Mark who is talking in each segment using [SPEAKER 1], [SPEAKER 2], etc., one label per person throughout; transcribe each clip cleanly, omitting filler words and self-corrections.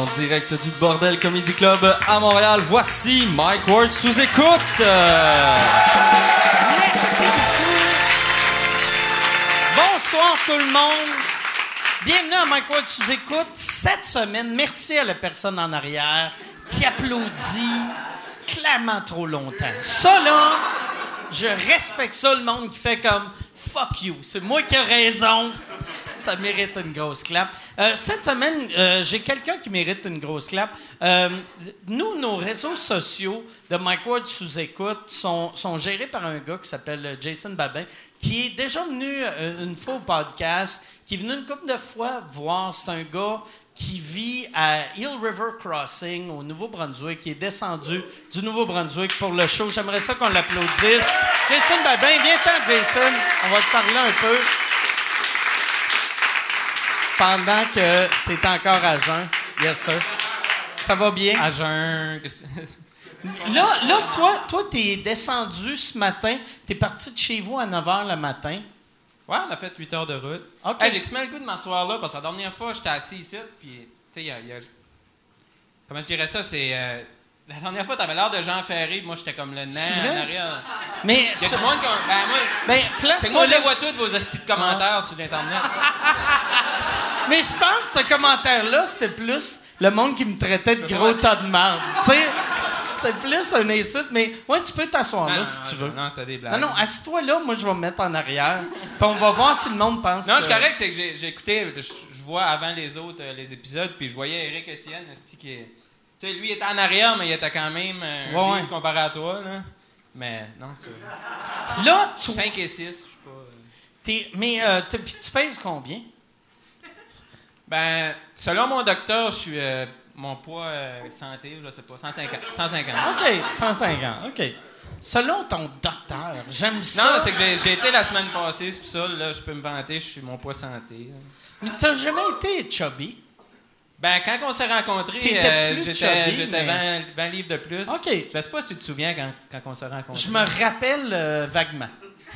[SPEAKER 1] En direct du Bordel Comedy Club à Montréal, voici Mike Ward sous écoute.
[SPEAKER 2] Merci beaucoup. Bonsoir tout le monde. Bienvenue à Mike Ward sous écoute. Cette semaine, merci à la personne en arrière qui applaudit clairement trop longtemps. Ça là, je respecte ça, le monde qui fait comme « fuck you ». C'est moi qui ai raison. Ça mérite une grosse clap. Cette semaine, j'ai quelqu'un qui mérite une grosse clap. Nous, nos réseaux sociaux de Mike Ward sous écoute sont gérés par un gars qui s'appelle Jason Babin, qui est déjà venu une fois au podcast, qui est venu une couple de fois voir. C'est un gars qui vit à Hill River Crossing, au Nouveau-Brunswick, qui est descendu du Nouveau-Brunswick pour le show. J'aimerais ça qu'on l'applaudisse. Jason Babin, viens-t'en, Jason. On va te parler un peu. Pendant que t'es encore à jeun. Yes, sir. Ça va bien?
[SPEAKER 1] À jeun.
[SPEAKER 2] Là, toi, t'es descendu ce matin. T'es parti de chez vous à 9h le matin.
[SPEAKER 1] Ouais, on a fait 8 heures de route.
[SPEAKER 2] OK.
[SPEAKER 1] Hey, j'ai extrêmement le goût de m'asseoir là, parce que la dernière fois, j'étais assis ici, puis, tu sais, comment je dirais ça, c'est... la dernière fois, t'avais l'air de Jean Ferré, moi, j'étais comme le nain en arrière.
[SPEAKER 2] Mais...
[SPEAKER 1] Il y a tout le monde qui...
[SPEAKER 2] place
[SPEAKER 1] c'est que moi, je les vois tous, vos hosties de commentaires sur l'Internet.
[SPEAKER 2] Mais je pense que ce commentaire-là, c'était plus le monde qui me traitait de gros tas de merde. Tu sais, c'était plus un insulte, mais ouais, tu peux t'asseoir là si tu veux.
[SPEAKER 1] Non, c'est des blagues.
[SPEAKER 2] Non, assis-toi là, moi je vais me mettre en arrière. Puis on va voir si le monde pense.
[SPEAKER 1] Non, je suis correct, c'est que j'ai écouté, je vois avant les autres les épisodes, puis je voyais Éric Étienne, qui est. Tu sais, lui, il était en arrière, mais il était quand même un livre comparé à toi, là. Mais non, c'est.
[SPEAKER 2] Là,
[SPEAKER 1] je suis 5 et 6, je sais pas.
[SPEAKER 2] Puis tu pèses combien?
[SPEAKER 1] Ben, selon mon docteur, je suis. Mon poids santé, je sais pas, 150.
[SPEAKER 2] OK, 150, OK. Selon ton docteur, j'aime ça.
[SPEAKER 1] Non, c'est que j'ai été la semaine passée, c'est pour ça, là, je peux me vanter, je suis mon poids santé.
[SPEAKER 2] Mais t'as jamais été chubby?
[SPEAKER 1] Ben, quand on s'est rencontrés, j'étais 20 livres de plus.
[SPEAKER 2] OK.
[SPEAKER 1] Je sais pas si tu te souviens quand on s'est rencontrés.
[SPEAKER 2] Je me rappelle vaguement.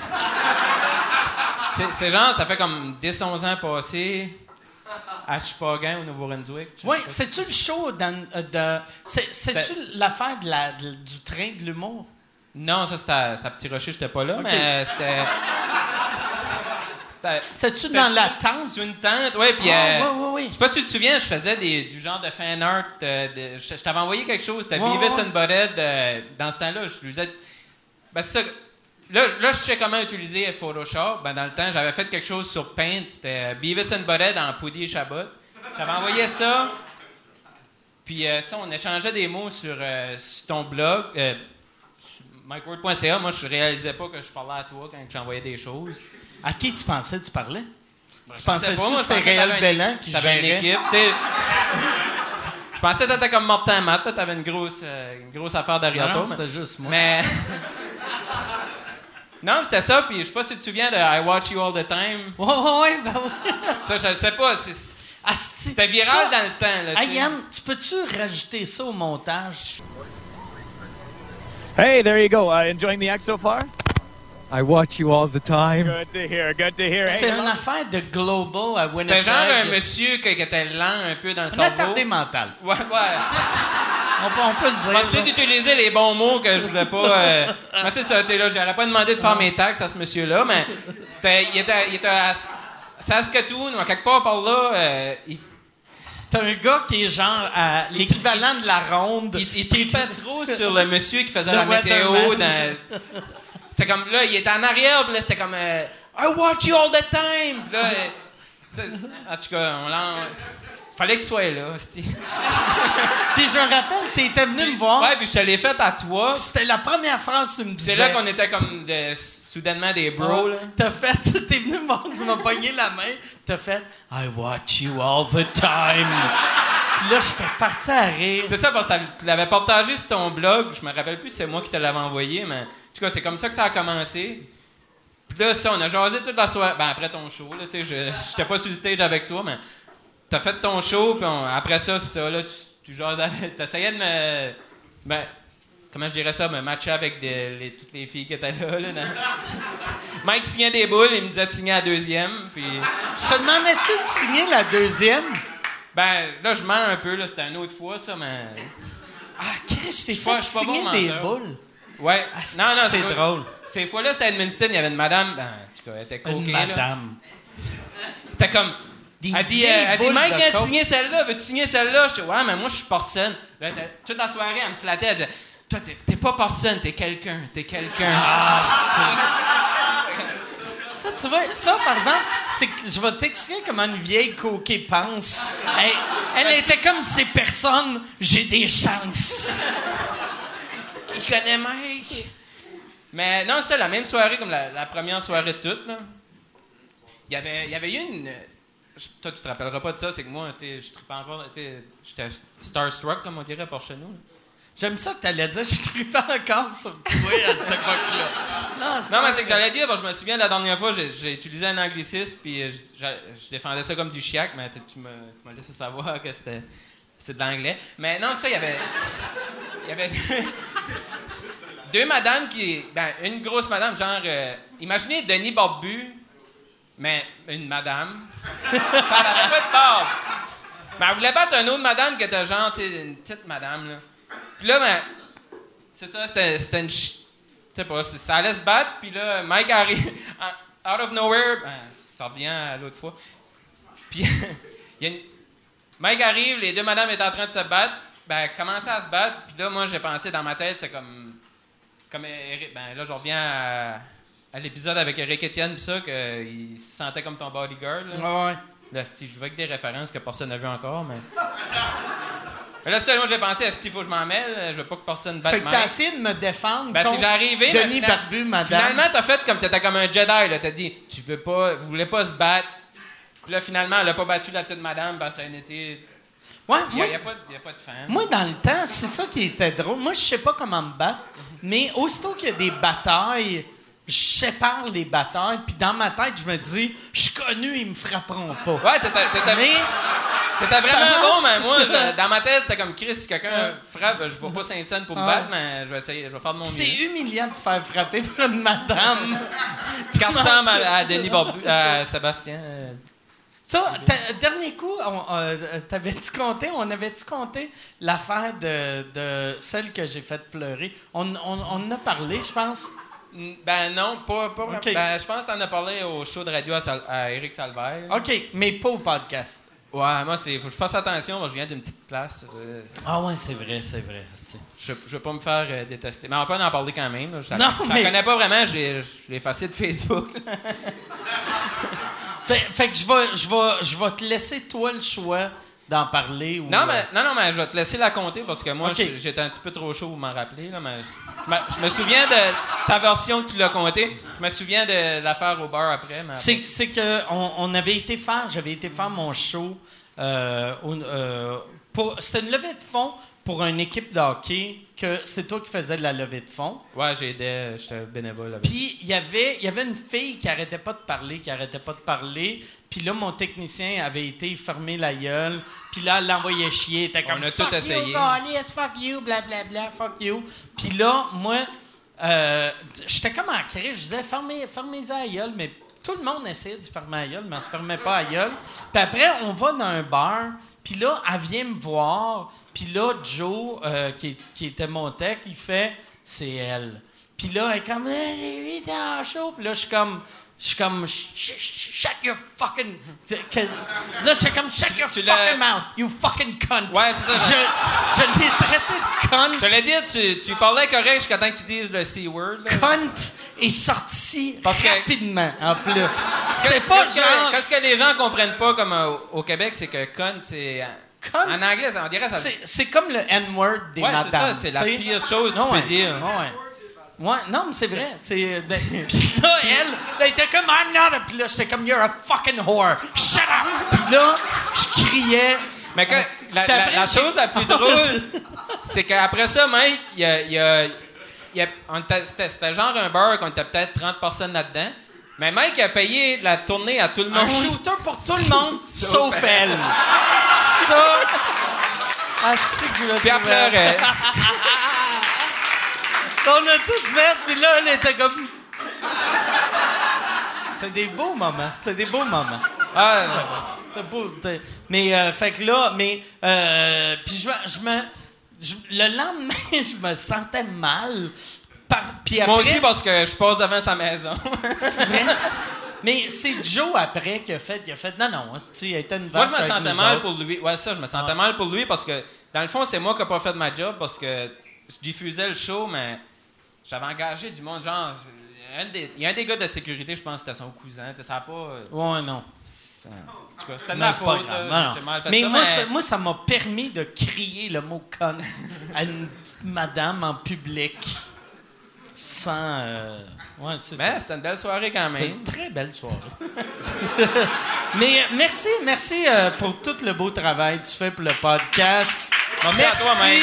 [SPEAKER 1] C'est genre, ça fait comme 10-11 ans passés à Chupagan, au Nouveau-Brunswick.
[SPEAKER 2] Oui, c'est-tu le show c'est-tu l'affaire du train de l'humour?
[SPEAKER 1] Non, ça, c'était à Petit Rocher, j'étais pas là, okay. Mais c'était...
[SPEAKER 2] C'est-tu dans la tente?
[SPEAKER 1] C'est une tente, oui. Puis,
[SPEAKER 2] oui.
[SPEAKER 1] Je sais pas si tu te souviens, je faisais du genre de fan art. Je t'avais envoyé quelque chose, c'était Beavis and Butthead. Dans ce temps-là, je lui disais... Ben, c'est ça. Là, je sais comment utiliser Photoshop. Ben, dans le temps, j'avais fait quelque chose sur Paint. C'était Beavis and Butthead en Poudy et Chabot. J'avais envoyé ça. Puis ça, on échangeait des mots sur ton blog, MikeWard.ca. Moi, je réalisais pas que je parlais à toi quand j'envoyais des choses.
[SPEAKER 2] À qui tu pensais que tu parlais?
[SPEAKER 1] Ben,
[SPEAKER 2] tu pensais que c'était Réal Bellan qui gérait?
[SPEAKER 1] T'avais une équipe, tu sais. Je pensais que t'étais comme Martin Matt. T'avais une grosse affaire derrière toi.
[SPEAKER 2] Non, c'était juste moi.
[SPEAKER 1] Mais... Non, c'était ça, puis je sais pas si tu te souviens de I Watch You All the Time.
[SPEAKER 2] Ouais, ben oui.
[SPEAKER 1] Ça, je sais pas, c'était viral dans le temps. Là,
[SPEAKER 2] Yann, tu peux-tu rajouter ça au montage?
[SPEAKER 3] Hey, there you go. Enjoying the act so far?
[SPEAKER 4] I watch you all the time.
[SPEAKER 3] Good to hear, good to hear.
[SPEAKER 2] C'est une affaire de Global à Winnipeg.
[SPEAKER 1] C'était genre un monsieur qui était lent un peu dans le cerveau.
[SPEAKER 2] Un attardé mental.
[SPEAKER 1] Ouais.
[SPEAKER 2] On peut le dire.
[SPEAKER 1] J'essaie d'utiliser les bons mots que je voulais pas... Mais c'est ça, tu sais, là, j'aurais pas demandé de faire mes taxes à ce monsieur-là, mais il était à Saskatoon, ou à quelque part par là.
[SPEAKER 2] T'as un gars qui est genre à l'équivalent de la ronde.
[SPEAKER 1] Il tripait trop sur le monsieur qui faisait la météo. C'est comme, là, il était en arrière, puis là, c'était comme I watch you all the time! Puis là, en tout cas, fallait que tu sois là, hostie.
[SPEAKER 2] Puis je me rappelle, t'étais venu me voir.
[SPEAKER 1] Ouais, puis je te l'ai fait à toi.
[SPEAKER 2] C'était la première phrase que tu me disais.
[SPEAKER 1] C'est là qu'on était comme soudainement des bros, là.
[SPEAKER 2] T'es venu me voir, tu m'as pogné la main, t'as fait I watch you all the time. Puis là, j'étais parti à rire.
[SPEAKER 1] C'est ça, parce que tu l'avais partagé sur ton blog. Je me rappelle plus si c'est moi qui te l'avais envoyé, mais en tout cas, c'est comme ça que ça a commencé. Puis là, ça, on a jasé toute la soirée. Ben, après ton show, là, tu sais, j'étais pas sur le stage avec toi, mais t'as fait ton show, puis après ça, c'est ça, là, tu jases avec... T'essayais de me... Ben, comment je dirais ça? Me matcher avec toutes les filles qui étaient là. Mike signait des boules, il me disait de signer la deuxième, puis...
[SPEAKER 2] Je te demandais-tu de signer la deuxième?
[SPEAKER 1] Ben, là, je mens un peu, là. C'était une autre fois, ça, mais...
[SPEAKER 2] Ah, Chris, je t'ai
[SPEAKER 1] Je suis pas
[SPEAKER 2] fait signer
[SPEAKER 1] bon
[SPEAKER 2] des
[SPEAKER 1] menteur.
[SPEAKER 2] boules.
[SPEAKER 1] Ouais.
[SPEAKER 2] Ah, c'est drôle.
[SPEAKER 1] Ces fois-là, c'était à Edmundston, il y avait une madame... Ben, en tout cas, elle était coquée,
[SPEAKER 2] Une
[SPEAKER 1] là.
[SPEAKER 2] madame.
[SPEAKER 1] C'était comme...
[SPEAKER 2] Des
[SPEAKER 1] Elle dit,
[SPEAKER 2] vieilles boules
[SPEAKER 1] Mike,
[SPEAKER 2] de
[SPEAKER 1] viens de
[SPEAKER 2] coke.
[SPEAKER 1] signer celle-là. Veux-tu signer celle-là? Je dis, ouais, mais moi, je suis personne. Là, toute la soirée, elle me flattait. Elle disait, toi, t'es pas personne, t'es quelqu'un. T'es quelqu'un.
[SPEAKER 2] Ça, tu vois, ça, par exemple, c'est que je vais t'expliquer comment une vieille coquée pense. Elle était comme ces personnes, j'ai des chances.
[SPEAKER 1] Qui connaît Mike? Mais non, ça, la même soirée comme la première soirée de toutes, là. Il y avait eu une... Toi, tu te rappelleras pas de ça, c'est que moi, tu sais, je tripais encore, tu sais, j'étais starstruck, comme on dirait, par chez nous, là.
[SPEAKER 2] J'aime ça que t'allais dire, je trippais encore sur toi à cette époque-là.
[SPEAKER 1] Non, mais c'est que j'allais dire, bon, je me souviens, la dernière fois, j'ai utilisé un anglicisme, puis je défendais ça comme du chiac, mais tu m'as laissé savoir que c'est de l'anglais. Mais non, ça, il y avait deux madames qui... Ben, une grosse madame, genre... imaginez Denis Barbu, mais une madame. Elle avait pas de barbe. Mais elle voulait battre une autre madame qui était genre, tu sais, une petite madame, là. Puis là, ben, c'est ça, c'était une... Je sais pas, ça allait se battre, puis là, Mike arrive, out of nowhere, ben, ça revient à l'autre fois. Puis, Mike arrive, les deux madames étaient en train de se battre, ben, commençaient à se battre, puis là, moi, j'ai pensé dans ma tête, c'est comme Eric, ben, là, je reviens à l'épisode avec Eric Etienne, pis ça, qu'il se sentait comme ton bodyguard, là.
[SPEAKER 2] Ouais.
[SPEAKER 1] Là, Steve, je vais avec des références que personne n'a vues encore, mais... Mais là, seulement, j'ai pensé à Steve, il faut que je m'en mêle. Je veux pas que personne batte
[SPEAKER 2] Fait que
[SPEAKER 1] Mike.
[SPEAKER 2] t'as essayé de me défendre
[SPEAKER 1] Ben,
[SPEAKER 2] contre
[SPEAKER 1] c'est j'arrivais, mais
[SPEAKER 2] Denis Barbu, madame.
[SPEAKER 1] Finalement, t'as fait comme t'étais comme un Jedi, là. T'as dit, vous voulez pas se battre. Puis là, finalement, elle a pas battu la petite madame, ben, ça a été...
[SPEAKER 2] Ouais,
[SPEAKER 1] Il y a pas de fin.
[SPEAKER 2] moi, dans le temps, c'est ça qui était drôle. Moi, je sais pas comment me battre, mais aussitôt qu'il y a des batailles, je sépare les batailles, puis dans ma tête, je me dis, je suis connu, ils me frapperont pas.
[SPEAKER 1] Ouais, t'étais
[SPEAKER 2] ça
[SPEAKER 1] vraiment
[SPEAKER 2] va?
[SPEAKER 1] bon, mais moi, dans ma tête, c'était comme Chris, si quelqu'un frappe, je vais pas 5 cents pour me battre, mais je vais essayer, je vais faire de mon
[SPEAKER 2] C'est
[SPEAKER 1] mieux.
[SPEAKER 2] humiliant de faire frapper par une madame.
[SPEAKER 1] Tu ressembles à Denis Barbu, à Sébastien.
[SPEAKER 2] Ça, dernier coup, t'avais-tu compté, on avait-tu compté l'affaire de celle que j'ai faite pleurer? On en a parlé, je pense.
[SPEAKER 1] Ben non, pas
[SPEAKER 2] OK.
[SPEAKER 1] Ben, je pense que t'en as parlé au show de radio à Éric Salvaire.
[SPEAKER 2] OK, mais pas au podcast.
[SPEAKER 1] Ouais, moi, faut que je fasse attention, moi, je viens d'une petite place.
[SPEAKER 2] Ah ouais, c'est vrai.
[SPEAKER 1] Je veux pas me faire détester. Mais on peut en parler quand même. Là. Je
[SPEAKER 2] Non,
[SPEAKER 1] la
[SPEAKER 2] mais-
[SPEAKER 1] connais pas vraiment, je l'ai effacé de Facebook.
[SPEAKER 2] Fait que je vais te laisser toi le choix d'en parler. Ou,
[SPEAKER 1] non, mais je vais te laisser la compter parce que moi,
[SPEAKER 2] OK.
[SPEAKER 1] j'étais un petit peu trop chaud pour m'en rappeler. Là, mais je me souviens de ta version que tu l'as comptée. Je me souviens de l'affaire au bar après. Mais
[SPEAKER 2] C'est que j'avais été faire mon show. C'était une levée de fonds pour une équipe de hockey que c'est toi qui faisais de la levée de fonds.
[SPEAKER 1] Ouais, j'étais bénévole avec.
[SPEAKER 2] Puis il y avait une fille qui arrêtait pas de parler. Puis là, mon technicien avait été fermer la gueule. Puis là, elle l'envoyait chier. Elle était comme
[SPEAKER 1] On a
[SPEAKER 2] fuck
[SPEAKER 1] tout essayé.
[SPEAKER 2] You, Gaulis, fuck you, blablabla, fuck you. Puis là, moi, j'étais comme en crise. Je disais, fermez la gueule, mais tout le monde essayait de fermer la gueule, mais elle se fermait pas la gueule. Puis après, on va dans un bar. Puis là, elle vient me voir. Puis là, Joe, qui était mon tech, il fait « C'est elle ». Puis là, elle est comme « J'ai vu, t'es en show ». Puis là, je suis comme « Shut your fucking... » Là, je suis comme « Shut your
[SPEAKER 1] Tu l'as-
[SPEAKER 2] fucking mouth, you fucking cunt ».
[SPEAKER 1] Ouais, c'est ça.
[SPEAKER 2] Je l'ai traité de cunt.
[SPEAKER 1] Je l'ai dit, tu parlais correct jusqu'à temps que tu dises le C-word. là.
[SPEAKER 2] Cunt est sorti
[SPEAKER 1] Parce que-
[SPEAKER 2] rapidement, en plus. C'était pas genre...
[SPEAKER 1] Qu'est-ce que les gens comprennent pas comme au Québec, c'est que cunt, c'est...
[SPEAKER 2] Cunt,
[SPEAKER 1] En anglais, on dirait ça...
[SPEAKER 2] c'est comme le N-word des
[SPEAKER 1] Ouais,
[SPEAKER 2] madames.
[SPEAKER 1] c'est ça, c'est la
[SPEAKER 2] tu sais.
[SPEAKER 1] pire chose que tu
[SPEAKER 2] Ouais,
[SPEAKER 1] peux dire.
[SPEAKER 2] Ouais. Ouais, non, mais c'est vrai. Puis là, elle était comme I'm not a. Puis là, j'étais comme You're a fucking whore. Shut up. Puis là, je criais.
[SPEAKER 1] Mais
[SPEAKER 2] Puis après,
[SPEAKER 1] la chose la plus drôle, c'est qu'après ça, Mike, c'était genre un bar qu'on était peut-être 30 personnes là-dedans. Mais Mike a payé la tournée à tout le monde.
[SPEAKER 2] Un shooter pour tout le monde,
[SPEAKER 1] Sauf
[SPEAKER 2] sauf elle. Ça. Asti que je l'ai
[SPEAKER 1] Puis elle
[SPEAKER 2] trouvé.
[SPEAKER 1] pleurait.
[SPEAKER 2] On a tout fait, puis là, elle était comme. C'était des beaux moments.
[SPEAKER 1] Ah, non.
[SPEAKER 2] Mais, fait que là, puis le lendemain, je me sentais mal. Puis après,
[SPEAKER 1] Moi aussi, parce que je passe devant sa maison.
[SPEAKER 2] c'est vrai. Mais c'est Joe après qui a fait non, il était une vache.
[SPEAKER 1] Moi, je me sentais
[SPEAKER 2] avec nous
[SPEAKER 1] mal
[SPEAKER 2] autres.
[SPEAKER 1] pour lui. Ouais, ça, je me sentais mal pour lui parce que, dans le fond, c'est moi qui n'ai pas fait ma job parce que je diffusais le show, mais j'avais engagé du monde. Genre, il y a un des gars de sécurité, je pense que c'était son cousin. Ça n'a pas.
[SPEAKER 2] Ouais, non.
[SPEAKER 1] En tout cas, c'était de
[SPEAKER 2] Non,
[SPEAKER 1] ma
[SPEAKER 2] c'est pas
[SPEAKER 1] faute.
[SPEAKER 2] grave.
[SPEAKER 1] là.
[SPEAKER 2] Non.
[SPEAKER 1] J'ai mal fait
[SPEAKER 2] Mais
[SPEAKER 1] ça,
[SPEAKER 2] moi, ça m'a permis de crier le mot cunt à une madame en public sans. Ouais, c'est ça.
[SPEAKER 1] Mais c'était une belle soirée quand
[SPEAKER 2] C'est
[SPEAKER 1] même.
[SPEAKER 2] une très belle soirée. Mais merci pour tout le beau travail que tu fais pour le podcast.
[SPEAKER 1] Merci à toi, mec.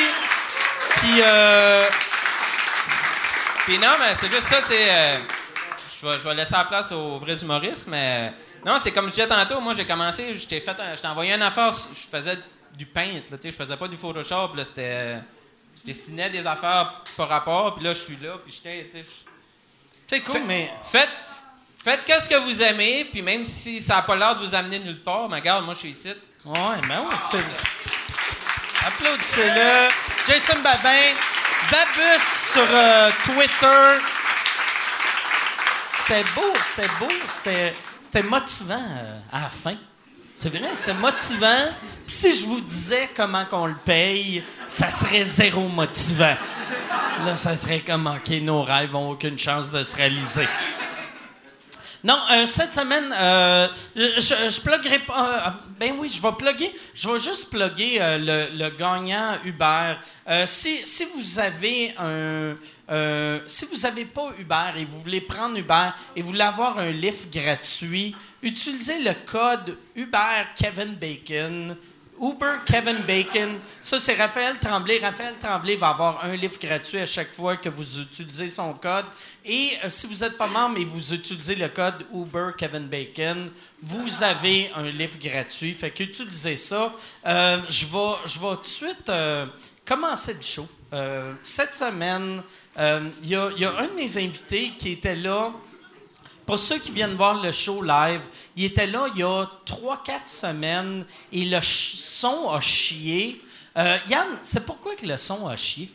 [SPEAKER 2] Puis,
[SPEAKER 1] Puis non, mais c'est juste ça, tu sais. Je vais laisser la place aux vrais humoristes, mais. Non, c'est comme je disais tantôt, moi j'ai commencé, je t'ai envoyé une affaire, je faisais du paint, là, tu sais, je faisais pas du Photoshop, là, c'était. Je dessinais des affaires par rapport, puis là je suis là, puis j'étais, tu sais.
[SPEAKER 2] c'est cool, mais.
[SPEAKER 1] Faites qu'est-ce que vous aimez, puis même si ça n'a pas l'air de vous amener nulle part, mais regarde, moi je suis ici.
[SPEAKER 2] Ouais, ben oui, c'est. Applaudissez-le. Jason Babin, Babus sur Twitter. C'était beau, c'était motivant à la fin. C'est vrai, c'était motivant. Puis si je vous disais comment qu'on le paye, ça serait zéro motivant. Là, ça serait comme, OK, nos rêves n'ont aucune chance de se réaliser. Non, cette semaine, je pluggerai pas. Ben oui, je vais plugger. Je vais juste plugger le gagnant Uber. Si vous avez si vous n'avez pas Uber et vous voulez prendre Uber et vous voulez avoir un lift gratuit, utilisez le code Uber Kevin Bacon. Uber Kevin Bacon. Ça, c'est Raphaël Tremblay. Raphaël Tremblay va avoir un livre gratuit à chaque fois que vous utilisez son code. Et si vous n'êtes pas membre et vous utilisez le code Uber Kevin Bacon, vous avez un livre gratuit. Fait qu'utilisez ça. Je vais tout de suite commencer le show. Cette semaine, il y a un de mes invités qui était là. Pour ceux qui viennent voir le show live, il était là il y a 3-4 semaines et le son a chié. Yann, c'est pourquoi que le son a chié?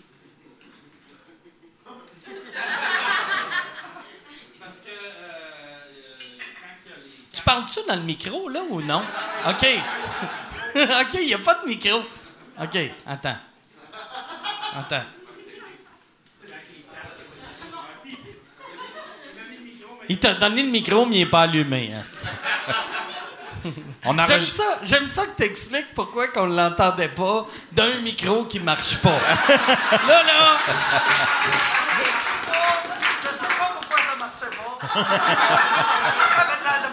[SPEAKER 2] Parce que tu parles-tu dans le micro, là, ou non? OK. OK, il n'y a pas de micro. OK, attends. Il t'a donné le micro, mais il n'est pas allumé. J'aime ça que tu expliques pourquoi qu'on ne l'entendait pas d'un micro qui ne marche pas. là! Je sais pas pourquoi ça marchait pas. Ça avait l'air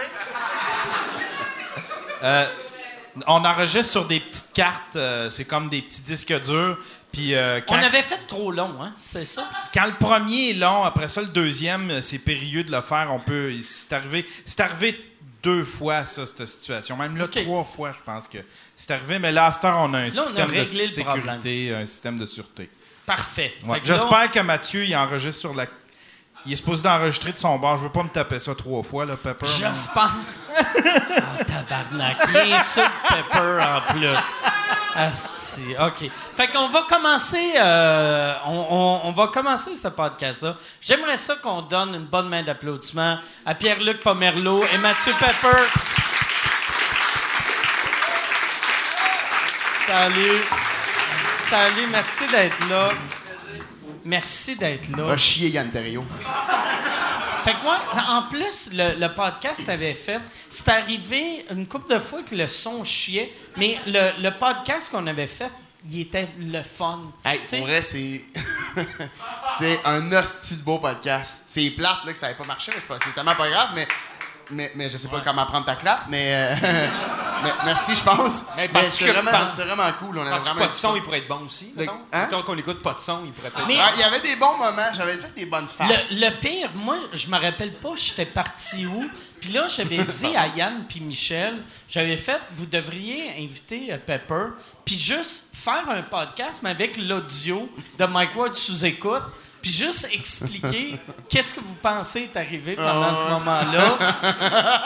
[SPEAKER 2] de marcher.
[SPEAKER 5] On enregistre sur des petites cartes, c'est comme des petits disques durs. Puis,
[SPEAKER 2] on avait fait trop long, hein? C'est ça?
[SPEAKER 5] Quand le premier est long, après ça, le deuxième, c'est périlleux de le faire. C'est arrivé 2 fois, ça, cette situation. Même là, 3 fois, je pense que c'est arrivé. Mais là, à cette heure, on a un système de sécurité, un système de sûreté.
[SPEAKER 2] Parfait.
[SPEAKER 5] Ouais. J'espère que Mathieu, il enregistre sur la... Il est supposé d'enregistrer de son bord. Je veux pas me taper ça 3 fois, là, Pepper.
[SPEAKER 2] J'espère. Ah, tabarnak. Il est sur Pepper en plus. Asti. OK. Fait qu'on va commencer... on va commencer ce podcast-là. J'aimerais ça qu'on donne une bonne main d'applaudissement à Pierre-Luc Pomerleau et Mathieu Pepper. Salut, merci d'être là. Merci d'être là.
[SPEAKER 6] Va chier Yann Terriot.
[SPEAKER 2] Fait que moi, en plus, le podcast avait fait, c'est arrivé une couple de fois que le son chiait, mais le podcast qu'on avait fait, il était le fun.
[SPEAKER 6] Hey,
[SPEAKER 2] T'sais,
[SPEAKER 6] pour vrai, c'est... c'est un hostie de beau podcast. C'est plate là, que ça n'avait pas marché, mais c'est tellement pas grave, mais je sais pas comment prendre ta clap, mais merci, je pense.
[SPEAKER 7] Mais
[SPEAKER 6] c'était vraiment cool. On avait
[SPEAKER 7] Parce que
[SPEAKER 6] vraiment
[SPEAKER 7] pas de son, il pourrait être bon aussi.
[SPEAKER 6] Le-
[SPEAKER 7] Mettons.
[SPEAKER 6] hein?
[SPEAKER 7] Mettons qu'on écoute pas de son, il pourrait être...
[SPEAKER 2] Mais-
[SPEAKER 6] Ah, il y avait des bons moments. J'avais fait des bonnes faces.
[SPEAKER 2] le pire, moi, je me rappelle pas, j'étais parti où. Puis là, j'avais dit à Yann puis Michel, j'avais fait, vous devriez inviter Pepper, puis juste faire un podcast, mais avec l'audio de Mike Ward sous-écoute, puis juste expliquer qu'est-ce que vous pensez est arrivé pendant ce moment-là.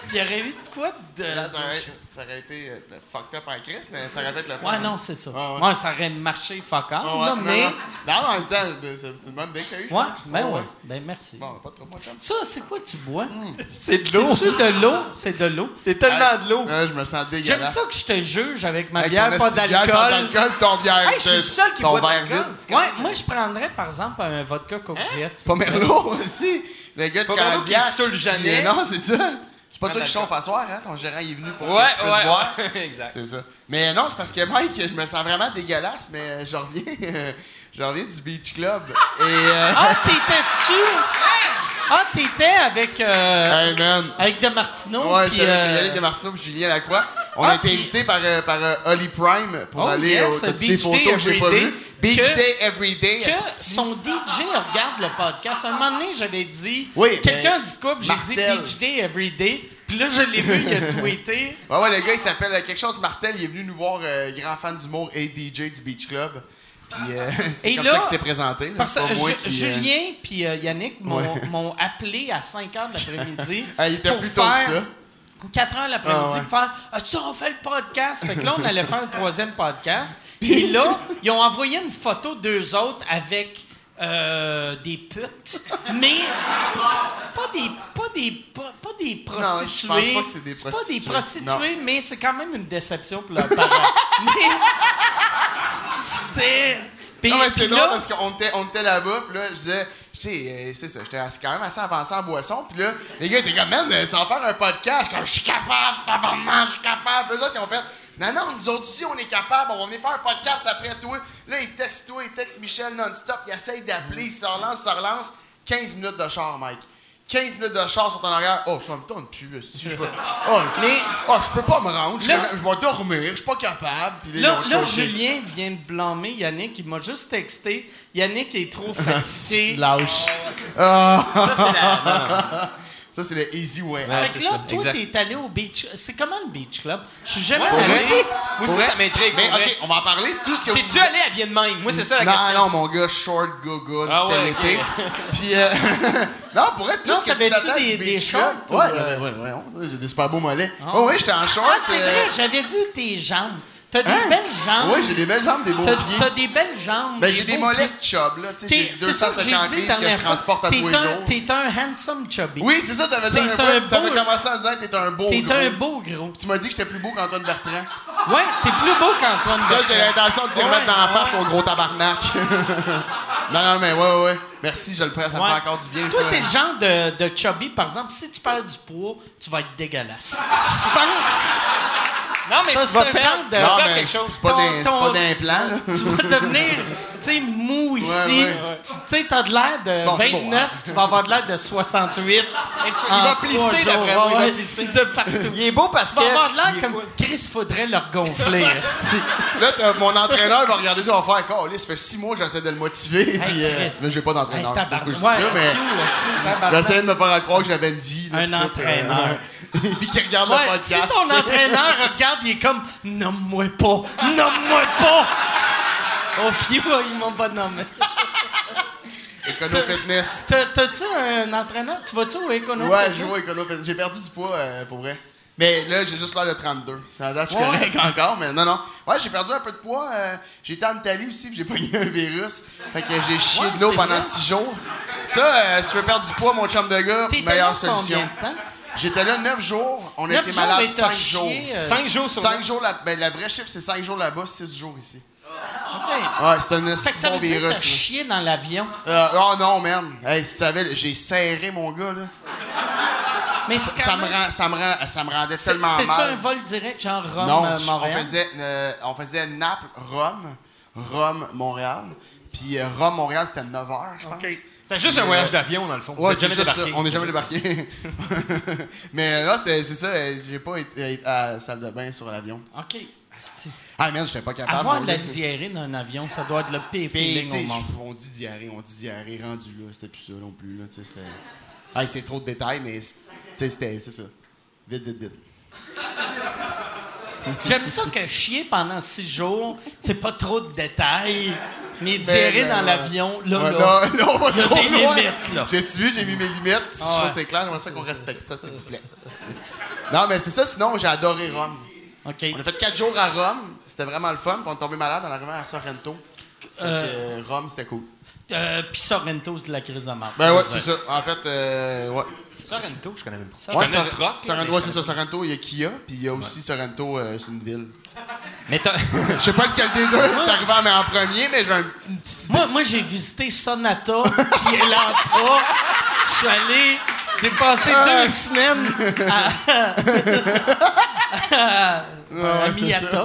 [SPEAKER 2] Puis il y aurait eu de quoi de...
[SPEAKER 6] Ça aurait été fucked up en crise, mais ça aurait pu être le fun.
[SPEAKER 2] Ouais, non, c'est ça.
[SPEAKER 6] Ouais.
[SPEAKER 2] Ouais, ça aurait marché fuck off,
[SPEAKER 6] Ouais,
[SPEAKER 2] là,
[SPEAKER 6] non,
[SPEAKER 2] mais...
[SPEAKER 6] non, en même temps, c'est une bonne idée que t'as eue, je
[SPEAKER 2] Ouais,
[SPEAKER 6] pense.
[SPEAKER 2] ben ouais. Ben merci.
[SPEAKER 6] Bon, pas trop, mon chum.
[SPEAKER 2] Ça, c'est quoi tu bois?
[SPEAKER 7] C'est de l'eau.
[SPEAKER 2] C'est-tu de l'eau? C'est de l'eau.
[SPEAKER 7] C'est tellement de l'eau.
[SPEAKER 6] Ouais, je me sens dégueulasse.
[SPEAKER 2] J'aime ça que je te juge avec ma
[SPEAKER 6] Avec
[SPEAKER 2] bière,
[SPEAKER 6] ton
[SPEAKER 2] pas
[SPEAKER 6] esti de bière sans
[SPEAKER 2] d'alcool.
[SPEAKER 6] alcool, ton bière.
[SPEAKER 2] Hey, je suis le seul qui
[SPEAKER 6] ton
[SPEAKER 2] boit de
[SPEAKER 6] verre
[SPEAKER 2] l'alcool.
[SPEAKER 6] vide.
[SPEAKER 2] c'est Ouais, moi, je prendrais, par exemple, un vodka Coke Diet.
[SPEAKER 6] Pas Merlot aussi. Le gars de
[SPEAKER 7] Pomelo qui
[SPEAKER 6] Candiac.
[SPEAKER 7] saoule Jeannet.
[SPEAKER 6] Non, c'est ça. C'est pas toi qui
[SPEAKER 7] Prends
[SPEAKER 6] chauffe à soir, hein? Ton gérant il est venu pour
[SPEAKER 7] Ouais,
[SPEAKER 6] que tu puisses boire.
[SPEAKER 7] exact.
[SPEAKER 6] C'est ça. Mais non, c'est parce que Mike, je me sens vraiment dégueulasse, mais je reviens du Beach Club. Et
[SPEAKER 2] Ah, t'étais-tu? Ah, t'étais avec...
[SPEAKER 6] hey man.
[SPEAKER 2] avec De Martino.
[SPEAKER 6] Ouais,
[SPEAKER 2] puis,
[SPEAKER 6] j'étais avec Yannick Desmartino et Julien Lacroix. On a été invités par Holly Prime pour
[SPEAKER 2] Oh,
[SPEAKER 6] aller
[SPEAKER 2] yes,
[SPEAKER 6] t'as-tu
[SPEAKER 2] Beach
[SPEAKER 6] des photos
[SPEAKER 2] Day
[SPEAKER 6] que j'ai pas
[SPEAKER 2] Everyday.
[SPEAKER 6] vues. Beach
[SPEAKER 2] Que-
[SPEAKER 6] Day Everyday.
[SPEAKER 2] que
[SPEAKER 6] esti.
[SPEAKER 2] son DJ regarde le podcast. Un moment donné, j'avais dit...
[SPEAKER 6] Oui,
[SPEAKER 2] quelqu'un
[SPEAKER 6] mais
[SPEAKER 2] dit quoi? Puis j'ai dit
[SPEAKER 6] Martel.
[SPEAKER 2] Beach Day Everyday. Puis là, je l'ai vu, il a tweeté.
[SPEAKER 6] Ouais, le gars, il s'appelle quelque chose Martel. Il est venu nous voir, grand fan d'humour et DJ du Beach Club. Puis c'est
[SPEAKER 2] Et
[SPEAKER 6] comme
[SPEAKER 2] là,
[SPEAKER 6] ça qu'il s'est présenté. là.
[SPEAKER 2] Parce
[SPEAKER 6] C'est pas
[SPEAKER 2] que
[SPEAKER 6] moi qui,
[SPEAKER 2] Julien puis Yannick m'ont appelé à 5 h de l'après-midi.
[SPEAKER 6] Ah, il était
[SPEAKER 2] pour
[SPEAKER 6] plus tôt que
[SPEAKER 2] faire
[SPEAKER 6] ça.
[SPEAKER 2] 4 h l'après-midi
[SPEAKER 6] Ah, ouais.
[SPEAKER 2] pour faire As-tu on fait le podcast? Fait que là, on allait faire un troisième podcast. Puis là, ils ont envoyé une photo d'eux autres avec des putes, mais pas des prostituées.
[SPEAKER 6] Non, je pense pas que c'est des
[SPEAKER 2] pas des
[SPEAKER 6] prostituées.
[SPEAKER 2] prostituées, mais c'est quand même une déception pour leurs parents. Mais c'était... Puis-
[SPEAKER 6] Non, mais c'est
[SPEAKER 2] puis
[SPEAKER 6] drôle
[SPEAKER 2] là-
[SPEAKER 6] parce qu'on était là-bas, puis là, je disais, tu sais, c'est ça, j'étais quand même assez avancé en boisson, puis là, les gars étaient comme, man, ça va faire un podcast. Je suis comme, je suis capable, tabarnak, je suis capable. Puis les autres, ils ont fait, non, nous autres aussi, on est capable, on va venir faire un podcast après toi. Là, ils textent Michel non-stop, ils essayent d'appeler, ils se relancent. 15 minutes de char, Mike. 15 minutes de char sont en arrière. Oh, je me tourne plus, si je veux. Je peux pas me rendre, je vais dormir, je suis pas capable. Puis
[SPEAKER 2] Là,
[SPEAKER 6] ils ont choqué.
[SPEAKER 2] Julien vient de blâmer Yannick. Il m'a juste texté. Yannick est trop fatigué.
[SPEAKER 6] Lâche. Ah.
[SPEAKER 7] Ça, c'est la...
[SPEAKER 6] Ça, c'est le easy way.
[SPEAKER 7] Ouais,
[SPEAKER 2] Fait
[SPEAKER 7] c'est
[SPEAKER 2] que là,
[SPEAKER 7] ça,
[SPEAKER 2] toi,
[SPEAKER 7] exact.
[SPEAKER 2] t'es allé au beach. C'est comment le beach club? Je suis jamais
[SPEAKER 7] Ouais,
[SPEAKER 2] allé.
[SPEAKER 7] moi aussi. Moi aussi,
[SPEAKER 6] Ouais.
[SPEAKER 7] ça m'intrigue.
[SPEAKER 6] Mais
[SPEAKER 7] pour vrai.
[SPEAKER 6] OK, on va en parler. Tout ce que
[SPEAKER 7] T'es-tu
[SPEAKER 6] vous...
[SPEAKER 7] allé habillé de même? Moi, c'est ça la
[SPEAKER 6] Non,
[SPEAKER 7] question.
[SPEAKER 6] non, mon gars, short, go,
[SPEAKER 7] Ah
[SPEAKER 6] c'était
[SPEAKER 7] ouais,
[SPEAKER 6] l'été.
[SPEAKER 7] ok.
[SPEAKER 6] Puis, non, pour être tout
[SPEAKER 2] Non,
[SPEAKER 6] ce que tu
[SPEAKER 2] t'avais-tu
[SPEAKER 6] t'attends
[SPEAKER 2] des
[SPEAKER 6] du beach
[SPEAKER 2] shorts,
[SPEAKER 6] club.
[SPEAKER 2] ou,
[SPEAKER 6] Ouais, j'ai des super beaux mollets. Ouais, j'étais en short.
[SPEAKER 2] Ah, c'est vrai, j'avais vu tes jambes. T'as des
[SPEAKER 6] Hein?
[SPEAKER 2] belles jambes.
[SPEAKER 6] Ouais, j'ai des belles jambes, des beaux pieds.
[SPEAKER 2] T'as des belles jambes.
[SPEAKER 6] Ben, j'ai des
[SPEAKER 2] beaux
[SPEAKER 6] mollets
[SPEAKER 2] pieds.
[SPEAKER 6] de chub, là. Tu sais, j'ai
[SPEAKER 2] C'est ça que j'ai
[SPEAKER 6] 250
[SPEAKER 2] dit
[SPEAKER 6] livres que je
[SPEAKER 2] dernière fois.
[SPEAKER 6] transporte à tous les jours.
[SPEAKER 2] T'es un handsome chubby.
[SPEAKER 6] Oui, c'est ça, t'avais dit
[SPEAKER 2] T'es
[SPEAKER 6] un
[SPEAKER 2] un
[SPEAKER 6] peu. T'avais
[SPEAKER 2] beau-
[SPEAKER 6] commencé en disant que t'étais un beau
[SPEAKER 2] T'es
[SPEAKER 6] gros.
[SPEAKER 2] un beau gros.
[SPEAKER 6] Tu m'as dit que j'étais plus beau qu'Antoine Bertrand.
[SPEAKER 2] Ouais, t'es plus beau qu'Antoine
[SPEAKER 6] Ça,
[SPEAKER 2] Bertrand.
[SPEAKER 6] j'ai l'intention de t'y remettre dans la face
[SPEAKER 2] ouais.
[SPEAKER 6] au gros tabarnak. non, mais ouais. Merci, je le prends, ça me
[SPEAKER 2] Ouais.
[SPEAKER 6] fait encore du bien.
[SPEAKER 2] Toi,
[SPEAKER 6] Ça.
[SPEAKER 2] t'es le genre de chubby, par exemple, si tu perds du poids, tu vas être dégueulasse. Je pense.
[SPEAKER 7] Non, mais
[SPEAKER 2] Toi,
[SPEAKER 7] tu
[SPEAKER 2] c'est
[SPEAKER 7] vas
[SPEAKER 2] un
[SPEAKER 7] perdre,
[SPEAKER 2] genre de-
[SPEAKER 7] tu vas
[SPEAKER 6] Non,
[SPEAKER 7] perdre
[SPEAKER 6] mais
[SPEAKER 7] quelque chose.
[SPEAKER 6] c'est pas d'implant, là.
[SPEAKER 2] Tu vas devenir, tu sais, mou ici.
[SPEAKER 6] Ouais.
[SPEAKER 2] Tu sais, t'as de l'air de
[SPEAKER 6] Bon, c'est
[SPEAKER 2] 29,
[SPEAKER 6] beau,
[SPEAKER 2] tu vas avoir de l'air de 68.
[SPEAKER 7] Il va plisser d'après moi. Il va plisser.
[SPEAKER 2] De partout.
[SPEAKER 7] Il est beau parce
[SPEAKER 2] Tu
[SPEAKER 7] que...
[SPEAKER 2] vas avoir de l'air
[SPEAKER 7] il est
[SPEAKER 2] comme
[SPEAKER 7] fou.
[SPEAKER 2] Chris, faudrait le gonfler. esti.
[SPEAKER 6] Là, mon entraîneur va regarder ça, va faire ça fait 6 mois que j'essaie de le motiver. Puis,
[SPEAKER 2] Chris.
[SPEAKER 6] mais j'ai pas d'entraîneur.
[SPEAKER 2] Hey,
[SPEAKER 6] Je sais pas pourquoi je dis
[SPEAKER 2] tabarnak.
[SPEAKER 6] ça, mais
[SPEAKER 2] Ouais, esti, tabarnak.
[SPEAKER 6] j'essayais de me faire croire que j'avais une vie. là,
[SPEAKER 2] Un
[SPEAKER 6] puis tout,
[SPEAKER 2] entraîneur.
[SPEAKER 6] Puis qui regarde
[SPEAKER 2] Ouais,
[SPEAKER 6] le podcast.
[SPEAKER 2] si ton entraîneur regarde, il est comme nomme-moi pas, nomme-moi pas. Oh, puis ouais, ils m'ont pas nommé.
[SPEAKER 6] Econo Fitness.
[SPEAKER 2] T'as-tu un entraîneur? Tu vas-tu au Econo
[SPEAKER 6] Ouais,
[SPEAKER 2] Fitness?
[SPEAKER 6] je joue au Econo Fitness. J'ai perdu du poids, pour vrai. Mais là, j'ai juste l'air de 32. Ça date, je suis
[SPEAKER 2] Ouais.
[SPEAKER 6] correct encore, mais non. Ouais, j'ai perdu un peu de poids. J'ai été en Italie aussi, puis j'ai pogné un virus. Fait que j'ai chié
[SPEAKER 2] Ouais,
[SPEAKER 6] de l'eau
[SPEAKER 2] c'est
[SPEAKER 6] pendant
[SPEAKER 2] vrai.
[SPEAKER 6] 6 jours. Ça, si tu veux perdre du poids, mon chum de gars,
[SPEAKER 2] T'étais
[SPEAKER 6] meilleure
[SPEAKER 2] là
[SPEAKER 6] solution.
[SPEAKER 2] combien de temps?
[SPEAKER 6] J'étais là 9 jours. On a
[SPEAKER 2] 9
[SPEAKER 6] été
[SPEAKER 2] jours,
[SPEAKER 6] malade
[SPEAKER 2] et t'as
[SPEAKER 6] 5 jours.
[SPEAKER 2] chié,
[SPEAKER 7] 5 jours sur
[SPEAKER 6] 5 jours, la vraie chiffre, c'est 5 jours là-bas, 6 jours ici.
[SPEAKER 2] OK.
[SPEAKER 6] Ouais, c'est un
[SPEAKER 2] Fait que ça
[SPEAKER 6] bon
[SPEAKER 2] veut dire que
[SPEAKER 6] virus.
[SPEAKER 2] t'as chié dans l'avion.
[SPEAKER 6] Oh non, man. Hey, si tu savais, j'ai serré mon gars, là.
[SPEAKER 2] Mais c'est
[SPEAKER 6] Ça
[SPEAKER 2] quand même...
[SPEAKER 6] ça me rendait tellement
[SPEAKER 2] C'était-tu
[SPEAKER 6] mal.
[SPEAKER 2] un vol direct, genre
[SPEAKER 6] Non,
[SPEAKER 2] Rome-Montréal?
[SPEAKER 6] on faisait Naples, Rome, Montréal. Puis Rome-Montréal, c'était 9 heures, je pense.
[SPEAKER 7] C'est juste un voyage d'avion, dans le fond.
[SPEAKER 6] Ouais,
[SPEAKER 7] Vous
[SPEAKER 6] c'est
[SPEAKER 7] êtes jamais
[SPEAKER 6] juste ça.
[SPEAKER 7] débarqué.
[SPEAKER 6] On n'est jamais débarqué. Mais là, c'est ça. J'ai pas été à la salle de bain sur l'avion.
[SPEAKER 2] OK. Asti.
[SPEAKER 6] Ah, merde, j'étais pas capable.
[SPEAKER 2] Avoir
[SPEAKER 6] mon
[SPEAKER 2] de la
[SPEAKER 6] gars.
[SPEAKER 2] diarrhée dans un avion, ça doit être le pire
[SPEAKER 6] Puis,
[SPEAKER 2] feeling
[SPEAKER 6] tu sais,
[SPEAKER 2] au monde.
[SPEAKER 6] on dit diarrhée, rendu là. C'était plus ça non plus, là. Tu sais, c'était... Ah, c'est trop de détails, mais tu sais, c'est ça. Vite.
[SPEAKER 2] J'aime ça que chier pendant 6 jours, c'est pas trop de détails. Mais diarrhée dans
[SPEAKER 6] ouais.
[SPEAKER 2] l'avion, là,
[SPEAKER 6] Ouais,
[SPEAKER 2] là.
[SPEAKER 6] là, on va
[SPEAKER 2] il y a
[SPEAKER 6] trop
[SPEAKER 2] des
[SPEAKER 6] loin.
[SPEAKER 2] limites, là.
[SPEAKER 6] J'ai mis mes limites. Si je trouve que c'est clair, j'aimerais ça qu'on respecte ça, s'il vous plaît. Non, mais c'est ça. Sinon, j'ai adoré Rome.
[SPEAKER 2] OK.
[SPEAKER 6] On a fait 4 jours à Rome. C'était vraiment le fun. Puis on est tombé malade en arrivant à Sorrento. Fait que, Rome, c'était cool.
[SPEAKER 2] Puis Sorrento, c'est de la crise de mort.
[SPEAKER 6] Ben ouais, c'est ça. En fait, ouais.
[SPEAKER 7] Sorrento, je connais même pas.
[SPEAKER 6] Ouais,
[SPEAKER 7] Je connais le truck,
[SPEAKER 6] Sorrento,
[SPEAKER 7] mais
[SPEAKER 6] ouais, c'est ça. Sorrento, il y a Kia. Puis il y a aussi Sorrento, c'est une ville.
[SPEAKER 7] Mais t'as...
[SPEAKER 6] Je sais pas lequel des deux est arrivé en premier, mais j'ai une petite idée.
[SPEAKER 2] Moi, j'ai visité Sonata puis Elantra. Je suis allé... J'ai passé 2 semaines à
[SPEAKER 6] Ouais,
[SPEAKER 2] Miyata.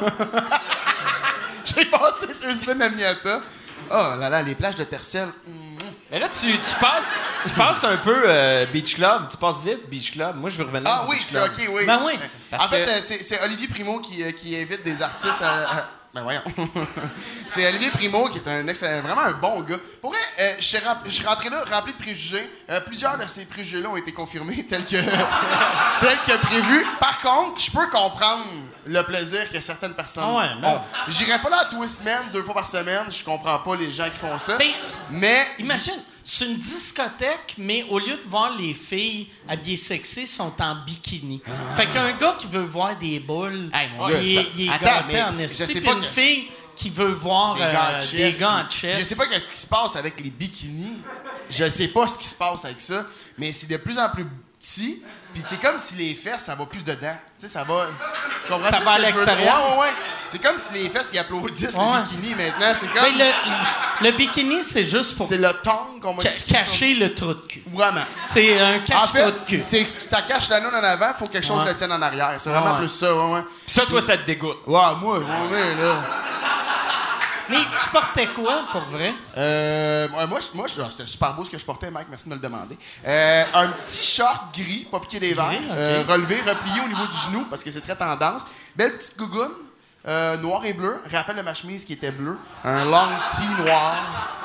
[SPEAKER 6] J'ai passé 2 semaines à Miata. Oh là là, les plages de Tercel.
[SPEAKER 7] Mais là, tu passes un peu Beach Club. Tu passes vite, Beach Club. Moi, je veux revenir
[SPEAKER 6] Ah
[SPEAKER 7] sur
[SPEAKER 6] oui,
[SPEAKER 7] Beach
[SPEAKER 6] c'est
[SPEAKER 7] Club.
[SPEAKER 6] OK, oui.
[SPEAKER 2] Ben oui.
[SPEAKER 6] En fait, c'est Olivier Primo qui invite des artistes à... Ben voyons. C'est Olivier Primo qui est vraiment un bon gars. Pour vrai, je suis rentré là rempli de préjugés. Plusieurs de ces préjugés-là ont été confirmés tels que prévu. Par contre, je peux comprendre le plaisir que certaines personnes ont. J'irai pas là à tous les semaines, 2 fois par semaine. Je comprends pas les gens qui font ça. Mais
[SPEAKER 2] Imagine, c'est une discothèque, mais au lieu de voir les filles habillées sexy, sont en bikini. Fait qu'un gars qui veut voir des boules,
[SPEAKER 6] Hey, mon gars,
[SPEAKER 2] il est
[SPEAKER 6] attends,
[SPEAKER 2] gâté
[SPEAKER 6] mais
[SPEAKER 2] en
[SPEAKER 6] je
[SPEAKER 2] esti.
[SPEAKER 6] sais
[SPEAKER 2] Puis
[SPEAKER 6] pas
[SPEAKER 2] une
[SPEAKER 6] que-
[SPEAKER 2] fille qui veut voir des gars en chest.
[SPEAKER 6] Je sais pas qu'est-ce qui se passe avec les bikinis. Je sais pas ce qui se passe avec ça, mais c'est de plus en plus petit. Puis c'est comme si les fesses, ça va plus dedans. Tu sais, ça va. Tu comprends
[SPEAKER 2] Ça
[SPEAKER 6] ce
[SPEAKER 2] va à
[SPEAKER 6] que je veux dire?
[SPEAKER 2] l'extérieur.
[SPEAKER 6] Ouais. C'est comme si les fesses, ils applaudissent
[SPEAKER 2] Ouais.
[SPEAKER 6] le bikini maintenant. C'est
[SPEAKER 2] Ben,
[SPEAKER 6] comme.
[SPEAKER 2] le bikini, c'est juste pour
[SPEAKER 6] C'est le tongue qu'on m'a expliqué.
[SPEAKER 2] cacher le trou de cul.
[SPEAKER 6] Vraiment.
[SPEAKER 2] C'est un
[SPEAKER 6] En
[SPEAKER 2] cache-trou
[SPEAKER 6] fait,
[SPEAKER 2] de cul.
[SPEAKER 6] ça cache la noune en avant, faut que quelque chose
[SPEAKER 2] Ouais.
[SPEAKER 6] le tienne en arrière. C'est vraiment
[SPEAKER 2] Ouais.
[SPEAKER 6] plus ça, ouais.
[SPEAKER 7] Puis ça, toi, ça te dégoûte.
[SPEAKER 6] Ouais, moi, là.
[SPEAKER 2] Mais tu portais quoi, pour vrai?
[SPEAKER 6] C'était super beau ce que je portais, Mike, merci de me le demander. Un petit short gris, pas piqué des verres,
[SPEAKER 2] Gris, ok.
[SPEAKER 6] relevé, replié au niveau du genou, parce que c'est très tendance. Belle petite gougoune, noir et bleu, rappel de ma chemise qui était bleue. Un long tee noir.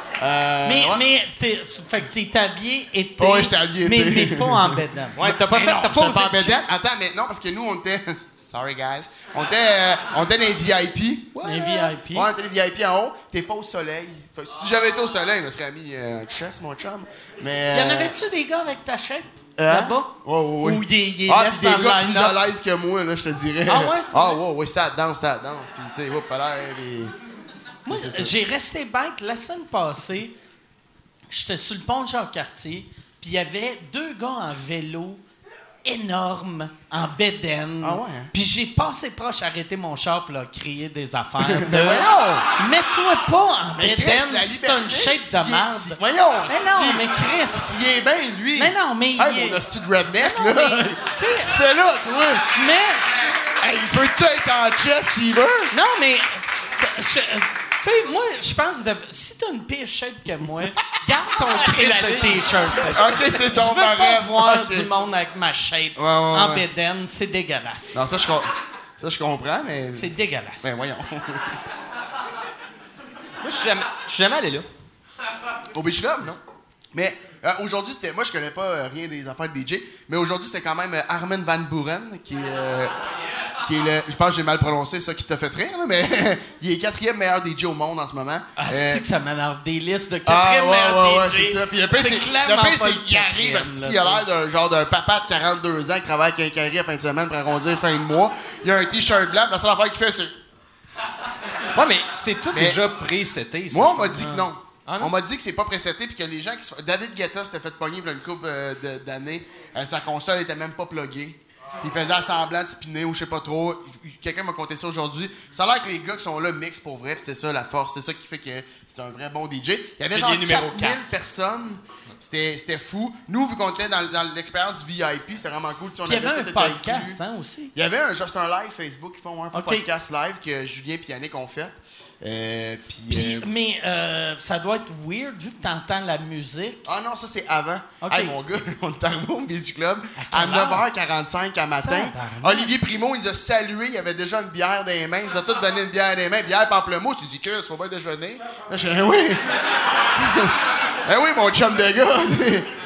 [SPEAKER 2] Mais fait que t'es habillé été.
[SPEAKER 6] Ouais, j'étais habillé
[SPEAKER 2] mais,
[SPEAKER 6] été.
[SPEAKER 2] mais pas en bédane.
[SPEAKER 7] Ouais, t'as pas
[SPEAKER 6] Mais
[SPEAKER 7] fait,
[SPEAKER 6] non,
[SPEAKER 7] t'as pas
[SPEAKER 6] j'étais pas en
[SPEAKER 7] osé le
[SPEAKER 6] bédaine.
[SPEAKER 7] chest.
[SPEAKER 6] Attends, mais non, parce que nous, on était... Sorry, guys. On était dans les VIP. Ouais.
[SPEAKER 2] Les VIP.
[SPEAKER 6] Ouais, on était les VIP en haut. T'es pas au soleil. Fait que si j'avais été au soleil, je me serais mis un chest, mon chum. Mais...
[SPEAKER 2] Y en avait-tu des gars avec ta shape?
[SPEAKER 6] Hein?
[SPEAKER 2] Là-bas?
[SPEAKER 6] Ouais.
[SPEAKER 2] Ou des
[SPEAKER 6] Ah,
[SPEAKER 2] laissent
[SPEAKER 6] puis des
[SPEAKER 2] dans
[SPEAKER 6] gars
[SPEAKER 2] le
[SPEAKER 6] plus
[SPEAKER 2] line-up?
[SPEAKER 6] à l'aise que moi, là, je te dirais.
[SPEAKER 2] Ah ouais, c'est
[SPEAKER 6] Ah
[SPEAKER 2] vrai?
[SPEAKER 6] ouais, ça danse. Puis, tu sais, pas l'air. Puis...
[SPEAKER 2] Moi,
[SPEAKER 6] C'est ça.
[SPEAKER 2] j'ai resté bête. La semaine passée, j'étais sur le pont de Jacques-Cartier, puis il y avait 2 gars en vélo énormes, en bédaine.
[SPEAKER 6] Ah ouais, hein?
[SPEAKER 2] Puis j'ai passé proche, arrêter mon char, puis là, crier des affaires.
[SPEAKER 6] voyons!
[SPEAKER 2] Mets-toi pas en
[SPEAKER 6] Mais Chris,
[SPEAKER 2] bédaine
[SPEAKER 6] la
[SPEAKER 2] si t'as une
[SPEAKER 6] liberté,
[SPEAKER 2] shape de merde.
[SPEAKER 6] Voyons!
[SPEAKER 2] Mais non,
[SPEAKER 6] si-
[SPEAKER 2] mais Chris!
[SPEAKER 6] Il est bien, lui.
[SPEAKER 2] Mais non, mais il
[SPEAKER 6] Hey,
[SPEAKER 2] est-
[SPEAKER 6] mon hostie de redneck,
[SPEAKER 2] Non,
[SPEAKER 6] là.
[SPEAKER 2] mais, tu
[SPEAKER 6] Tu
[SPEAKER 2] sais,
[SPEAKER 6] fais là, tu vois.
[SPEAKER 2] mais...
[SPEAKER 6] Hey, peux-tu être en chest s'il veut?
[SPEAKER 2] Non, mais... Tu sais, moi, je pense... Si t'as une pire shape que moi, garde ton crise de t-shirt.
[SPEAKER 6] OK, c'est ton
[SPEAKER 2] Je veux pas
[SPEAKER 6] barème.
[SPEAKER 2] voir
[SPEAKER 6] OK.
[SPEAKER 2] du monde avec ma shape en bédaine. C'est dégueulasse.
[SPEAKER 6] Non, ça, je comprends, mais...
[SPEAKER 2] C'est dégueulasse.
[SPEAKER 6] Ben, voyons.
[SPEAKER 7] Moi, je suis jamais allé là.
[SPEAKER 6] Au Beach Club? Non. Mais aujourd'hui, c'était... Moi, je connais pas rien des affaires de DJ, mais aujourd'hui, c'était quand même Armin van Buuren, qui est le... Je pense que j'ai mal prononcé ça qui t'a fait rire, là, mais il est 4e meilleur DJ au monde en ce moment.
[SPEAKER 2] Ah, c'est que ça m'énerve des listes de 4e
[SPEAKER 6] Ah,
[SPEAKER 2] meilleurs
[SPEAKER 6] ouais,
[SPEAKER 2] DJ.
[SPEAKER 6] c'est ça. Puis le pire,
[SPEAKER 2] clairement pas
[SPEAKER 6] c'est
[SPEAKER 2] le
[SPEAKER 6] qu'il arrive,
[SPEAKER 2] 4e,
[SPEAKER 6] asti, il a l'air d'un papa de 42 ans qui travaille avec un carré à fin de semaine pour arrondir fin de mois. Il a un t-shirt blanc, puis la seule affaire qu'il fait, c'est...
[SPEAKER 7] Ouais, mais c'est tout
[SPEAKER 6] Mais-
[SPEAKER 7] déjà pré-seté. ça,
[SPEAKER 6] Moi, on
[SPEAKER 7] je
[SPEAKER 6] m'a
[SPEAKER 7] pense.
[SPEAKER 6] dit que non.
[SPEAKER 7] Ah, non?
[SPEAKER 6] On m'a dit que c'est pas préseté puis que les gens qui se... David Guetta s'était fait pogner il y a une couple d'années. Sa console était même pas pluggée. Puis il faisait semblant de spinner ou je sais pas trop. Quelqu'un m'a conté ça aujourd'hui. Ça a l'air que les gars qui sont là mixent pour vrai, puis c'est ça la force. C'est ça qui fait que c'est un vrai bon DJ. Il y avait genre
[SPEAKER 7] Pilier numéro
[SPEAKER 6] 4000
[SPEAKER 7] 4.
[SPEAKER 6] personnes. C'était fou. Nous, vu qu'on était dans l'expérience VIP, c'était vraiment cool. Tu sais, on
[SPEAKER 2] Puis il y avait
[SPEAKER 6] tout
[SPEAKER 2] un
[SPEAKER 6] été
[SPEAKER 2] podcast,
[SPEAKER 6] inclus.
[SPEAKER 2] hein, aussi.
[SPEAKER 6] Il y avait juste un live Facebook qui font un
[SPEAKER 2] Ok.
[SPEAKER 6] podcast live que Julien et Yannick ont fait.
[SPEAKER 2] Puis, mais ça doit être weird, vu que t'entends la musique.
[SPEAKER 6] Ah non, ça c'est avant.
[SPEAKER 2] Ok.
[SPEAKER 6] Hey, mon gars, on est arrivé au Music Club à
[SPEAKER 2] quelle heure?
[SPEAKER 6] 9h45 à matin.
[SPEAKER 2] Tabarnak.
[SPEAKER 6] Olivier Primo, il nous a salué, il avait déjà une bière dans les mains. Il nous a tous donné une bière dans les mains, bière pamplemousse. Il dit que faut bien déjeuner. Là, je dis, oui. Eh oui, mon chum de gars.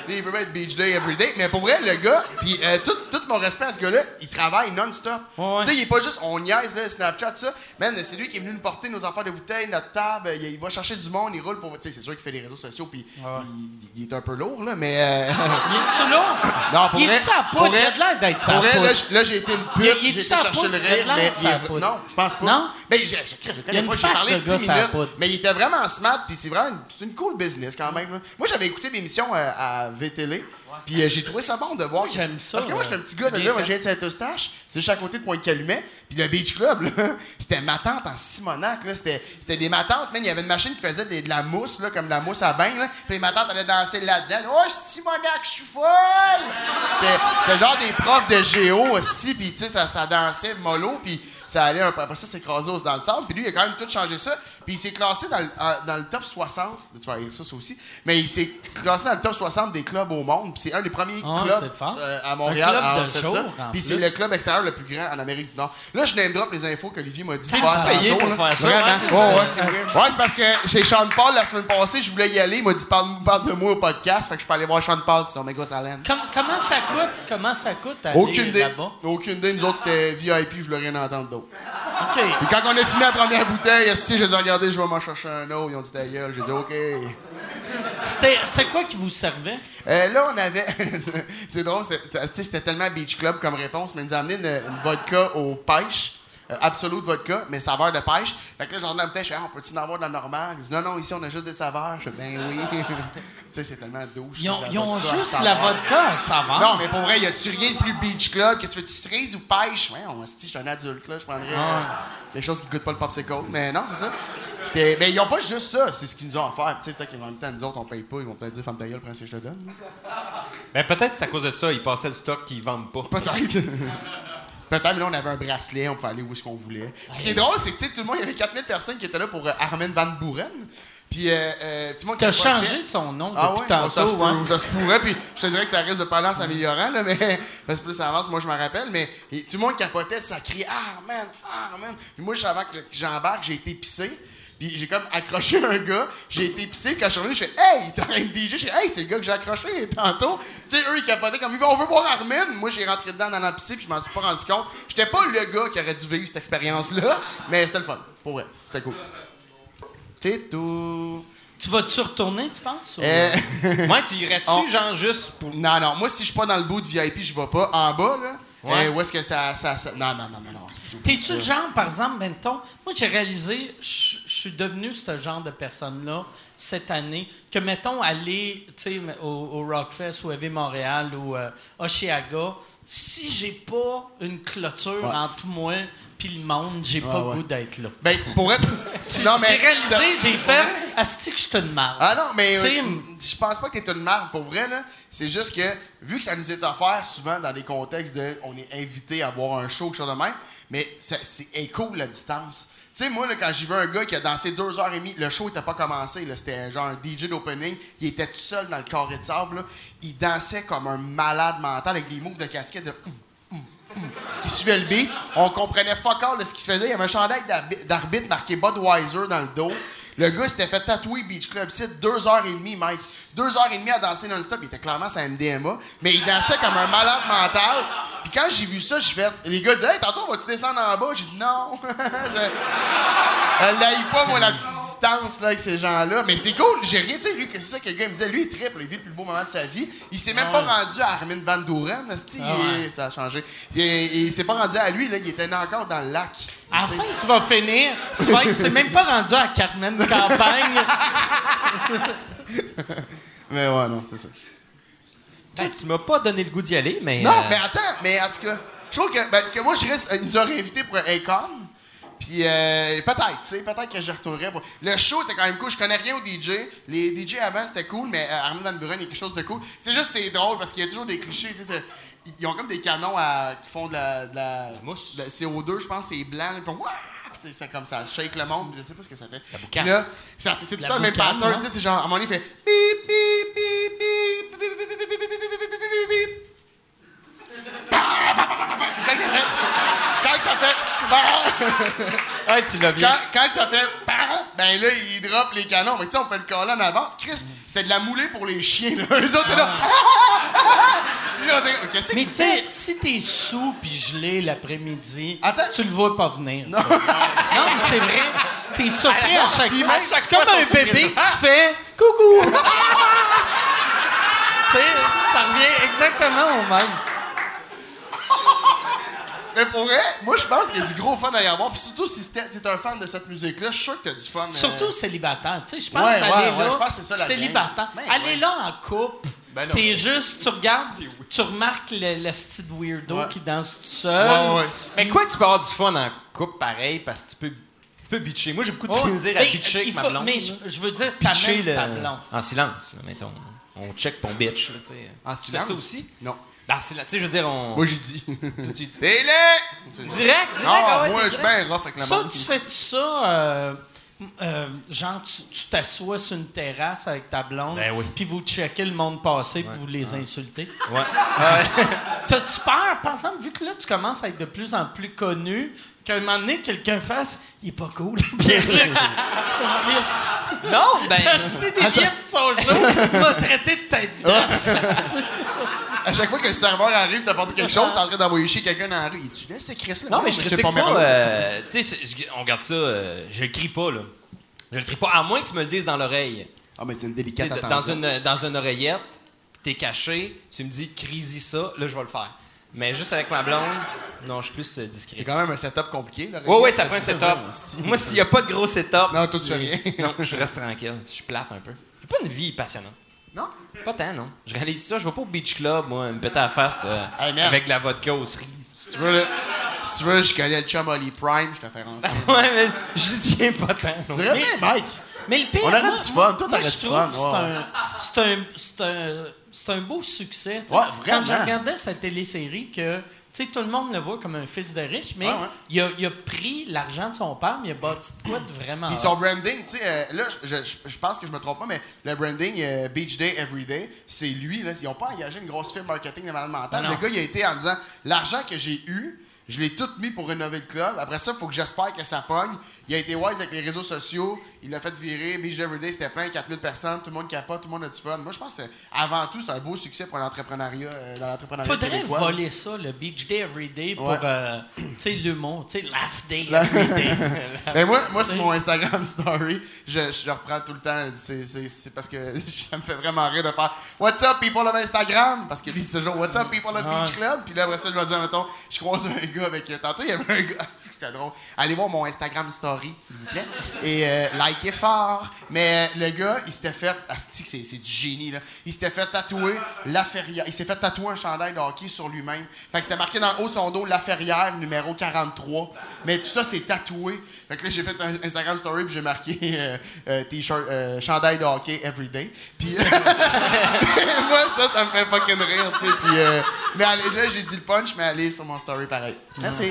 [SPEAKER 6] il veut être beach day every day. Mais pour vrai, le gars, puis tout mon respect à ce gars-là, il travaille non-stop.
[SPEAKER 2] Ouais.
[SPEAKER 6] Tu sais, il est pas juste, on niaise, là, Snapchat, ça. Man, c'est lui qui est venu nous porter nos affaires de bouteilles, notre table. Il va chercher du monde, il roule pour. Tu sais, c'est sûr qu'il fait les réseaux sociaux, puis il est un peu lourd, là, mais.
[SPEAKER 2] Il est-tu là?
[SPEAKER 6] Non, pour
[SPEAKER 2] Il
[SPEAKER 6] vrai.
[SPEAKER 2] est-tu à poudre? Il a de l'air d'être ça.
[SPEAKER 6] Pour vrai, là, j'ai été une pute.
[SPEAKER 2] Il est-tu
[SPEAKER 6] J'ai été
[SPEAKER 2] à
[SPEAKER 6] chercher
[SPEAKER 2] poudre?
[SPEAKER 6] le
[SPEAKER 2] Il a de
[SPEAKER 6] rythme,
[SPEAKER 2] l'air
[SPEAKER 6] mais
[SPEAKER 2] de ça à poudre.
[SPEAKER 6] non, je pense pas.
[SPEAKER 2] Non?
[SPEAKER 6] Mais je
[SPEAKER 2] Il y a
[SPEAKER 6] connais
[SPEAKER 2] une
[SPEAKER 6] pas, j'ai
[SPEAKER 2] face
[SPEAKER 6] parlé
[SPEAKER 2] de
[SPEAKER 6] 10
[SPEAKER 2] gars sur la
[SPEAKER 6] minutes.
[SPEAKER 2] poudre.
[SPEAKER 6] Mais il était vraiment smart, puis c'est vraiment une cool business quand même. Là. Moi, j'avais écouté l'émission à VTL. Puis j'ai trouvé ça bon de voir.
[SPEAKER 2] J'aime ça.
[SPEAKER 6] Parce que moi, j'étais un petit gars de là, moi, je viens de Saint-Eustache. C'est juste à côté de Pointe-Calumet. Puis le Beach Club, là, c'était ma tante en Simonac. Là. C'était des matantes. Il y avait une machine qui faisait de la mousse, là, comme de la mousse à bain. Là. Puis les matantes allaient danser là-dedans. Oh, Simonac, je suis folle! C'était genre des profs de géo aussi. Puis tu sais, ça dansait mollo. Puis ça allait un peu. Après ça, s'écrasait dans le sable. Puis lui, il a quand même tout changé ça. Puis il s'est classé dans le top 60. Tu vas lire ça aussi. Mais il s'est classé dans le top 60 des clubs au monde. Puis c'est un des premiers clubs à Montréal.
[SPEAKER 2] Un club
[SPEAKER 6] à
[SPEAKER 2] de
[SPEAKER 6] faire
[SPEAKER 2] jour,
[SPEAKER 6] ça.
[SPEAKER 2] en
[SPEAKER 6] Puis c'est
[SPEAKER 2] plus.
[SPEAKER 6] le club extérieur le plus grand en Amérique du Nord. Là, je name drop les infos qu'Olivier m'a dit.
[SPEAKER 2] T'es
[SPEAKER 6] faire
[SPEAKER 7] payé
[SPEAKER 6] tantôt,
[SPEAKER 7] pour
[SPEAKER 6] là.
[SPEAKER 7] faire ça,
[SPEAKER 6] Vraiment.
[SPEAKER 7] ouais, c'est
[SPEAKER 6] Ouais,
[SPEAKER 7] ça.
[SPEAKER 6] ouais, c'est parce que chez Sean Paul, la semaine passée, je voulais y aller. Il m'a dit parle de moi au podcast. Fait que je peux aller voir Sean Paul sur Omega Salem.
[SPEAKER 2] Comment ça coûte? Comment ça coûte aller
[SPEAKER 6] Aucune idée.
[SPEAKER 2] là-bas?
[SPEAKER 6] Aucune idée. Nous autres, c'était VIP. Je voulais rien entendre d'autre.
[SPEAKER 2] OK.
[SPEAKER 6] Puis quand on a fini la première bouteille, je les ai regardés, je vais m'en chercher un autre. Ils ont dit ta gueule. J'ai dit OK.
[SPEAKER 2] C'est quoi qui vous servait?
[SPEAKER 6] Là, on avait. C'est drôle, c'était tellement Beach Club comme réponse, mais ils nous a amené une vodka aux pêches. Absolute vodka, mais saveur de pêche. Fait que là, j'en ai la bouteille, je fais, on peut-tu en avoir de la normale? Ils disent, non, ici, on a juste des saveurs. Je fais, ben oui. Tu sais, c'est tellement douche.
[SPEAKER 2] Ils ont juste la vodka en saveur.
[SPEAKER 6] Non, mais pour vrai, y a-tu rien de plus Beach Club que tu fais-tu cerise ou pêche? Ouais, je suis un adulte, là, je prendrais quelque chose qui goûte pas le popsicle. Mais non, c'est ça. Mais ils ont pas juste ça, c'est ce qu'ils nous ont offert. Tu sais, peut-être qu'en même temps, nous autres, on paye pas, ils vont peut-être dire, femme ta gueule, prends ce que je te donne.
[SPEAKER 7] Ben, peut-être c'est à cause de ça, ils passaient le stock qu'ils vendent pas.
[SPEAKER 6] Peut-être. Peut-être, mais là, on avait un bracelet, on pouvait aller où est-ce qu'on voulait. Ce qui est drôle, c'est que, tu sais, tout le monde, il y avait 4000 personnes qui étaient là pour Armin Van Buren. Puis, tout le monde...
[SPEAKER 2] T'as changé son nom depuis tantôt,
[SPEAKER 6] ça se pourrait, puis je te dirais que ça risque de parler en s'améliorant, là, mais... Parce que plus ça avance, moi, je me rappelle, mais tout le monde capotait, ça criait « Armin! » Puis moi, avant que j'embarque, j'ai été pissé. Puis j'ai comme accroché un gars, j'ai été pissé, puis quand je suis revenu, je fais « Hey, t'es en train de DJ? » Je fais « Hey, c'est le gars que j'ai accroché tantôt. » Tu sais, eux, ils capotaient comme « On veut voir Armin. » Moi, j'ai rentré dedans dans la piscine, puis je m'en suis pas rendu compte. J'étais pas le gars qui aurait dû vivre cette expérience-là, mais c'était le fun. Pour vrai, c'était cool. C'est tout.
[SPEAKER 2] Tu vas-tu retourner, tu penses?
[SPEAKER 7] Moi, tu irais-tu, genre, juste pour.
[SPEAKER 6] Non. Moi, si je suis pas dans le bout de VIP, je vais pas. En bas, là.
[SPEAKER 7] Ouais.
[SPEAKER 6] Où est-ce que ça... Non.
[SPEAKER 2] T'es-tu le genre, par exemple, mettons, moi j'ai réalisé, je suis devenu ce genre de personne-là cette année, que mettons aller, tu sais, au Rockfest ou à Montréal ou Oshiaga, si j'ai pas une clôture entre moi puis le monde, j'ai pas le goût d'être là.
[SPEAKER 6] Ben, pour être... Non, mais...
[SPEAKER 2] J'ai réalisé, j'ai fait, asti que je te demande.
[SPEAKER 6] Ah non, mais
[SPEAKER 2] T'sais,
[SPEAKER 6] je pense pas que t'es une marque, pour vrai, là. C'est juste que, vu que ça nous est offert souvent dans des contextes de... On est invité à voir un show, quelque chose de même, mais c'est cool, la distance. Tu sais, moi, là, quand j'ai vu un gars qui a dansé 2h30, le show était pas commencé, là, c'était genre un DJ d'opening, il était tout seul dans le carré de sable, là. Il dansait comme un malade mental avec des moves de casquette de... qui suivait le beat. On comprenait fuck all de ce qui se faisait. Il y avait un chandail d'arbitre marqué Budweiser dans le dos. Le gars s'était fait tatouer Beach Club. C'est 2h30, Mike. 2h30 à danser non-stop. Il était clairement sa MDMA. Mais il dansait comme un malade mental. Puis quand j'ai vu ça, j'ai fait... Les gars disaient « Hey, tantôt, vas-tu descendre en bas? » J'ai dit « Non. » Elle n'aille pas, moi, la petite distance là, avec ces gens-là. Mais c'est cool. J'ai rien... Tu sais, lui, c'est ça que le gars me disait. Lui, il triple. Il vit le plus beau moment de sa vie. Il s'est même pas rendu à Armin Van Buren. Ça a changé. Il s'est pas rendu à lui. Là. Il était encore dans le lac.
[SPEAKER 2] À la fin, tu vas finir. Tu vas être... C'est même pas rendu à Carmen Campagne.
[SPEAKER 6] Mais ouais, non, c'est ça.
[SPEAKER 7] Ben, tu m'as pas donné le goût d'y aller, mais.
[SPEAKER 6] Non, mais attends, mais en tout cas, je trouve que moi, je reste. Ils nous ont réinvités pour Akon. Puis peut-être, tu sais, peut-être que j'y retournerai. Le show était quand même cool. Je connais rien aux DJ. Les DJ avant, c'était cool, mais Armin Van Buren, il y a quelque chose de cool. C'est juste, c'est drôle parce qu'il y a toujours des clichés, tu sais. Ils ont comme des canons qui font de la
[SPEAKER 7] mousse.
[SPEAKER 6] De la CO2, je pense, c'est blanc. Là, puis c'est comme ça, shake le monde, je sais pas ce que ça fait.
[SPEAKER 7] La boucane.
[SPEAKER 6] Là, c'est tout le temps le même pattern, tu sais, c'est genre, à un moment donné, il fait bip, bip, bip, bip, bip, bip, bip, bip, bip, bip, bip. Quand ça fait...
[SPEAKER 7] Ah, tu l'as bien.
[SPEAKER 6] Quand ça fait... Ben là, il drop les canons. Mais tu sais, on fait le coller en avant. Chris, c'était de la moulée pour les chiens, là. Eux autres, t'es là. Là, qu'est-ce
[SPEAKER 2] Mais
[SPEAKER 6] qu'il
[SPEAKER 2] tu
[SPEAKER 6] fait?
[SPEAKER 2] sais, si t'es sous pis gelé l'après-midi,
[SPEAKER 6] Attends.
[SPEAKER 2] tu le vois pas venir. Non, non mais c'est vrai. T'es surpris à chaque fois.
[SPEAKER 6] même
[SPEAKER 2] C'est comme un bébé que tu fais « Coucou! » Tu sais, ça revient exactement au même.
[SPEAKER 6] Mais pour vrai, moi, je pense qu'il y a du gros fun à y avoir. Puis surtout, si t'es un fan de cette musique-là, je suis sûr que t'as du fun.
[SPEAKER 2] Surtout célibataire. Tu sais, je pense
[SPEAKER 6] Ouais,
[SPEAKER 2] aller
[SPEAKER 6] ouais,
[SPEAKER 2] là,
[SPEAKER 6] ouais, je pense que c'est ça la
[SPEAKER 2] célibataire.
[SPEAKER 6] gang. Ben,
[SPEAKER 2] aller
[SPEAKER 6] ouais.
[SPEAKER 2] là en couple,
[SPEAKER 7] Ben non.
[SPEAKER 2] t'es juste, tu regardes, tu remarques le style weirdo
[SPEAKER 6] Ouais.
[SPEAKER 2] qui danse tout seul.
[SPEAKER 6] Ouais.
[SPEAKER 7] Mais quoi, tu peux avoir du fun en couple pareil parce que tu peux bitcher. Moi, j'ai beaucoup de
[SPEAKER 2] Ouais.
[SPEAKER 7] plaisir à
[SPEAKER 2] Mais
[SPEAKER 7] bitcher avec
[SPEAKER 2] il
[SPEAKER 7] ma
[SPEAKER 2] faut-
[SPEAKER 7] blonde.
[SPEAKER 2] Mais
[SPEAKER 7] là.
[SPEAKER 2] je veux dire,
[SPEAKER 7] Pitcher
[SPEAKER 2] t'amènes ta blonde.
[SPEAKER 7] en silence. Là, mettons. On check ton bitch. Là, tu sais.
[SPEAKER 6] En
[SPEAKER 7] Tu fais
[SPEAKER 6] silence?
[SPEAKER 7] ça aussi?
[SPEAKER 6] Non.
[SPEAKER 7] En silence. Tu sais, je veux dire, on.
[SPEAKER 6] Moi, j'ai dit.
[SPEAKER 7] tu- tu-
[SPEAKER 6] Télé!
[SPEAKER 7] Direct,
[SPEAKER 6] Ah,
[SPEAKER 7] ouais,
[SPEAKER 6] moi,
[SPEAKER 7] t'es
[SPEAKER 6] je suis
[SPEAKER 7] direct.
[SPEAKER 6] bien rough avec la
[SPEAKER 2] Ça,
[SPEAKER 6] bande.
[SPEAKER 2] tu fais ça, genre, tu t'assois sur une terrasse avec ta blonde,
[SPEAKER 7] Ben oui.
[SPEAKER 2] puis vous checkez le monde passer, puis vous les insultez.
[SPEAKER 7] Ouais.
[SPEAKER 2] T'as-tu peur, par exemple, vu que là, tu commences à être de plus en plus connu, qu'à un moment donné, quelqu'un fasse « Il est pas cool. » Pierre-Luc,
[SPEAKER 7] Non, ben.
[SPEAKER 2] j'ai acheté des billets pour son show, m'a traité de tête d'œuf.
[SPEAKER 6] À chaque fois que le serveur arrive, t'apportes quelque chose, t'es en train d'envoyer chier quelqu'un dans la rue. Tu laisses ce Chris-là?
[SPEAKER 7] Non, mais je
[SPEAKER 6] monsieur
[SPEAKER 7] critique
[SPEAKER 6] Pomerleau.
[SPEAKER 7] pas. Tu sais, on regarde ça. Je le crie pas, là. Je le crie pas, à moins que tu me le dises dans l'oreille.
[SPEAKER 6] Ah, mais c'est une
[SPEAKER 7] Tu
[SPEAKER 6] délicate
[SPEAKER 7] sais,
[SPEAKER 6] attention.
[SPEAKER 7] dans une oreillette, t'es caché, tu me dis crie-y ça, là, je vais le faire. Mais juste avec ma blonde, non, je suis plus
[SPEAKER 6] C'est
[SPEAKER 7] discret.
[SPEAKER 6] quand même un setup compliqué, là.
[SPEAKER 7] Ouais, ça prend un setup. Moi, s'il y a pas de gros setup.
[SPEAKER 6] Non, toi, tu fais rien.
[SPEAKER 7] Non, je reste tranquille. Je suis plate un peu. J'ai pas une vie passionnante.
[SPEAKER 6] Non?
[SPEAKER 7] Pas tant, non. Je réalise ça. Je vais pas au beach club, moi, me péter à la face
[SPEAKER 6] Hey, merde.
[SPEAKER 7] avec de la vodka aux cerises.
[SPEAKER 6] Si tu veux, je connais le chum Oli Prime, je te fais rentrer.
[SPEAKER 7] Ouais, mais je tiens pas tant. non.
[SPEAKER 6] C'est vrai, Mike?
[SPEAKER 2] Mais le pire,
[SPEAKER 6] On aurait
[SPEAKER 2] moi-
[SPEAKER 6] du fun.
[SPEAKER 2] moi-
[SPEAKER 6] Toi,
[SPEAKER 2] moi,
[SPEAKER 6] t'aurais
[SPEAKER 2] je
[SPEAKER 6] du
[SPEAKER 2] trouve
[SPEAKER 6] fun,
[SPEAKER 2] que c'est un beau succès. tu sais.
[SPEAKER 6] Ouais,
[SPEAKER 2] Quand je
[SPEAKER 6] vraiment.
[SPEAKER 2] regardais cette télésérie, que tu sais, tout le monde le voit comme un fils de riche, mais
[SPEAKER 6] Ouais.
[SPEAKER 2] il a pris l'argent de son père, mais il a bâti de quoi de vraiment
[SPEAKER 6] Puis
[SPEAKER 2] hot.
[SPEAKER 6] son branding, tu sais, là, je pense que je me trompe pas, mais le branding Beach Day Everyday, c'est lui, là. Ils n'ont pas engagé une grosse firme marketing de malade mental.
[SPEAKER 2] Non.
[SPEAKER 6] Le gars, il a été en disant l'argent que j'ai eu, je l'ai tout mis pour rénover le club. Après ça, il faut que j'espère que ça pogne. Il a été wise avec les réseaux sociaux. Il l'a fait virer. Beach Day Everyday, c'était plein, 4000 personnes. Tout le monde capote, tout le monde a du fun. Moi, je pense que avant tout, c'est un beau succès pour l'entrepreneuriat dans l'entrepreneuriat
[SPEAKER 2] Faudrait
[SPEAKER 6] québécois.
[SPEAKER 2] voler ça, le Beach Day Everyday, pour
[SPEAKER 6] Ouais.
[SPEAKER 2] tu sais, l'humour, tu sais, Laugh Day Everyday.
[SPEAKER 6] Ben moi sur mon Instagram story, je reprends tout le temps. C'est parce que ça me fait vraiment rire de faire What's up people of Instagram? Parce que lui, c'est toujours What's up people of Beach Club? Puis là, après ça, je vais dire, mettons, je croise un gars avec. Tantôt, il y avait un gars. Asti que c'était drôle. Allez voir mon Instagram story, s'il vous plaît. Et likez fort. Mais le gars, il s'était fait. Asti que c'est du génie, là. Il s'était fait tatouer La Ferrière. Il s'est fait tatouer un chandail de hockey sur lui-même. Fait que c'était marqué dans le haut de son dos La Ferrière, numéro 43. Mais tout ça, c'est tatoué. Fait que là, j'ai fait un Instagram story puis j'ai marqué t-shirt, chandail de hockey everyday. Puis moi, ça me fait fucking rire, tu sais. Puis mais allez, là, j'ai dit le punch, mais allez sur mon story pareil. Merci.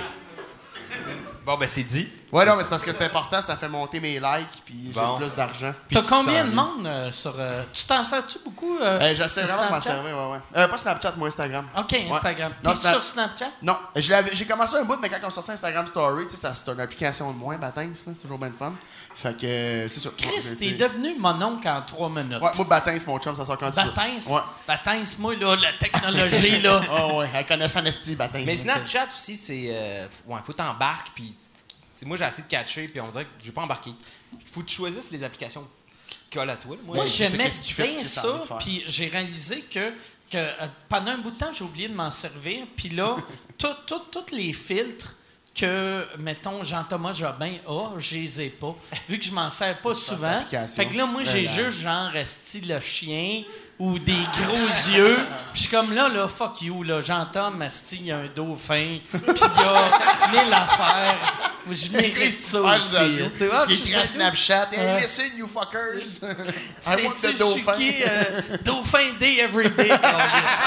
[SPEAKER 7] Bon, ben, c'est dit.
[SPEAKER 6] Ouais, non, mais c'est parce que c'est important, ça fait monter mes likes puis
[SPEAKER 7] Bon.
[SPEAKER 6] j'ai plus d'argent.
[SPEAKER 2] T'as
[SPEAKER 7] tu
[SPEAKER 2] combien
[SPEAKER 7] sens
[SPEAKER 2] de monde sur. Tu t'en sers-tu beaucoup?
[SPEAKER 6] J'essaie
[SPEAKER 2] sur
[SPEAKER 6] vraiment de m'en
[SPEAKER 2] Snapchat?
[SPEAKER 6] servir, ouais. Pas Snapchat, moi, Instagram.
[SPEAKER 2] OK, Instagram.
[SPEAKER 6] Non,
[SPEAKER 2] T'es
[SPEAKER 6] Snap-
[SPEAKER 2] sur Snapchat?
[SPEAKER 6] Non, j'ai commencé un bout, mais quand on sortit Instagram Story, tu sais, ça, c'est une application de moins, Batins, là, c'est toujours bien le fun. Fait que, c'est ça.
[SPEAKER 2] Chris, t'es devenu mon oncle en 3 minutes.
[SPEAKER 6] Ouais, moi, Batins, mon chum, ça sort quand tu veux.
[SPEAKER 2] Batins?
[SPEAKER 6] Ouais.
[SPEAKER 2] Batins, moi, là, la technologie, là.
[SPEAKER 6] Oh, ouais, elle connaît ça, Nesty, Batins.
[SPEAKER 7] Mais Snapchat aussi, c'est. Ouais, faut t'embarques, puis. Moi, j'ai essayé de catcher, puis on dirait que j'ai pas embarqué. Faut que tu choisisses les applications qui collent à toi. Là.
[SPEAKER 2] Moi,
[SPEAKER 6] Ouais, je sais
[SPEAKER 2] j'aimais
[SPEAKER 6] qu'est-ce qu'il fait,
[SPEAKER 2] bien
[SPEAKER 6] qu'est-ce que
[SPEAKER 2] ça,
[SPEAKER 6] t'as envie de faire.
[SPEAKER 2] puis j'ai réalisé que pendant un bout de temps, j'ai oublié de m'en servir. Puis là, tous les filtres que, mettons, Jean-Thomas Jobin a, je les ai pas. Vu que je m'en sers pas souvent.
[SPEAKER 6] l'application.
[SPEAKER 2] Fait que là, moi, j'ai
[SPEAKER 6] Là.
[SPEAKER 2] juste genre Esti le chien ou des gros yeux. Puis je suis comme là, fuck you, là. Jean-Thomas, Esti, il y a un dauphin. Puis il y a 1000 affaires. Je mérite ça aussi. Hein. C'est vrai,
[SPEAKER 6] Il
[SPEAKER 2] je-
[SPEAKER 6] écrit à Snapchat. Hey,
[SPEAKER 2] Ouais.
[SPEAKER 6] listen, you fuckers. I want
[SPEAKER 2] C'est-tu
[SPEAKER 6] the dauphin.
[SPEAKER 2] chiqué, Dauphin Day Everyday, câlisse.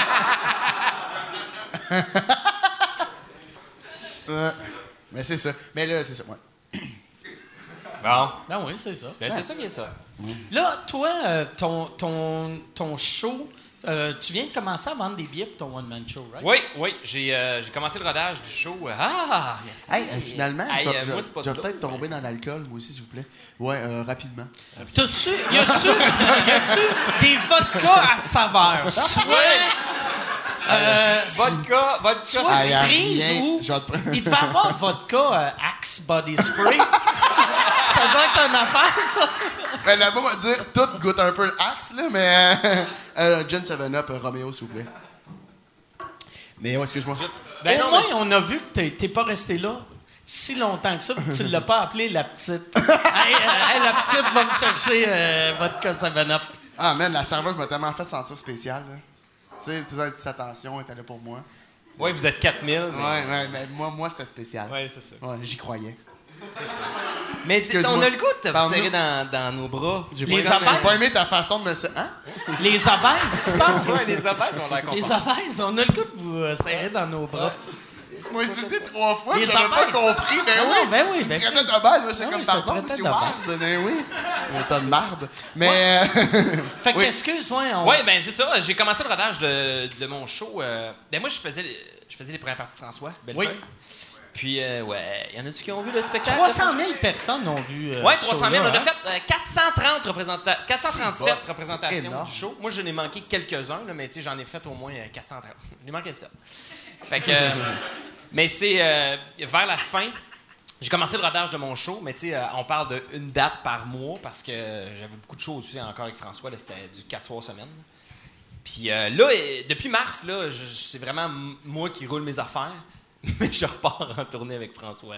[SPEAKER 6] Mais c'est ça. Mais là, c'est ça, ouais.
[SPEAKER 7] Bon.
[SPEAKER 2] Ben oui, c'est ça.
[SPEAKER 7] Ben, c'est ça qui est ça.
[SPEAKER 2] Là, toi, ton show, tu viens de commencer à vendre des billets pour ton one-man show, right?
[SPEAKER 7] Oui. J'ai commencé le rodage du show. Ah, merci.
[SPEAKER 6] Hey, finalement,
[SPEAKER 7] Hey,
[SPEAKER 6] je
[SPEAKER 7] moi, c'est pas
[SPEAKER 6] vais
[SPEAKER 7] de
[SPEAKER 6] peut-être tomber dans l'alcool, moi aussi, s'il vous plaît. Ouais, rapidement.
[SPEAKER 2] Y a-tu des vodkas à saveur?
[SPEAKER 7] Vodka,
[SPEAKER 2] Soit
[SPEAKER 6] Ah, y a
[SPEAKER 2] cerise
[SPEAKER 6] rien.
[SPEAKER 2] ou...
[SPEAKER 6] Je vais te prendre-
[SPEAKER 2] Il devait avoir vodka Axe Body Spray. Ça doit être une affaire, ça.
[SPEAKER 6] Ben, là-bas, on va dire, tout goûte un peu l'axe, là, mais... John 7-Up, Roméo, s'il vous plaît. Mais ouais, excuse-moi.
[SPEAKER 7] Ben
[SPEAKER 2] Au
[SPEAKER 7] non,
[SPEAKER 2] moins,
[SPEAKER 7] mais
[SPEAKER 2] on a vu que t'es pas resté là si longtemps que ça, puis tu l'as pas appelé la petite. Hey, la petite va me chercher vodka 7-Up.
[SPEAKER 6] Ah, man, la serveuse m'a tellement fait sentir spécial, là. Tu sais, toute la petite attention était là pour moi.
[SPEAKER 7] ouais, vous êtes 4000.
[SPEAKER 6] Ouais, mais moi, c'était spécial.
[SPEAKER 7] Ouais, c'est ça.
[SPEAKER 6] Ouais, j'y croyais.
[SPEAKER 7] Mais
[SPEAKER 6] Excuse-moi.
[SPEAKER 7] on a le goût de te
[SPEAKER 6] Parle-nous.
[SPEAKER 7] serrer dans nos bras.
[SPEAKER 6] J'ai
[SPEAKER 2] Les
[SPEAKER 6] pas,
[SPEAKER 2] abeilles.
[SPEAKER 6] j'ai pas aimé ta façon de me... Hein?
[SPEAKER 2] Les obèses, tu parles?
[SPEAKER 7] Ouais, les obèses, on l'a compris.
[SPEAKER 2] Les obèses, on a le goût de vous serrer dans nos bras.
[SPEAKER 6] Tu m'as insulté 3 fois,
[SPEAKER 2] Les
[SPEAKER 6] j'avais pas
[SPEAKER 2] abeilles.
[SPEAKER 6] compris. Ben
[SPEAKER 2] Ah
[SPEAKER 6] oui,
[SPEAKER 2] non, ben oui,
[SPEAKER 6] tu
[SPEAKER 2] ben
[SPEAKER 6] me traitais de base, moi, c'est
[SPEAKER 2] Ah
[SPEAKER 6] comme
[SPEAKER 2] oui, je te
[SPEAKER 6] pardon,
[SPEAKER 2] traitais
[SPEAKER 6] c'est
[SPEAKER 2] de
[SPEAKER 6] Ward. Ben oui. C'est une marde. Mais...
[SPEAKER 2] Fait que,
[SPEAKER 6] Oui.
[SPEAKER 2] excuse-moi, on...
[SPEAKER 7] Ouais, ben c'est ça. J'ai commencé le rodage de mon show. Ben moi, je faisais les premières parties de François, Bellefeuille.
[SPEAKER 2] Oui.
[SPEAKER 7] Puis, ouais, y en a-tu qui ont vu le spectacle?
[SPEAKER 2] 300 000 personnes ont vu
[SPEAKER 7] Ouais,
[SPEAKER 2] ce
[SPEAKER 7] 300 000.
[SPEAKER 2] show-là,
[SPEAKER 7] On a
[SPEAKER 2] hein?
[SPEAKER 7] fait 437
[SPEAKER 6] C'est
[SPEAKER 7] représentations
[SPEAKER 6] énorme.
[SPEAKER 7] du show. Moi, je n'ai manqué quelques-uns, là, mais tu sais, j'en ai fait au moins 430. Je n'ai manqué 7. Fait que... mais c'est vers la fin... J'ai commencé le rodage de mon show, mais tu sais, on parle d'une date par mois parce que j'avais beaucoup de choses aussi encore avec François. Là, c'était du 4 soirs semaine. Puis là, depuis mars, là, c'est vraiment moi qui roule mes affaires. Mais je repars en tournée avec François.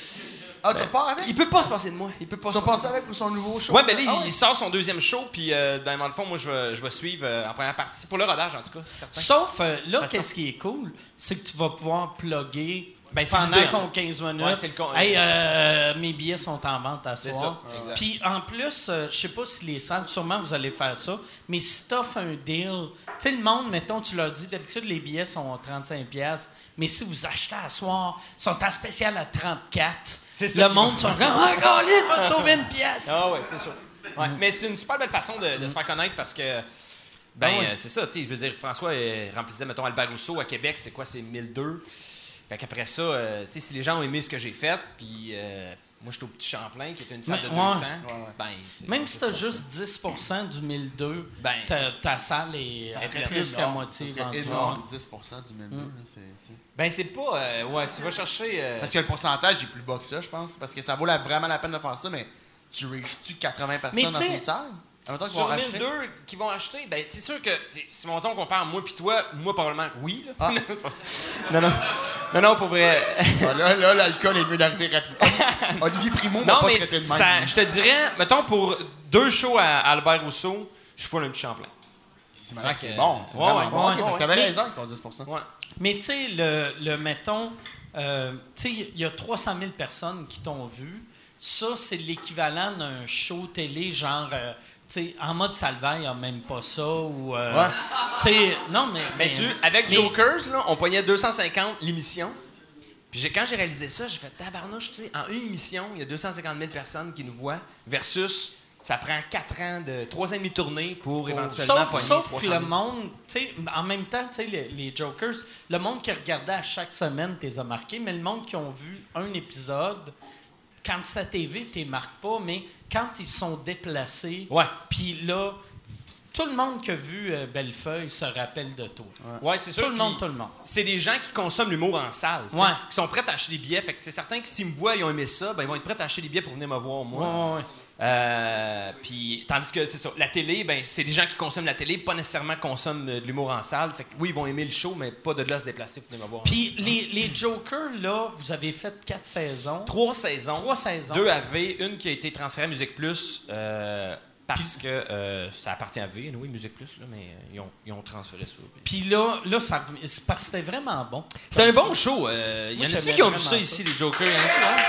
[SPEAKER 6] Ah, tu repars avec?
[SPEAKER 7] Il peut pas se passer de moi. Il peut pas
[SPEAKER 6] Tu
[SPEAKER 7] se
[SPEAKER 6] repars
[SPEAKER 7] passer.
[SPEAKER 6] avec pour son nouveau show?
[SPEAKER 7] Ouais, ben là,
[SPEAKER 6] Ah ouais?
[SPEAKER 7] il sort son deuxième show, puis ben, dans le fond, moi, je vais suivre en première partie. Pour le rodage, en tout cas, certain.
[SPEAKER 2] Sauf, là,
[SPEAKER 7] Façon.
[SPEAKER 2] qu'est-ce qui est cool, c'est que tu vas pouvoir plugger
[SPEAKER 7] Ben, c'est
[SPEAKER 2] pendant
[SPEAKER 7] l'idée,
[SPEAKER 2] ton
[SPEAKER 7] en
[SPEAKER 2] 15 minutes.
[SPEAKER 7] Ouais, c'est le con-
[SPEAKER 2] Hey, mes billets sont en vente à
[SPEAKER 7] C'est
[SPEAKER 2] soir.
[SPEAKER 7] ça, exact.
[SPEAKER 2] Puis en plus, je sais pas si les salles, sûrement vous allez faire ça, mais si t'offres un deal, tu sais, le monde, mettons, tu leur dis, d'habitude, les billets sont 35$, mais si vous achetez à soir, ils sont en spécial à 34$.
[SPEAKER 7] C'est ça.
[SPEAKER 2] Le monde sont comme, ah, oh, je vais sauver une pièce.
[SPEAKER 7] Ah ouais, c'est sûr. Ouais, mais c'est une super belle façon de se faire connaître parce que, ben,
[SPEAKER 2] Ah ouais.
[SPEAKER 7] c'est ça, tu sais, je veux dire, François remplissait, mettons, Albert Rousseau à Québec, c'est quoi, c'est 1002. Fait qu'après ça, tu sais, si les gens ont aimé ce que j'ai fait, puis moi, j'étais au Petit Champlain, qui était une salle
[SPEAKER 2] Mais,
[SPEAKER 7] de
[SPEAKER 2] ouais.
[SPEAKER 7] 200, ben...
[SPEAKER 2] Même si
[SPEAKER 7] c'est
[SPEAKER 2] t'as
[SPEAKER 7] ça.
[SPEAKER 2] juste 10% du 1002,
[SPEAKER 7] Ben, c'est ça.
[SPEAKER 2] ta salle est
[SPEAKER 6] Ça serait
[SPEAKER 2] plus qu'à
[SPEAKER 6] énorme.
[SPEAKER 2] moitié
[SPEAKER 6] Ça serait
[SPEAKER 2] vendue.
[SPEAKER 6] énorme, 10% du 1002, là, c'est... tu sais.
[SPEAKER 7] Ben, c'est pas... ouais, tu vas chercher...
[SPEAKER 6] Parce que le pourcentage est plus bas que ça, je pense. Parce que ça vaut vraiment la peine de faire ça, mais tu reaches-tu 80 personnes
[SPEAKER 2] Mais
[SPEAKER 6] dans
[SPEAKER 2] tu sais,
[SPEAKER 6] une salle? Admettons qu'ils vont
[SPEAKER 7] Sur
[SPEAKER 6] racheter.
[SPEAKER 7] 1002 qui vont acheter, ben c'est sûr que si mon qu'on parle moi puis toi, moi probablement oui là.
[SPEAKER 6] Ah.
[SPEAKER 7] non, pour vrai.
[SPEAKER 6] Ah, là, l'alcool est mieux d'arriver rapidement. Olivier Primo m'a
[SPEAKER 7] Non
[SPEAKER 6] pas
[SPEAKER 7] mais
[SPEAKER 6] traité de même.
[SPEAKER 7] ça, je te dirais, mettons pour 2 shows à Albert Rousseau, je fous un petit Champlain.
[SPEAKER 6] C'est vrai que c'est
[SPEAKER 7] Fait que,
[SPEAKER 6] bon. C'est
[SPEAKER 7] ouais,
[SPEAKER 6] vraiment bon.
[SPEAKER 2] ouais,
[SPEAKER 6] Ok, fait que
[SPEAKER 2] ouais.
[SPEAKER 6] t'avais
[SPEAKER 2] Mais-
[SPEAKER 6] raison avec ton 10%.
[SPEAKER 7] Ouais.
[SPEAKER 2] Mais tu sais, le mettons, tu sais, il y a 300 000 personnes qui t'ont vu. Ça, c'est l'équivalent d'un show télé, genre, tu sais, en mode Salvaire, il n'y a même pas ça. Ou,
[SPEAKER 6] Ouais.
[SPEAKER 2] tu sais, non, mais.
[SPEAKER 7] Mais avec
[SPEAKER 2] mais-
[SPEAKER 7] Jokers là, on pognait 250 l'émission. Puis quand j'ai réalisé ça, j'ai fait tabarnouche, tu sais, en une émission, il y a 250 000 personnes qui nous voient versus ça prend 4 ans de 3 ans et demi de tournée pour éventuellement pogner
[SPEAKER 2] Sauf
[SPEAKER 7] 300
[SPEAKER 2] que
[SPEAKER 7] 000.
[SPEAKER 2] le monde, tu sais, en même temps, tu sais, les Jokers, le monde qui regardait à chaque semaine, t'es a marqué, mais le monde qui ont vu un épisode, quand c'est à TV, t'es marques pas, mais quand ils sont déplacés,
[SPEAKER 7] Ouais.
[SPEAKER 2] puis là, tout le monde qui a vu Bellefeuille se rappelle de toi.
[SPEAKER 7] Ouais, c'est sûr.
[SPEAKER 2] Tout le monde,
[SPEAKER 7] puis
[SPEAKER 2] tout le monde.
[SPEAKER 7] C'est des gens qui consomment l'humour en salle, tu sais,
[SPEAKER 2] Ouais.
[SPEAKER 7] qui sont prêts à acheter des billets. Fait que c'est certain que s'ils me voient, ils ont aimé ça, ben ils vont être prêts à acheter des billets pour venir me voir moi.
[SPEAKER 2] Ouais.
[SPEAKER 7] Puis tandis que c'est ça, la télé, ben c'est des gens qui consomment la télé, pas nécessairement consomment de l'humour en salle. Fait que oui, ils vont aimer le show, mais pas de là à se déplacer pour venir me voir.
[SPEAKER 2] Puis les Jokers, là, vous avez fait 4 saisons.
[SPEAKER 7] 3 saisons.
[SPEAKER 2] 3 saisons.
[SPEAKER 7] 2 à V, une qui a été transférée à Musique Plus parce que ça appartient à V, oui, Musique Plus, là, mais ils ont transféré ça.
[SPEAKER 2] Puis là c'est parce que c'était vraiment bon.
[SPEAKER 7] C'est un bon show. Il y
[SPEAKER 2] Moi,
[SPEAKER 7] en a
[SPEAKER 2] j'aimais
[SPEAKER 7] qui ont vu
[SPEAKER 2] vraiment
[SPEAKER 7] ça ici,
[SPEAKER 2] ça.
[SPEAKER 7] les Jokers? Y en a-tu, hein?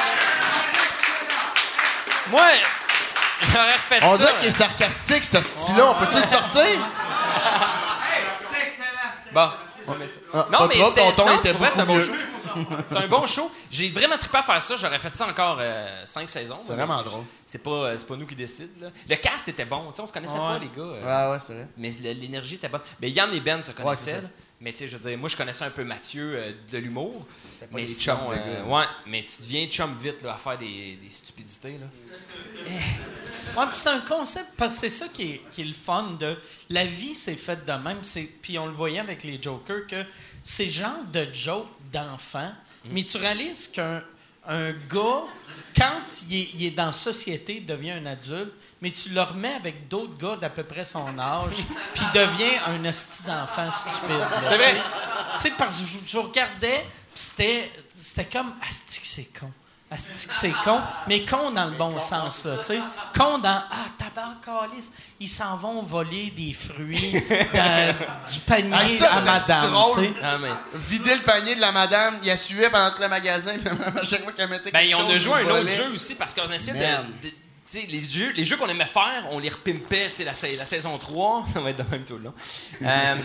[SPEAKER 7] Moi, j'aurais refait
[SPEAKER 6] On
[SPEAKER 7] ça.
[SPEAKER 6] dirait qu'il est sarcastique, ce style-là. On peut-tu le sortir?
[SPEAKER 7] Bon, on met ça.
[SPEAKER 6] Ah, pas trop, ton ton était
[SPEAKER 7] pour vrai, c'est un
[SPEAKER 6] beaucoup
[SPEAKER 7] bon
[SPEAKER 6] mieux.
[SPEAKER 7] show. C'est un bon show. J'ai vraiment trippé à faire ça. J'aurais fait ça encore 5 saisons.
[SPEAKER 6] C'est vraiment drôle.
[SPEAKER 7] C'est pas nous qui décident. Là. Le cast était bon. T'sais, on se connaissait pas, les gars.
[SPEAKER 6] Ouais, c'est vrai.
[SPEAKER 7] Mais l'énergie était bonne. Mais Yann et Ben se connaissaient.
[SPEAKER 6] c'est ça.
[SPEAKER 7] Là. Mais tu sais, je veux dire, moi, je connaissais un peu Mathieu de l'humour.
[SPEAKER 6] pas
[SPEAKER 7] Mais
[SPEAKER 6] des
[SPEAKER 7] sinon,
[SPEAKER 6] chums de gars.
[SPEAKER 7] ouais, mais tu deviens chum vite là, à faire des stupidités. Là.
[SPEAKER 2] Ouais, puis c'est un concept, parce que c'est ça qui est le fun de... La vie, c'est faite de même. Puis on le voyait avec les jokers, que c'est genre de joke d'enfant, mais tu réalises qu'un gars, quand il est dans la société, il devient un adulte, mais tu le remets avec d'autres gars d'à peu près son âge, puis il devient un hostie d'enfant stupide. Là,
[SPEAKER 7] C'est vrai.
[SPEAKER 2] Tu sais, parce que je regardais, puis c'était comme « Asti que c'est con ». Asti que c'est con, mais con dans le bon sens, là, tu sais. Con dans « Ah, tabarcalice, ils s'en vont voler des fruits du panier
[SPEAKER 6] Ah, ça,
[SPEAKER 2] à
[SPEAKER 6] c'est
[SPEAKER 2] madame,
[SPEAKER 6] drôle.
[SPEAKER 2] tu sais.
[SPEAKER 7] Ah, mais...
[SPEAKER 6] Vider le panier de la madame, il a suivi pendant tout le magasin, puis à chaque fois qu'elle mettait
[SPEAKER 7] Ben,
[SPEAKER 6] quelque chose,
[SPEAKER 7] on a joué
[SPEAKER 6] il
[SPEAKER 7] un autre
[SPEAKER 6] volait.
[SPEAKER 7] jeu aussi parce qu'on essayait
[SPEAKER 6] Man.
[SPEAKER 7] tu sais, les jeux qu'on aimait faire, on les repimpait, tu sais, la saison 3, ça va être de même tout le long.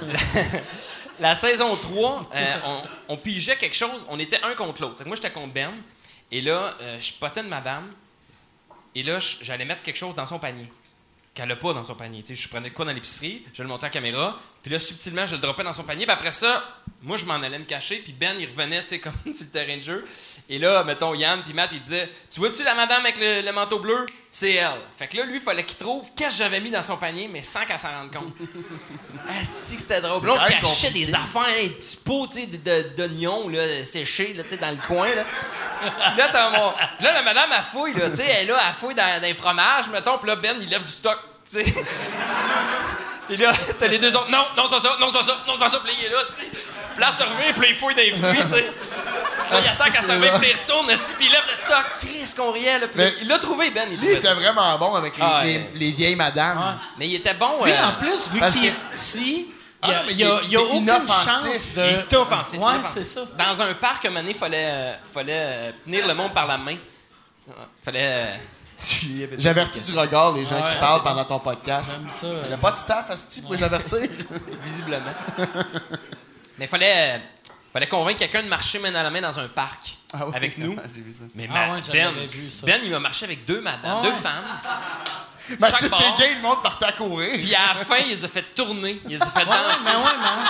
[SPEAKER 7] La saison 3, on pigeait quelque chose, on était un contre l'autre. Moi, j'étais contre Ben, et là, je potais de madame, et là, j'allais mettre quelque chose dans son panier, qu'elle n'a pas dans son panier. Tu sais, je prenais de quoi dans l'épicerie, je le montais en caméra, puis là, subtilement, je le droppais dans son panier, puis après ça, moi, je m'en allais me cacher, puis Ben, il revenait, tu sais, comme sur le terrain de jeu. Et là, mettons, Yann puis Matt, il disait « Tu vois-tu la madame avec le manteau bleu? C'est elle. » Fait que là, lui, il fallait qu'il trouve qu'est-ce que j'avais mis dans son panier, mais sans qu'elle s'en rende compte. Asti que c'était drôle. Là, on
[SPEAKER 6] C'est
[SPEAKER 7] cachait
[SPEAKER 6] compliqué.
[SPEAKER 7] des affaires, des petits pots, tu sais, d'oignons, là, séchés, là, tu sais, dans le coin, là. Puis là, puis là, la madame, elle fouille, là, tu sais, elle est là, elle fouille dans les fromages, mettons, puis là, Ben, il lève du stock, tu sais. Puis là, t'as les deux autres. Non, c'est pas ça, non, c'est pas ça, non, c'est pas ça. Puis là, il est là, tu sais. Puis là, elle se revient, puis là, il fouille dans les fruits, tu sais. Là, il attend qu'elle se revient, puis il retourne, puis il lève le stock. Qu'est-ce qu'on riait, là. Puis
[SPEAKER 6] Mais
[SPEAKER 7] il l'a trouvé, Ben.
[SPEAKER 6] Lui, il était vraiment bon avec les vieilles madames.
[SPEAKER 7] Mais il était bon.
[SPEAKER 2] Lui, en plus, vu
[SPEAKER 6] parce
[SPEAKER 2] qu'il est
[SPEAKER 6] que-
[SPEAKER 2] petit,
[SPEAKER 6] Ah, mais
[SPEAKER 2] il y a
[SPEAKER 6] il était
[SPEAKER 2] aucune
[SPEAKER 6] inoffensif.
[SPEAKER 2] chance de...
[SPEAKER 7] Il était offensif.
[SPEAKER 2] Ouais,
[SPEAKER 7] offensif.
[SPEAKER 2] c'est ça.
[SPEAKER 7] Dans un parc, un moment donné, il fallait tenir le monde par la main. Fallait...
[SPEAKER 6] J'avertis du regard les gens
[SPEAKER 2] Ouais,
[SPEAKER 6] qui
[SPEAKER 2] c'est
[SPEAKER 6] parlent
[SPEAKER 2] bon.
[SPEAKER 6] pendant ton podcast.
[SPEAKER 2] J'aime ça.
[SPEAKER 6] Il n'y a pas de staff, Asti, pour les avertir.
[SPEAKER 7] Visiblement. Mais fallait convaincre quelqu'un de marcher main dans la main dans un parc
[SPEAKER 6] Ah oui,
[SPEAKER 7] avec nous.
[SPEAKER 6] j'ai vu ça.
[SPEAKER 7] Mais
[SPEAKER 2] Ah ouais, j'en
[SPEAKER 7] Ben,
[SPEAKER 2] avais vu ça.
[SPEAKER 7] Ben, il m'a marché avec deux madames,
[SPEAKER 2] Ah
[SPEAKER 7] deux
[SPEAKER 2] ouais.
[SPEAKER 7] femmes.
[SPEAKER 6] Mathieu
[SPEAKER 7] bord.
[SPEAKER 6] Séguin, le monde partait à courir.
[SPEAKER 7] Puis à la fin, il les a fait tourner. Il les a fait
[SPEAKER 2] Ouais,
[SPEAKER 7] danser.
[SPEAKER 2] mais ouais.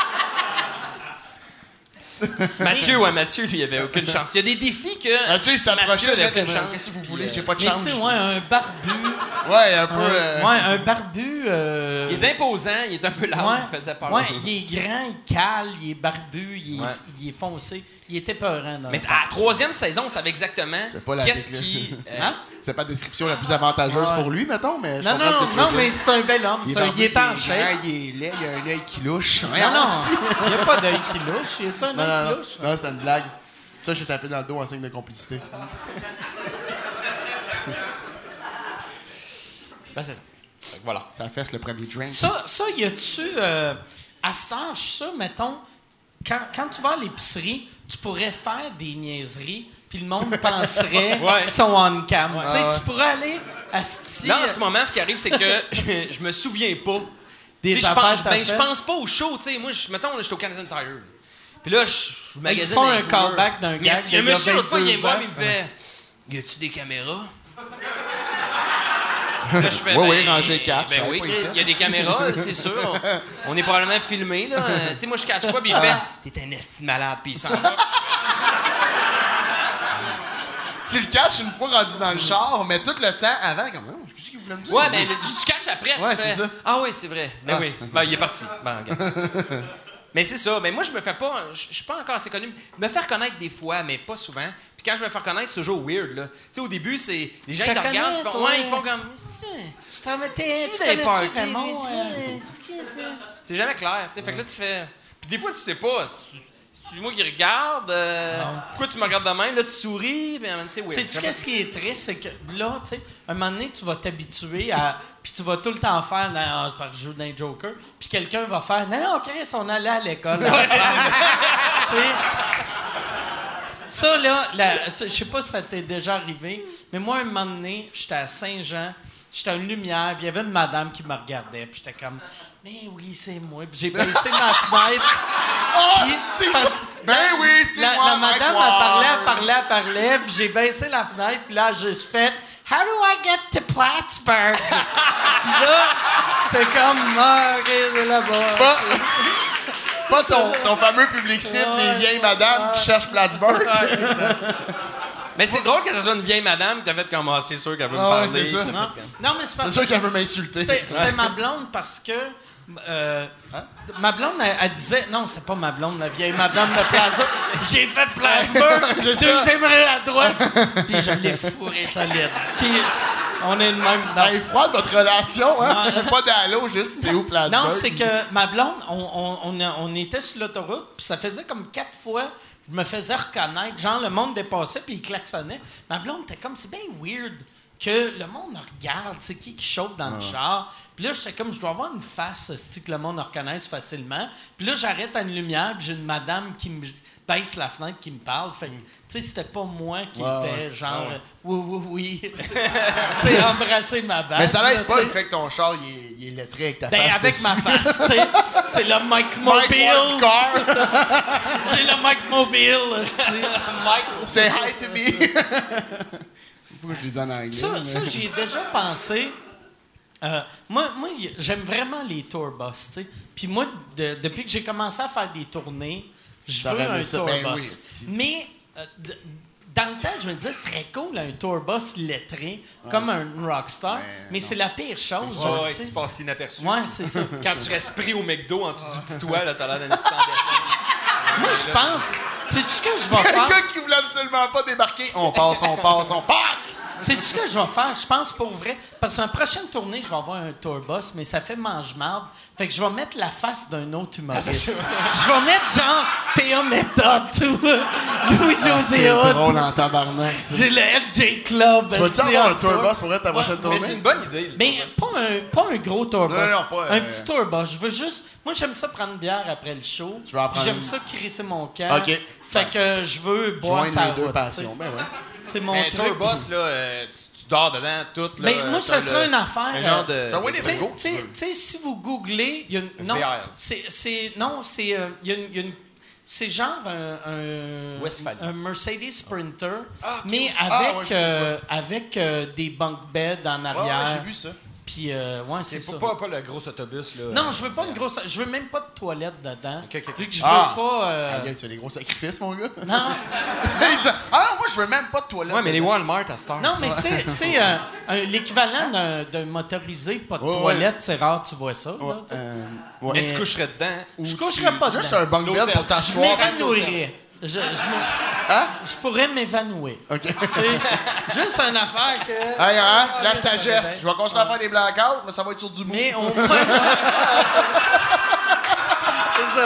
[SPEAKER 7] Mathieu, lui, il avait aucune chance. Il y a des défis que.
[SPEAKER 6] Mathieu, il s'approchait.
[SPEAKER 7] Mathieu avait
[SPEAKER 6] là,
[SPEAKER 7] aucune
[SPEAKER 6] comme,
[SPEAKER 7] chance.
[SPEAKER 6] Qu'est-ce que vous voulez?
[SPEAKER 7] Puis,
[SPEAKER 6] J'ai pas de
[SPEAKER 2] Mais
[SPEAKER 6] chance.
[SPEAKER 2] tu sais, ouais, un barbu...
[SPEAKER 6] Ouais, un peu.
[SPEAKER 2] un barbu...
[SPEAKER 7] Il est imposant, il est un peu large,
[SPEAKER 2] ouais,
[SPEAKER 7] il faisait peur.
[SPEAKER 2] ouais, il est grand, il cale, il est barbu,
[SPEAKER 7] Ouais.
[SPEAKER 2] il est foncé. Il était peurant.
[SPEAKER 7] Mais à la troisième saison, on savait exactement
[SPEAKER 6] C'est pas la
[SPEAKER 7] qu'est-ce
[SPEAKER 6] description.
[SPEAKER 7] qui.
[SPEAKER 2] Hein?
[SPEAKER 6] C'est pas la description la plus avantageuse
[SPEAKER 2] Ouais.
[SPEAKER 6] pour lui, mettons, mais je
[SPEAKER 2] Non,
[SPEAKER 6] comprends ce que
[SPEAKER 2] non,
[SPEAKER 6] tu veux
[SPEAKER 2] non,
[SPEAKER 6] dire.
[SPEAKER 2] mais c'est un bel homme. Il est en
[SPEAKER 6] grand,
[SPEAKER 2] shape.
[SPEAKER 6] il est laid, il a un œil qui louche.
[SPEAKER 2] Non,
[SPEAKER 6] Voyons,
[SPEAKER 2] non,
[SPEAKER 6] Asti.
[SPEAKER 2] il n'y a pas d'œil qui louche. Y a-tu un
[SPEAKER 6] Non,
[SPEAKER 2] œil
[SPEAKER 6] non,
[SPEAKER 2] qui
[SPEAKER 6] non.
[SPEAKER 2] louche?
[SPEAKER 6] Non, c'était une blague. Ça, je t'ai tapé dans le dos en signe de complicité.
[SPEAKER 7] Ben, c'est ça. Fait que voilà.
[SPEAKER 6] Ça fesse le premier drink.
[SPEAKER 2] Ça, y a-tu... à cet âge, ça, mettons, quand tu vas à l'épicerie, tu pourrais faire des niaiseries, puis le monde penserait
[SPEAKER 7] Ouais.
[SPEAKER 2] qu'ils sont on cam. Tu sais,
[SPEAKER 6] Ouais.
[SPEAKER 2] tu pourrais aller à ce
[SPEAKER 7] Là, en ce moment, ce qui arrive, c'est que je me souviens pas.
[SPEAKER 2] des
[SPEAKER 7] Tu sais,
[SPEAKER 2] affaires
[SPEAKER 7] je pense pas au show, tu sais. Moi, mettons, j'étais au Canadian Tire. Puis là, je
[SPEAKER 2] Ils
[SPEAKER 7] magasine
[SPEAKER 2] font
[SPEAKER 7] dans les
[SPEAKER 2] un
[SPEAKER 7] couleurs.
[SPEAKER 2] callback d'un
[SPEAKER 7] Mais
[SPEAKER 2] gag
[SPEAKER 7] il y a un
[SPEAKER 2] d'il y a
[SPEAKER 7] monsieur, l'autre fois, il vient me
[SPEAKER 2] 22
[SPEAKER 7] voir,
[SPEAKER 2] ans.
[SPEAKER 7] il me fait « Y a-tu des caméras? » Là, je fais
[SPEAKER 6] Oui, oui, rangée 4,
[SPEAKER 7] Ben
[SPEAKER 6] je
[SPEAKER 7] oui,
[SPEAKER 6] savais pas ici.
[SPEAKER 7] il y a des caméras, c'est sûr. On est probablement filmé, là. Tu sais, moi, je cache pas, puis il fait « T'es un esti de malade », puis il s'en va.
[SPEAKER 6] Tu le caches une fois rendu dans le char, mais tout le temps avant, comme, oh, qu'est-ce qu'il voulait me dire?
[SPEAKER 7] Ouais, mais tu caches après,
[SPEAKER 6] Ouais,
[SPEAKER 7] tu fais
[SPEAKER 6] c'est ça.
[SPEAKER 7] Ah oui, c'est vrai. Ben
[SPEAKER 6] Ah.
[SPEAKER 7] oui. Ben, il est parti. Ben, regarde. Mais c'est ça. Mais moi, je me fais pas. Je suis pas encore assez connu. Me faire connaître des fois, mais pas souvent. Puis quand je me fais connaître, c'est toujours weird, là. Tu sais, au début, c'est. Les gens,
[SPEAKER 2] Je
[SPEAKER 7] ils te
[SPEAKER 2] te
[SPEAKER 7] regardent,
[SPEAKER 2] connais,
[SPEAKER 7] ils font.
[SPEAKER 2] toi.
[SPEAKER 7] Ouais, ils font comme.
[SPEAKER 2] Tu connais Raymond?
[SPEAKER 7] C'est jamais clair, tu sais. Fait que là, tu fais. Puis des fois, tu sais pas. C'est moi qui regarde. Pourquoi tu me regardes de même? Là, tu souris. Puis, c'est weird.
[SPEAKER 2] Sais-tu qu'est-ce qui est triste? C'est que là, tu sais, un moment donné, tu vas t'habituer à. Puis tu vas tout le temps faire. Non, je joue dans les Joker. Puis quelqu'un va faire. Non, Chris, on allait à l'école. Tu sais. Ça, là, je sais pas si ça t'est déjà arrivé, mais moi, un moment donné, j'étais à Saint-Jean, j'étais à une lumière, puis il y avait une madame qui me regardait, puis j'étais comme, mais oui, c'est moi. Puis j'ai baissé ma fenêtre.
[SPEAKER 6] Oh,
[SPEAKER 2] Puis,
[SPEAKER 6] c'est
[SPEAKER 2] parce-
[SPEAKER 6] ça! Ben oui, c'est
[SPEAKER 2] la la madame, elle parlait, puis j'ai baissé la fenêtre, puis là, j'ai juste fait « How do I get to Plattsburgh? » Puis là, j'étais comme « OK, c'est là-bas. »
[SPEAKER 6] Pas ton fameux public cible des vieilles madames qui cherchent Plattsburgh.
[SPEAKER 7] Mais c'est drôle que ce soit une vieille madame qui t'a fait comme c'est sûr qu'elle veut me
[SPEAKER 6] Ah ouais,
[SPEAKER 7] parler.
[SPEAKER 6] c'est ça.
[SPEAKER 2] Non, mais c'est parce
[SPEAKER 6] C'est
[SPEAKER 2] que
[SPEAKER 6] sûr qu'elle veut m'insulter.
[SPEAKER 2] c'était ma blonde parce que... ma blonde, elle disait... Non, c'est pas ma blonde, la vieille madame de Plaza. J'ai fait Plattsburgh, deuxième rue à droite. Puis je l'ai fourré solide. Puis on est de même... Non.
[SPEAKER 6] Elle est froide, votre relation, hein? Pas d'allô, juste c'est où Plattsburgh?
[SPEAKER 2] Non, c'est que ma blonde, on était sur l'autoroute, puis ça faisait comme 4 fois, je me faisais reconnaître. Genre, le monde dépassait, puis il klaxonnait. Ma blonde était comme, c'est bien weird que le monde regarde, tu sais, qui chauffe dans le char. Puis là, j'étais comme, je dois avoir une face, que le monde reconnaisse facilement. Puis là, j'arrête à une lumière, puis j'ai une madame qui me baisse la fenêtre, qui me parle. Fait que, tu sais, c'était pas moi qui était genre, oui. Tu sais, embrasser ma dame.
[SPEAKER 6] Mais ça
[SPEAKER 2] là,
[SPEAKER 6] l'aide pas
[SPEAKER 2] tu
[SPEAKER 6] le
[SPEAKER 2] sais.
[SPEAKER 6] fait que ton char, il est lettré avec ta
[SPEAKER 2] Ben,
[SPEAKER 6] face
[SPEAKER 2] avec
[SPEAKER 6] dessus.
[SPEAKER 2] ma face, tu sais. C'est le Mike
[SPEAKER 6] Mike
[SPEAKER 2] Mobile.
[SPEAKER 6] Ward's car.
[SPEAKER 2] J'ai le Mike Mobile, tu
[SPEAKER 6] Say hi to me. Pourquoi je dis en anglais?
[SPEAKER 2] Ça, j'y ai déjà pensé. Moi, j'aime vraiment les tour bus, tu sais. Puis moi, depuis que j'ai commencé à faire des tournées, je veux
[SPEAKER 6] T'aurais
[SPEAKER 2] un
[SPEAKER 6] aimé ça?
[SPEAKER 2] tour
[SPEAKER 6] Ben
[SPEAKER 2] bus.
[SPEAKER 6] oui, esti.
[SPEAKER 2] Mais dans le temps, je me disais, ce serait cool un tour bus lettré, comme un rockstar. Mais c'est la pire chose.
[SPEAKER 7] Ouais,
[SPEAKER 2] tu sais.
[SPEAKER 7] tu passes inaperçu.
[SPEAKER 2] Ouais, c'est ça.
[SPEAKER 7] Quand tu restes pris au McDo en dessous du petit toit, là, t'as l'air d'un instant dessin.
[SPEAKER 2] Moi, je pense, c'est ce que je vais
[SPEAKER 6] Un
[SPEAKER 2] faire.
[SPEAKER 6] gars qui voulait absolument pas débarquer. On passe.
[SPEAKER 2] C'est ce que je vais faire, je pense pour vrai. Parce que la prochaine tournée, je vais avoir un tour bus, mais ça fait mange-marde. Fait que je vais mettre la face d'un autre humoriste. Je vais mettre genre P.A. Méthode, Louis-José
[SPEAKER 6] C'est
[SPEAKER 2] Hood.
[SPEAKER 6] drôle en tabarnak, ça.
[SPEAKER 2] J'ai le FJ Club.
[SPEAKER 6] Tu vas-tu avoir un tour bus pour être ta prochaine
[SPEAKER 7] Mais
[SPEAKER 6] tournée?
[SPEAKER 7] c'est une bonne idée. le
[SPEAKER 2] Mais
[SPEAKER 7] tour bus.
[SPEAKER 2] pas un gros tour bus.
[SPEAKER 6] Non, pas,
[SPEAKER 2] un petit tour bus. Je veux juste... Moi, j'aime ça prendre une bière après le show.
[SPEAKER 6] Tu veux en prendre
[SPEAKER 2] J'aime
[SPEAKER 6] une?
[SPEAKER 2] ça crisser mon camp.
[SPEAKER 6] OK.
[SPEAKER 2] Fait que je veux boire
[SPEAKER 6] Joindre
[SPEAKER 2] sa
[SPEAKER 6] les deux
[SPEAKER 2] route,
[SPEAKER 6] passions. Ben ouais.
[SPEAKER 2] c'est mon
[SPEAKER 7] Mais un
[SPEAKER 2] truc.
[SPEAKER 7] tour bus, là, tu dors dedans, tout. Là,
[SPEAKER 2] Mais moi, ça serait une affaire.
[SPEAKER 7] Un genre de.
[SPEAKER 6] Ah oui, les
[SPEAKER 2] Tu sais-
[SPEAKER 6] Bingo.
[SPEAKER 2] tu sais, si vous googlez, il y a une, non,
[SPEAKER 7] VR.
[SPEAKER 2] il y a une c'est genre
[SPEAKER 7] Westphalia.
[SPEAKER 2] un Mercedes Sprinter, mais
[SPEAKER 6] Ah, ouais,
[SPEAKER 2] avec,
[SPEAKER 6] je sais
[SPEAKER 2] avec des bunk beds en
[SPEAKER 6] Ouais,
[SPEAKER 2] arrière.
[SPEAKER 6] j'ai vu ça.
[SPEAKER 2] Puis, ouais, c'est
[SPEAKER 7] C'est
[SPEAKER 2] ça.
[SPEAKER 7] pas le gros autobus, là.
[SPEAKER 2] Non, je veux pas une grosse. Je veux même pas de toilette dedans.
[SPEAKER 7] Ok, ok.
[SPEAKER 2] Vu que je veux
[SPEAKER 6] Ah.
[SPEAKER 2] pas.
[SPEAKER 6] Ah, gars, tu fais des gros sacrifices, mon gars.
[SPEAKER 2] Non,
[SPEAKER 6] Moi, je veux même pas de toilette.
[SPEAKER 7] Ouais, mais les Walmart à cette heure.
[SPEAKER 2] non, mais tu sais, l'équivalent d'un motorisé, pas de
[SPEAKER 6] Ouais,
[SPEAKER 2] toilette, c'est rare, tu vois ça.
[SPEAKER 6] Ouais,
[SPEAKER 2] là, tu sais.
[SPEAKER 6] ouais.
[SPEAKER 7] Mais
[SPEAKER 2] Mais-
[SPEAKER 7] tu coucherais dedans. Ou
[SPEAKER 2] Je coucherais pas dedans.
[SPEAKER 6] Juste un bunk bed pour
[SPEAKER 2] Je
[SPEAKER 6] t'asseoir.
[SPEAKER 2] m'évanouirais.
[SPEAKER 6] Hein?
[SPEAKER 2] Je pourrais m'évanouir.
[SPEAKER 6] OK.
[SPEAKER 2] Tu sais, juste une affaire que.
[SPEAKER 6] Hey, hein? La sagesse. Je vais continuer à faire des blackouts, mais ça va être sur du mou.
[SPEAKER 2] Mais au moins. c'est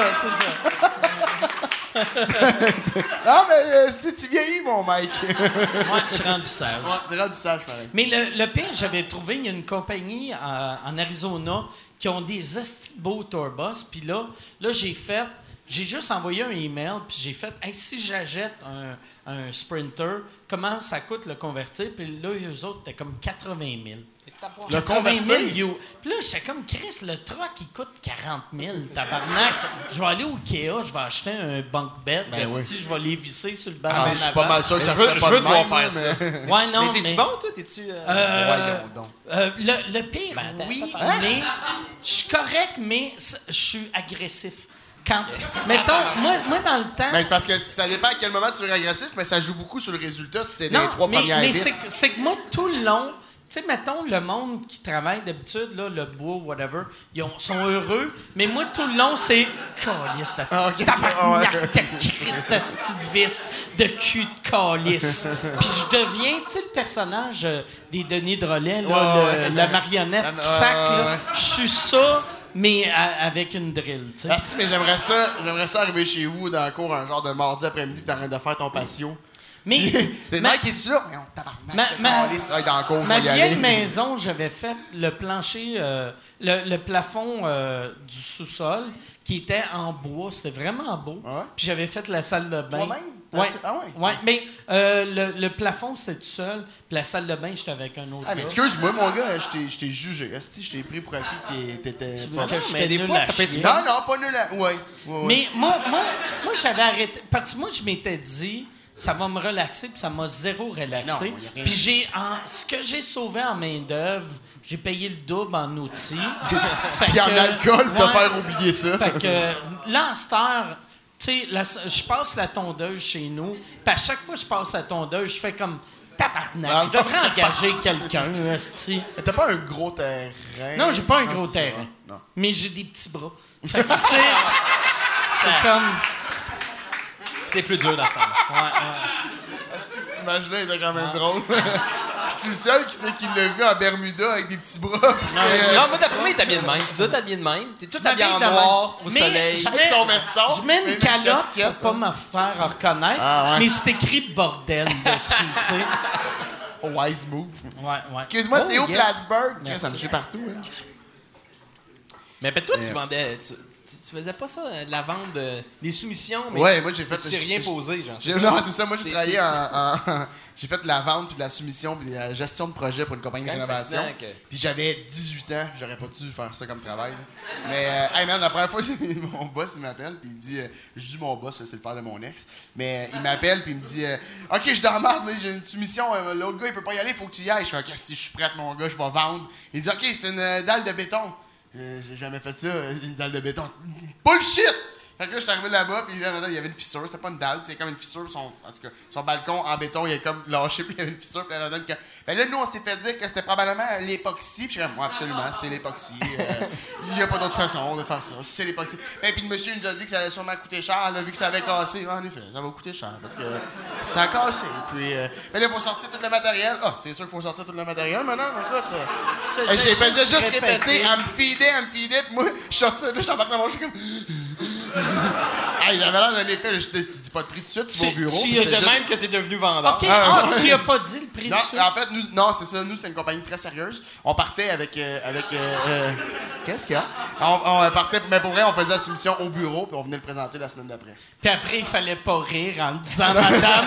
[SPEAKER 2] ça.
[SPEAKER 6] Non, mais si tu vieillis, mon Mike.
[SPEAKER 2] Moi, je suis rendu sage.
[SPEAKER 6] T'es rendu sage, pareil.
[SPEAKER 2] Mais le pire, j'avais trouvé, il y a une compagnie en Arizona qui ont des hosties de beaux tourbus. Puis là j'ai juste envoyé un email, puis j'ai fait, hey, si j'achète un Sprinter, comment ça coûte le convertir? Puis là, eux autres, c'était comme 80 000.
[SPEAKER 6] Le
[SPEAKER 2] 80
[SPEAKER 6] convertir?
[SPEAKER 2] 000 €. Puis là, j'étais comme, Chris, le truck, il coûte 40 000, tabarnak. Je vais aller au Ikea, je vais acheter un bunk bed,
[SPEAKER 6] Ben oui.
[SPEAKER 2] esti, je vais les visser sur le banc
[SPEAKER 6] Ah,
[SPEAKER 2] en
[SPEAKER 6] je suis
[SPEAKER 2] avant.
[SPEAKER 6] pas mal sûr que
[SPEAKER 7] Mais
[SPEAKER 6] ça
[SPEAKER 7] je veux-
[SPEAKER 6] serait
[SPEAKER 7] je
[SPEAKER 6] pas
[SPEAKER 7] veux
[SPEAKER 6] de
[SPEAKER 7] devoir
[SPEAKER 6] même,
[SPEAKER 7] faire
[SPEAKER 6] mais-
[SPEAKER 2] Ouais, non,
[SPEAKER 7] Mais t'es-tu bon, toi? T'es-tu.
[SPEAKER 6] Voyons donc.
[SPEAKER 2] Le pire,
[SPEAKER 7] attends,
[SPEAKER 2] oui,
[SPEAKER 7] attends.
[SPEAKER 2] mais je suis correct, mais je suis agressif. Quand, mettons, moi, dans le temps...
[SPEAKER 6] Ben, c'est parce que ça dépend à quel moment tu es agressif, mais ça joue beaucoup sur le résultat si c'est
[SPEAKER 2] non,
[SPEAKER 6] les 3 premières
[SPEAKER 2] mais
[SPEAKER 6] listes.
[SPEAKER 2] c'est que moi, tout le long... Tu sais, mettons, le monde qui travaille d'habitude, là, le bois, whatever, sont heureux, mais moi, tout le long, c'est... Calice de
[SPEAKER 6] ok.
[SPEAKER 2] tabarnak,
[SPEAKER 6] Ah, ouais.
[SPEAKER 2] de Christ de petite vis, de cul de calice. Puis je deviens, tu sais, le personnage des Denis Drolet, là,
[SPEAKER 6] Ouais,
[SPEAKER 2] la marionnette qui sac, là. Je suis ça, mais avec une drill, tu sais.
[SPEAKER 6] Ah, si, mais j'aimerais ça arriver chez vous dans le cours un genre de mardi après-midi, puis t'es en train de faire ton patio.
[SPEAKER 2] Mais...
[SPEAKER 6] T'es
[SPEAKER 2] ma-
[SPEAKER 6] Mike, es-tu là? Mais on tabarnak,
[SPEAKER 2] Ma-
[SPEAKER 6] t'es
[SPEAKER 2] ma-
[SPEAKER 6] caliste. Ouais, dans le cours, je
[SPEAKER 2] Ma
[SPEAKER 6] vais y
[SPEAKER 2] vieille
[SPEAKER 6] aller.
[SPEAKER 2] maison, j'avais fait le plancher, le plafond du sous-sol qui était en bois. C'était vraiment beau.
[SPEAKER 6] Ah ouais?
[SPEAKER 2] Puis j'avais fait la salle de bain.
[SPEAKER 6] Toi-même?
[SPEAKER 2] Ouais.
[SPEAKER 6] Ah ouais?
[SPEAKER 2] Ouais, mais le plafond, c'était tout seul. Puis la salle de bain, j'étais avec un autre
[SPEAKER 6] Ah, mais
[SPEAKER 2] gars.
[SPEAKER 6] excuse-moi, mon gars, je t'ai jugé. Esti, je t'ai pris pour acquis que t'étais
[SPEAKER 2] Tu veux
[SPEAKER 6] pas
[SPEAKER 2] que
[SPEAKER 6] bon.
[SPEAKER 2] j'étais
[SPEAKER 7] des
[SPEAKER 2] nul
[SPEAKER 7] fois,
[SPEAKER 2] à
[SPEAKER 7] ça peut être
[SPEAKER 2] chier?
[SPEAKER 6] Non, non, pas nul à... Ouais.
[SPEAKER 2] Mais moi, j'avais arrêté. Parce que moi, je m'étais dit, ça va me relaxer, puis ça m'a zéro relaxé.
[SPEAKER 6] Non, y a rien.
[SPEAKER 2] Puis ce que j'ai sauvé en main-d'œuvre, j'ai payé le double en outils. Fait
[SPEAKER 6] Puis en
[SPEAKER 2] que-
[SPEAKER 6] alcool, pour te
[SPEAKER 2] ouais.
[SPEAKER 6] faire oublier ça.
[SPEAKER 2] Fait que là, en cette heure, tu sais, je passe la tondeuse chez nous, puis à chaque fois que je passe la tondeuse, je fais comme tabarnak.
[SPEAKER 6] Ah,
[SPEAKER 2] Je devrais
[SPEAKER 6] c'est
[SPEAKER 2] engager quelqu'un, esti.
[SPEAKER 6] Mais t'as pas un gros terrain?
[SPEAKER 2] Non, j'ai pas un
[SPEAKER 6] Non,
[SPEAKER 2] gros
[SPEAKER 6] c'est ça,
[SPEAKER 2] terrain.
[SPEAKER 6] ouais. Non.
[SPEAKER 2] Mais j'ai des petits bras. Fait que, tu sais, c'est comme.
[SPEAKER 7] C'est plus dur dans ce temps-là.
[SPEAKER 6] Esti, que cette image-là était quand même drôle. Je suis le seul qui l'a vu en Bermuda avec des petits bras. Puis
[SPEAKER 7] Non, moi, d'après moi, il est habillé de même. Tu dois t'habiller de même. T'es tout
[SPEAKER 2] Je
[SPEAKER 7] habillé en
[SPEAKER 2] m'habille de même.
[SPEAKER 7] noir, au
[SPEAKER 2] Mais
[SPEAKER 7] soleil.
[SPEAKER 2] je
[SPEAKER 6] avec son veston.
[SPEAKER 2] Je mets
[SPEAKER 6] mais
[SPEAKER 2] une calotte
[SPEAKER 6] casquette.
[SPEAKER 2] pour pas me faire reconnaître,
[SPEAKER 6] Ah, ouais.
[SPEAKER 2] mais c'est écrit bordel dessus, tu sais.
[SPEAKER 6] Wise move.
[SPEAKER 2] Ouais.
[SPEAKER 6] Excuse-moi, c'est
[SPEAKER 2] Oh,
[SPEAKER 6] où
[SPEAKER 2] yes.
[SPEAKER 6] Plattsburgh?
[SPEAKER 2] Merci.
[SPEAKER 6] Ça me suit partout. Hein.
[SPEAKER 7] Mais toi, tu vendais... Tu faisais pas ça, de la vente des soumissions, mais
[SPEAKER 6] Ouais, moi j'ai fait.
[SPEAKER 7] tu t'es rien posé, genre.
[SPEAKER 6] Non, c'est ça. Moi, j'ai travaillé j'ai fait de la vente, puis de la soumission, puis de la gestion de projet pour une compagnie de
[SPEAKER 7] Quand même
[SPEAKER 6] rénovation.
[SPEAKER 7] fascinant que-
[SPEAKER 6] Puis j'avais 18 ans, puis j'aurais pas dû faire ça comme travail. là. Mais, hey man, la première fois, mon boss, il m'appelle, puis il dit, je dis mon boss, c'est le père de mon ex, mais il m'appelle, puis il me dit, OK, je dors marde, là, j'ai une soumission, l'autre gars, il peut pas y aller, il faut que tu y ailles. Je fais, OK, si je suis prête, mon gars, je vais vendre. Il dit, OK, c'est une dalle de béton. J'ai jamais fait ça, une dalle de béton. Bullshit! Fait que là, je suis arrivé là-bas, puis là, il y avait une fissure. C'était pas une dalle, c'est comme une fissure. En tout cas, son balcon en béton, il est comme lâché, puis il y avait une fissure. Puis là, ben là, nous, on s'était dit que c'était probablement l'époxy. Puis je suis comme, ouais, absolument, c'est l'époxy. Il n'y a pas d'autre façon de faire ça. C'est l'époxy. Ben, puis le monsieur il nous a dit que ça allait sûrement coûter cher, là, vu que ça avait cassé. En effet, ça va coûter cher, parce que ça a cassé. Puis, ben là, il faut sortir tout le matériel. Ah, c'est sûr qu'il faut sortir tout le matériel maintenant. Écoute, j'ai fait juste répéter, elle me feedait. Puis moi, je suis sorti, là, je suis embarqué dans mon chien comme. Hey, j'avais l'air d'un épée. Je dis, tu dis pas de prix tout de suite, tu vas au bureau.
[SPEAKER 2] tu
[SPEAKER 6] puis
[SPEAKER 2] y as
[SPEAKER 6] c'est
[SPEAKER 7] De
[SPEAKER 6] juste-
[SPEAKER 7] même que t'es devenu vendeur.
[SPEAKER 2] OK, tu n'as pas dit le prix
[SPEAKER 6] Non,
[SPEAKER 2] de ça?
[SPEAKER 6] en fait, non, c'est ça. Nous, c'est une compagnie très sérieuse. On partait avec. Qu'est-ce qu'il y a? On partait, mais pour vrai, on faisait la soumission au bureau, puis on venait le présenter la semaine d'après.
[SPEAKER 2] Puis après, il fallait pas rire en disant madame.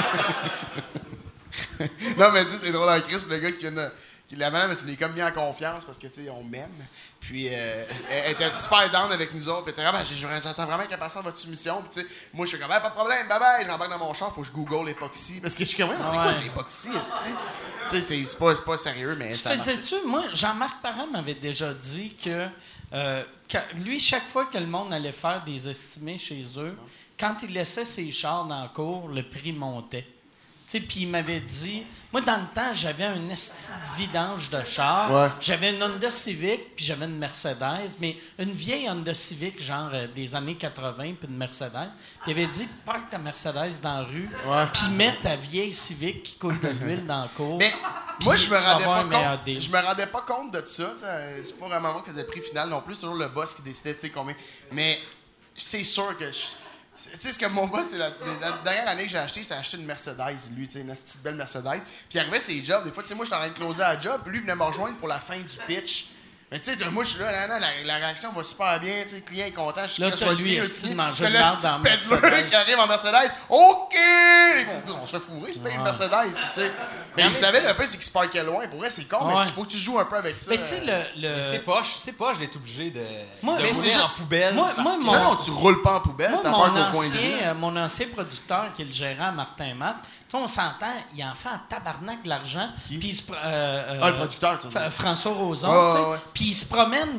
[SPEAKER 6] Non, mais tu sais, c'est drôle en Christ, le gars qui vient de. La madame, elle s'est comme mis en confiance parce que, tu sais, on m'aime. Puis, elle était super down avec nous autres. Puis, elle était j'attends vraiment qu'elle passe dans votre soumission. Puis, tu sais, moi, je suis comme, pas de problème, bye bye. Je rembarque dans mon char, faut que je google l'époxy. Parce que je suis comme, c'est quoi l'époxy, esti? Tu sais, c'est pas sérieux, mais
[SPEAKER 2] Tu
[SPEAKER 6] ça marche.
[SPEAKER 2] faisais-tu? Moi, Jean-Marc Parent m'avait déjà dit que lui, chaque fois que le monde allait faire des estimés chez eux, quand il laissait ses chars dans la cour, le prix montait. Tu sais, puis il m'avait dit... Moi, dans le temps, j'avais un esti de vidange de char.
[SPEAKER 6] Ouais.
[SPEAKER 2] J'avais une Honda Civic, puis j'avais une Mercedes, mais une vieille Honda Civic, genre des années 80, puis une Mercedes. Puis il avait dit, parque ta Mercedes dans la rue,
[SPEAKER 6] Ouais.
[SPEAKER 2] puis mets ta vieille Civic qui coule de l'huile dans la cour.
[SPEAKER 6] Mais moi,
[SPEAKER 2] Puis
[SPEAKER 6] je me
[SPEAKER 2] tu vas
[SPEAKER 6] rendais
[SPEAKER 2] avoir
[SPEAKER 6] pas
[SPEAKER 2] un meilleur
[SPEAKER 6] compte.
[SPEAKER 2] deal.
[SPEAKER 6] Je me rendais pas compte de ça. C'est pas vraiment moi qui faisais le prix final non plus. C'est toujours le boss qui décidait, tu sais, combien. Mais c'est sûr que. Tu sais, ce que mon boss, c'est la dernière année que j'ai acheté, c'est acheté une Mercedes, lui, tu sais, une petite belle Mercedes. Puis il arrivait ses jobs. Des fois, tu sais, moi, j'étais en train de closer à la job, puis lui, il venait me rejoindre pour la fin du pitch. Mais tu sais, moi, je suis là, la réaction va super bien, tu sais, le client est content, je suis
[SPEAKER 2] Là,
[SPEAKER 6] très
[SPEAKER 2] t'as lui,
[SPEAKER 6] choisi,
[SPEAKER 2] esti de manger
[SPEAKER 6] t'as
[SPEAKER 2] de
[SPEAKER 6] le
[SPEAKER 2] marde
[SPEAKER 6] petit
[SPEAKER 2] dans la
[SPEAKER 6] peddler
[SPEAKER 2] Mercedes.
[SPEAKER 6] qui arrive en Mercedes. OK! Ils font, on se fait fourrer, c'est pas une Mercedes, puis tu sais. Mais il savait, le peu, c'est qu'il se parquait loin. Pour vrai, c'est con, mais
[SPEAKER 2] Ouais.
[SPEAKER 6] il faut que tu joues un peu avec ça.
[SPEAKER 2] Mais tu sais,
[SPEAKER 7] C'est poche d'être obligé de
[SPEAKER 2] Moi,
[SPEAKER 7] de
[SPEAKER 2] mais
[SPEAKER 7] rouler
[SPEAKER 6] c'est
[SPEAKER 7] en
[SPEAKER 6] juste-
[SPEAKER 7] poubelle.
[SPEAKER 2] moi,
[SPEAKER 7] parce que-
[SPEAKER 2] mon-
[SPEAKER 6] Non, non, tu roules pas en poubelle,
[SPEAKER 2] Moi,
[SPEAKER 6] t'as peur
[SPEAKER 2] mon
[SPEAKER 6] qu'au coin de rue.
[SPEAKER 2] mon ancien producteur, qui est le gérant Martin Matt, tu sais, on s'entend, il en fait un tabarnak de l'argent.
[SPEAKER 6] Qui?
[SPEAKER 2] Puis il se
[SPEAKER 6] Ah, le producteur, tu veux dire.
[SPEAKER 2] François Roson,
[SPEAKER 6] Ouais,
[SPEAKER 2] tu sais.
[SPEAKER 6] ouais, ouais.
[SPEAKER 2] Puis il se promène,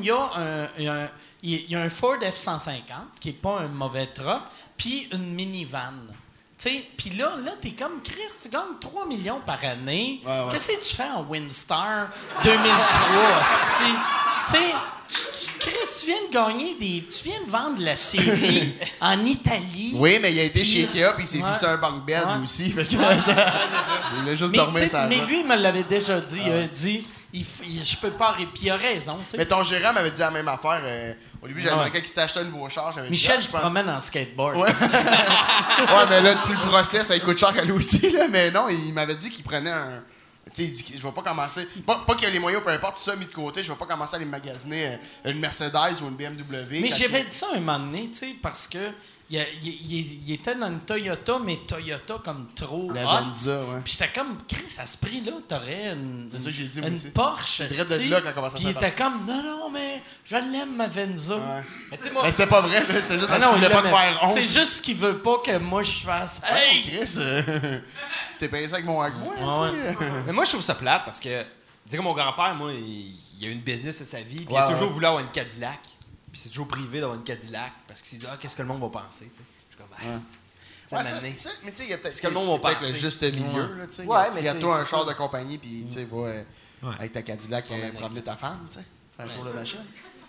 [SPEAKER 2] il y a un Ford F-150, qui n'est pas un mauvais truck, puis une minivan. Tu sais, puis là, t'es comme, Chris, tu gagnes 3 millions par année.
[SPEAKER 6] Ouais, ouais.
[SPEAKER 2] Qu'est-ce que tu fais en Windstar 2003, esti? Tu sais, Chris, tu viens de gagner tu viens de vendre la série en Italie.
[SPEAKER 6] Oui, mais il a été chez
[SPEAKER 2] Puis-
[SPEAKER 6] Ikea, puis il s'est
[SPEAKER 2] Ouais.
[SPEAKER 6] vissé un bunk bed,
[SPEAKER 2] Ouais.
[SPEAKER 6] lui aussi. Fait que, il a juste
[SPEAKER 2] Mais,
[SPEAKER 6] dormi
[SPEAKER 2] tu sais,
[SPEAKER 6] ça.
[SPEAKER 2] mais lui, il me l'avait déjà dit. Il a dit, je peux pas... Puis il a raison, tu sais.
[SPEAKER 6] Mais ton gérant m'avait dit la même affaire. Au début, j'avais
[SPEAKER 2] Ouais.
[SPEAKER 6] demandé qu'il s'était acheté un nouveau char. J'avais dit,
[SPEAKER 2] Michel
[SPEAKER 6] je
[SPEAKER 2] se
[SPEAKER 6] pense-
[SPEAKER 2] promène en skateboard.
[SPEAKER 6] Ouais. Ouais, mais là, depuis le procès, ça coûte cher à lui aussi. Là. Mais non, il m'avait dit qu'il prenait Tu sais, il dit, je vais pas commencer. Pas qu'il y a les moyens, peu importe, tout ça mis de côté, je vais pas commencer à aller magasiner une Mercedes ou une BMW.
[SPEAKER 2] Mais j'avais dit ça un moment donné, tu sais, parce que il était dans une Toyota, mais Toyota comme trop
[SPEAKER 6] La
[SPEAKER 2] hot.
[SPEAKER 6] Venza, ouais.
[SPEAKER 2] Puis j'étais comme, Chris, à ce prix-là, t'aurais
[SPEAKER 6] C'est ça que j'ai dit, moi
[SPEAKER 2] une
[SPEAKER 6] aussi.
[SPEAKER 2] Porsche.
[SPEAKER 6] C'est direct de là quand on commence à
[SPEAKER 2] Puis il
[SPEAKER 6] faire
[SPEAKER 2] était comme, non, mais je l'aime, ma Venza.
[SPEAKER 6] Ouais.
[SPEAKER 7] Mais tu sais, moi,
[SPEAKER 6] Mais c'est pas vrai, là, c'était juste
[SPEAKER 2] Ah
[SPEAKER 6] parce
[SPEAKER 2] non,
[SPEAKER 6] qu'il voulait
[SPEAKER 2] il
[SPEAKER 6] pas te
[SPEAKER 2] l'aimait.
[SPEAKER 6] faire honte.
[SPEAKER 2] C'est juste qu'il veut pas que moi je fasse.
[SPEAKER 6] Hey,
[SPEAKER 2] Hey!
[SPEAKER 6] Chris, tu t'es payé ça avec moi, tu sais.
[SPEAKER 7] mais moi, je trouve ça plate parce que, tu sais, que mon grand-père, moi, il a eu une business de sa vie, puis il
[SPEAKER 6] Ouais,
[SPEAKER 7] a toujours
[SPEAKER 6] ouais.
[SPEAKER 7] voulu avoir une Cadillac. Puis c'est toujours privé d'avoir une Cadillac parce qu'il s'est dit, qu'est-ce que le monde va penser, tu sais. Je suis comme,
[SPEAKER 6] Ouais.
[SPEAKER 7] c'est
[SPEAKER 6] Ouais,
[SPEAKER 7] à un moment donné.
[SPEAKER 6] mais tu sais, il y a peut-être
[SPEAKER 7] Parce que le monde va
[SPEAKER 6] le
[SPEAKER 7] penser.
[SPEAKER 6] juste milieu, là, tu sais.
[SPEAKER 7] Ouais, mais
[SPEAKER 6] Regarde
[SPEAKER 7] tu sais,
[SPEAKER 6] toi un
[SPEAKER 7] c'est
[SPEAKER 6] char
[SPEAKER 7] ça.
[SPEAKER 6] de compagnie, puis tu sais, va avec ta Cadillac promener ta femme, tu sais. Faire un tour de machine.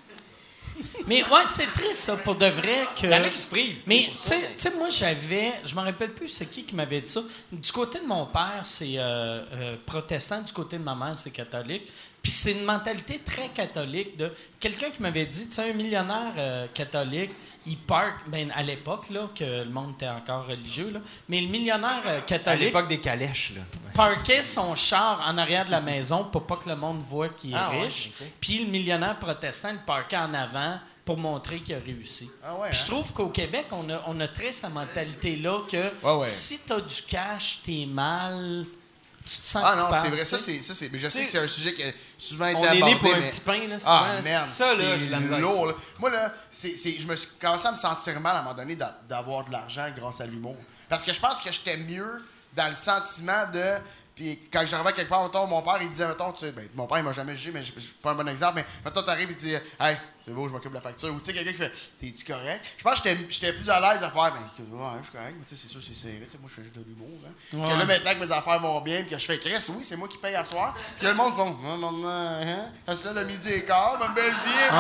[SPEAKER 2] Mais ouais, c'est triste, ça, pour de vrai. Que...
[SPEAKER 7] Il y en a qui se privent.
[SPEAKER 2] Mais,
[SPEAKER 7] pour
[SPEAKER 2] tu
[SPEAKER 7] ça,
[SPEAKER 2] sais, moi, je me rappelle plus c'est qui m'avait dit ça. Du côté de mon père, c'est protestant, du côté de ma mère, c'est catholique. Puis c'est une mentalité très catholique de quelqu'un qui m'avait dit, tu sais, un millionnaire catholique, il park, ben à l'époque, là, que le monde était encore religieux, là, mais le millionnaire
[SPEAKER 7] à
[SPEAKER 2] catholique
[SPEAKER 7] l'époque des calèches, là.
[SPEAKER 2] parquait son char en arrière de la maison pour pas que le monde voit qu'il est
[SPEAKER 7] Ah ouais,
[SPEAKER 2] riche.
[SPEAKER 7] ok.
[SPEAKER 2] Puis le millionnaire protestant le parquait en avant pour montrer qu'il a réussi.
[SPEAKER 6] Ah ouais,
[SPEAKER 2] Puis je
[SPEAKER 6] hein?
[SPEAKER 2] trouve qu'au Québec, on a très cette mentalité-là que
[SPEAKER 6] Ouais.
[SPEAKER 2] si t'as du cash, t'es mal, tu te sens
[SPEAKER 6] Ah non,
[SPEAKER 2] coupable,
[SPEAKER 6] c'est vrai,
[SPEAKER 2] tu sais.
[SPEAKER 6] ça c'est. Mais je sais que c'est un sujet qui a souvent été
[SPEAKER 7] On est
[SPEAKER 6] abordé.
[SPEAKER 7] né pour un
[SPEAKER 6] mais-
[SPEAKER 7] petit pain, là, souvent.
[SPEAKER 6] Ah merde,
[SPEAKER 7] ça, là, j'ai de la misère avec
[SPEAKER 6] lourd.
[SPEAKER 7] ça.
[SPEAKER 6] Là. Moi là, je me suis commencé à me sentir mal à un moment donné d'avoir de l'argent grâce à l'humour. Parce que je pense que j'étais mieux dans le sentiment de. Puis quand j'arrivais quelque part, mettons, mon père il disait, mettons, tu sais, ben, mon père il m'a jamais jugé, mais je pas un bon exemple, mais mettons, t'arrives et tu dis, hey, c'est beau, je m'occupe de la facture. Ou tu sais, quelqu'un qui fait, t'es-tu correct? Je pense que j'étais plus à l'aise à faire, ben, ouais, je suis correct, mais tu sais, c'est sûr, c'est serré, tu sais, moi je fais juste de l'humour. Hein.
[SPEAKER 2] Ouais.
[SPEAKER 6] Que là, maintenant que mes affaires vont bien, puis que je fais Chris, oui, c'est moi qui paye à soir. Puis là, le monde font, non, hein, quand je suis là le midi et quart, ma belle vie,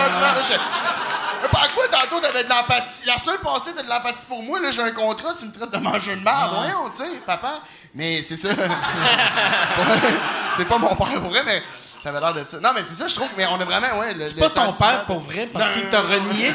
[SPEAKER 6] mais par quoi tantôt t'avais de l'empathie? La semaine passée, t'as de l'empathie pour moi, là, j'ai un contrat, tu me traites de manger de merde. Voyons, tu sais, papa. Mais c'est ça. C'est pas mon père pour vrai, mais ça avait l'air de ça. Non, mais c'est ça, je trouve. Mais on a vraiment, ouais.
[SPEAKER 2] C'est pas ton père pour vrai, parce qu'il t'a renié.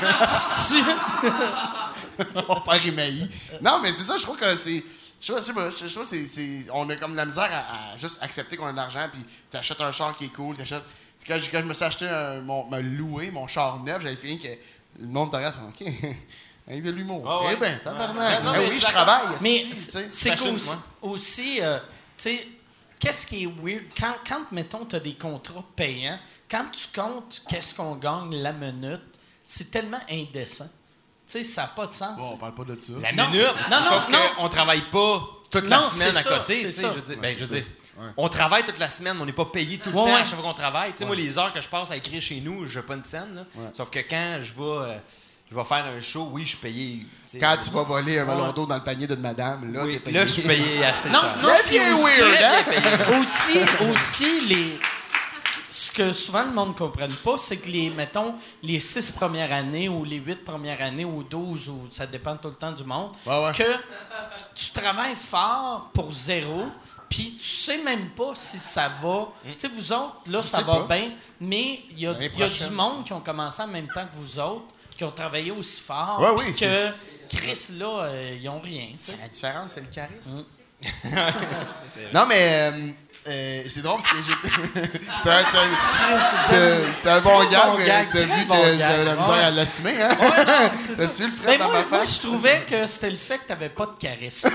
[SPEAKER 6] Mon père est mailli. Non, mais c'est ça, je trouve que c'est. Je sais pas, je trouve que c'est. On a comme de la misère à juste accepter qu'on a de l'argent, puis t'achètes un char qui est cool, t'achètes. Quand je me suis acheté me louer mon char neuf, j'avais fini que le monde t'arrête, OK. Avec de l'humour.
[SPEAKER 7] Ah ouais.
[SPEAKER 6] Eh ben, tabarnak.
[SPEAKER 7] Non,
[SPEAKER 6] Ben
[SPEAKER 7] mais
[SPEAKER 6] oui,
[SPEAKER 7] je
[SPEAKER 6] je
[SPEAKER 7] suis
[SPEAKER 6] travaille.
[SPEAKER 2] Mais
[SPEAKER 6] esti, tu sais.
[SPEAKER 2] c'est
[SPEAKER 7] Fashion,
[SPEAKER 2] qu'aussi,
[SPEAKER 7] moi.
[SPEAKER 2] aussi, tu sais, qu'est-ce qui est weird? Quand mettons, tu as des contrats payants, quand tu comptes qu'est-ce qu'on gagne la minute, c'est tellement indécent. Tu sais, ça n'a pas de sens.
[SPEAKER 6] Bon, on parle pas de ça.
[SPEAKER 7] La
[SPEAKER 2] Non.
[SPEAKER 7] minute,
[SPEAKER 2] Non,
[SPEAKER 7] sauf
[SPEAKER 2] non.
[SPEAKER 7] qu'on travaille pas toute
[SPEAKER 2] Non,
[SPEAKER 7] la semaine
[SPEAKER 2] c'est
[SPEAKER 7] à
[SPEAKER 2] ça,
[SPEAKER 7] côté.
[SPEAKER 2] c'est
[SPEAKER 7] Tu sais,
[SPEAKER 2] ça.
[SPEAKER 7] je veux dire,
[SPEAKER 6] Ouais,
[SPEAKER 7] je veux
[SPEAKER 6] c'est
[SPEAKER 7] dire,
[SPEAKER 6] ça. Ouais.
[SPEAKER 7] on travaille toute la semaine, mais on n'est pas payé tout le
[SPEAKER 2] Ouais,
[SPEAKER 7] temps
[SPEAKER 2] ouais.
[SPEAKER 7] à chaque fois qu'on travaille. Tu sais, moi, les heures que je passe à écrire chez nous, je n'ai pas une scène. Là.
[SPEAKER 6] Ouais.
[SPEAKER 7] Sauf que quand je vais faire un show, oui, je suis payé. Tu sais,
[SPEAKER 6] Quand tu vas voler un ballon d'eau dans le panier d'une madame, là,
[SPEAKER 7] oui,
[SPEAKER 6] t'es payé.
[SPEAKER 7] là, je suis payé assez
[SPEAKER 2] Non,
[SPEAKER 7] cher.
[SPEAKER 2] non,
[SPEAKER 6] La
[SPEAKER 2] puis
[SPEAKER 6] vie est
[SPEAKER 2] aussi,
[SPEAKER 6] weird, hein?
[SPEAKER 2] aussi, ce que souvent le monde ne comprenne pas, c'est que mettons, les 6 premières années ou les 8 premières années ou 12, ou ça dépend tout le temps du monde,
[SPEAKER 6] Ouais, ouais.
[SPEAKER 2] que tu travailles fort pour zéro, puis tu sais même pas si ça va. Tu sais, vous autres, là, ça
[SPEAKER 6] sais
[SPEAKER 2] va
[SPEAKER 6] pas.
[SPEAKER 2] bien, mais il y a
[SPEAKER 6] L'année
[SPEAKER 2] du
[SPEAKER 6] prochaine.
[SPEAKER 2] monde qui ont commencé en même temps que vous autres, qui ont travaillé aussi fort,
[SPEAKER 6] Ouais, oui,
[SPEAKER 2] puis que
[SPEAKER 6] c'est-
[SPEAKER 2] Chris, là, ils ont rien. tu sais.
[SPEAKER 6] La différence, c'est le charisme.
[SPEAKER 2] Mm.
[SPEAKER 6] Non, mais c'est drôle parce que j'ai. C'était un bon gag, mais
[SPEAKER 2] gag,
[SPEAKER 6] t'as
[SPEAKER 2] très
[SPEAKER 6] vu
[SPEAKER 2] bon
[SPEAKER 6] que
[SPEAKER 2] gag,
[SPEAKER 6] j'avais la misère
[SPEAKER 2] ouais.
[SPEAKER 6] à l'assumer, hein?
[SPEAKER 2] Ouais, non, c'est ça.
[SPEAKER 6] T'as-tu le fret
[SPEAKER 2] Ben
[SPEAKER 6] dans
[SPEAKER 2] moi,
[SPEAKER 6] ma face?
[SPEAKER 2] je trouvais que c'était le fait que t'avais pas de charisme.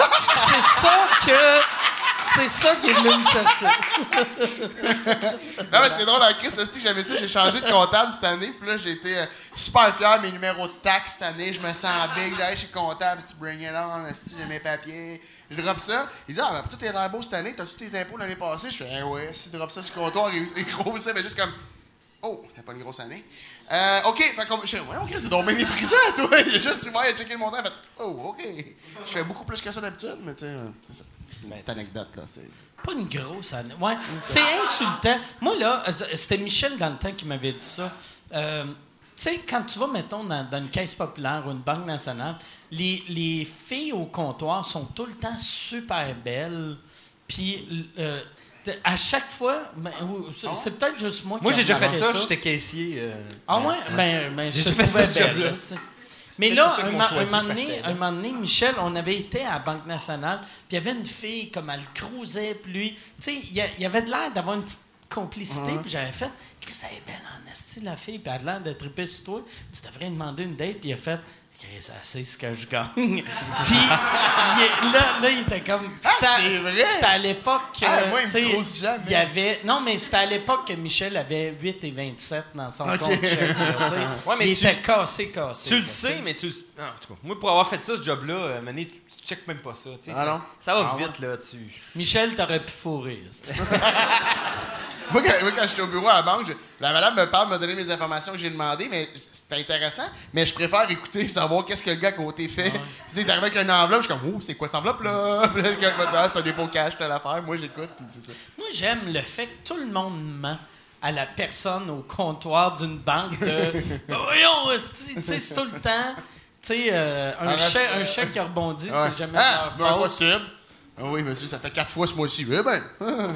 [SPEAKER 2] C'est ça qui est venu me chercher.
[SPEAKER 6] Non, mais c'est drôle, en Chris aussi, j'aimais ça. J'ai changé de comptable cette année. Puis là, j'ai été super fier. Mes numéros de taxes cette année, je me sens big. J'allais chez le comptable, si bring it on, si j'ai mes papiers. Je drop ça. Il dit, ah, ben, tout est l'air beau cette année. T'as-tu tes impôts l'année passée? Je fais, eh ouais, si drop ça sur le comptoir, il gros ça, mais juste comme, oh, t'as pas une grosse année. OK, fait qu'on. Je fais, ouais, OK, c'est donc bien méprisant, toi. Il a juste souvent checké le montant. Fait, oh, OK. Je fais beaucoup plus que ça d'habitude, mais tu sais, c'est ça. Une petite anecdote, là. C'est.
[SPEAKER 2] Pas une grosse année. Ouais, c'est insultant. Moi, là, c'était Michel dans le temps qui m'avait dit ça. Tu sais, quand tu vas, mettons, dans une caisse populaire ou une banque nationale, les filles au comptoir sont tout le temps super belles. Puis, à chaque fois, c'est peut-être juste moi qui
[SPEAKER 7] Moi, j'ai déjà fait
[SPEAKER 2] remarqué
[SPEAKER 7] ça, j'étais caissier.
[SPEAKER 2] Ah ouais? Ben,
[SPEAKER 7] J'ai
[SPEAKER 2] je
[SPEAKER 7] fait
[SPEAKER 2] trouvais
[SPEAKER 7] ce
[SPEAKER 2] belle,
[SPEAKER 7] job-là.
[SPEAKER 2] là, c'est- Mais
[SPEAKER 7] C'est
[SPEAKER 2] là,
[SPEAKER 7] pour ça qu'ils m'ont choisi,
[SPEAKER 2] un
[SPEAKER 7] parce que j'étais
[SPEAKER 2] moment
[SPEAKER 7] là.
[SPEAKER 2] donné, Michel, on avait été à la Banque nationale, puis il y avait une fille, comme elle cruisait, puis lui, tu sais, il avait de l'air d'avoir une petite complicité, puis j'avais fait, Chris, elle est belle en esti, la fille, puis elle a de l'air de triper sur toi, tu devrais demander une date, puis il a fait, Chris, c'est ce que je gagne. Puis là, il était comme.
[SPEAKER 6] c'est vrai?
[SPEAKER 2] C'était à l'époque.
[SPEAKER 6] Moi, il
[SPEAKER 2] tu sais,
[SPEAKER 6] me crouse jamais.
[SPEAKER 2] il y avait. Non, mais c'était à l'époque que Michel avait 8 et 27 dans son compte chèque. là, tu sais.
[SPEAKER 7] Ouais, mais
[SPEAKER 2] il
[SPEAKER 7] tu-
[SPEAKER 2] était cassé.
[SPEAKER 7] Tu le
[SPEAKER 2] là, tu
[SPEAKER 7] sais, mais tu. Non, en tout cas, moi, pour avoir fait ça, ce job-là, Mané, tu checkes même pas ça. Tu sais,
[SPEAKER 6] Ah non?
[SPEAKER 7] ça va vite, là.
[SPEAKER 2] Michel, t'aurais pu fourrer. c'est-tu.
[SPEAKER 6] Moi, quand j'étais au bureau à la banque, la madame me donnait mes informations que j'ai demandées, mais c'était intéressant. Mais je préfère écouter, savoir qu'est-ce que le gars à côté fait. Puis, tu sais, il est arrivé avec une enveloppe, je suis comme, oh, c'est quoi cette enveloppe-là? Puis là, le gars va dire, ah, c'est un dépôt cash, telle affaire. Moi, j'écoute, puis c'est ça.
[SPEAKER 2] Moi, j'aime le fait que tout le monde ment à la personne au comptoir d'une banque de Ben voyons, esti, tu sais, c'est tout le temps. Tu sais, un chèque qui rebondit,
[SPEAKER 6] Ouais.
[SPEAKER 2] c'est jamais
[SPEAKER 6] Ah,
[SPEAKER 2] leur faute.
[SPEAKER 6] impossible. Ah oui, monsieur, ça fait 4 fois ce mois-ci. Eh ben.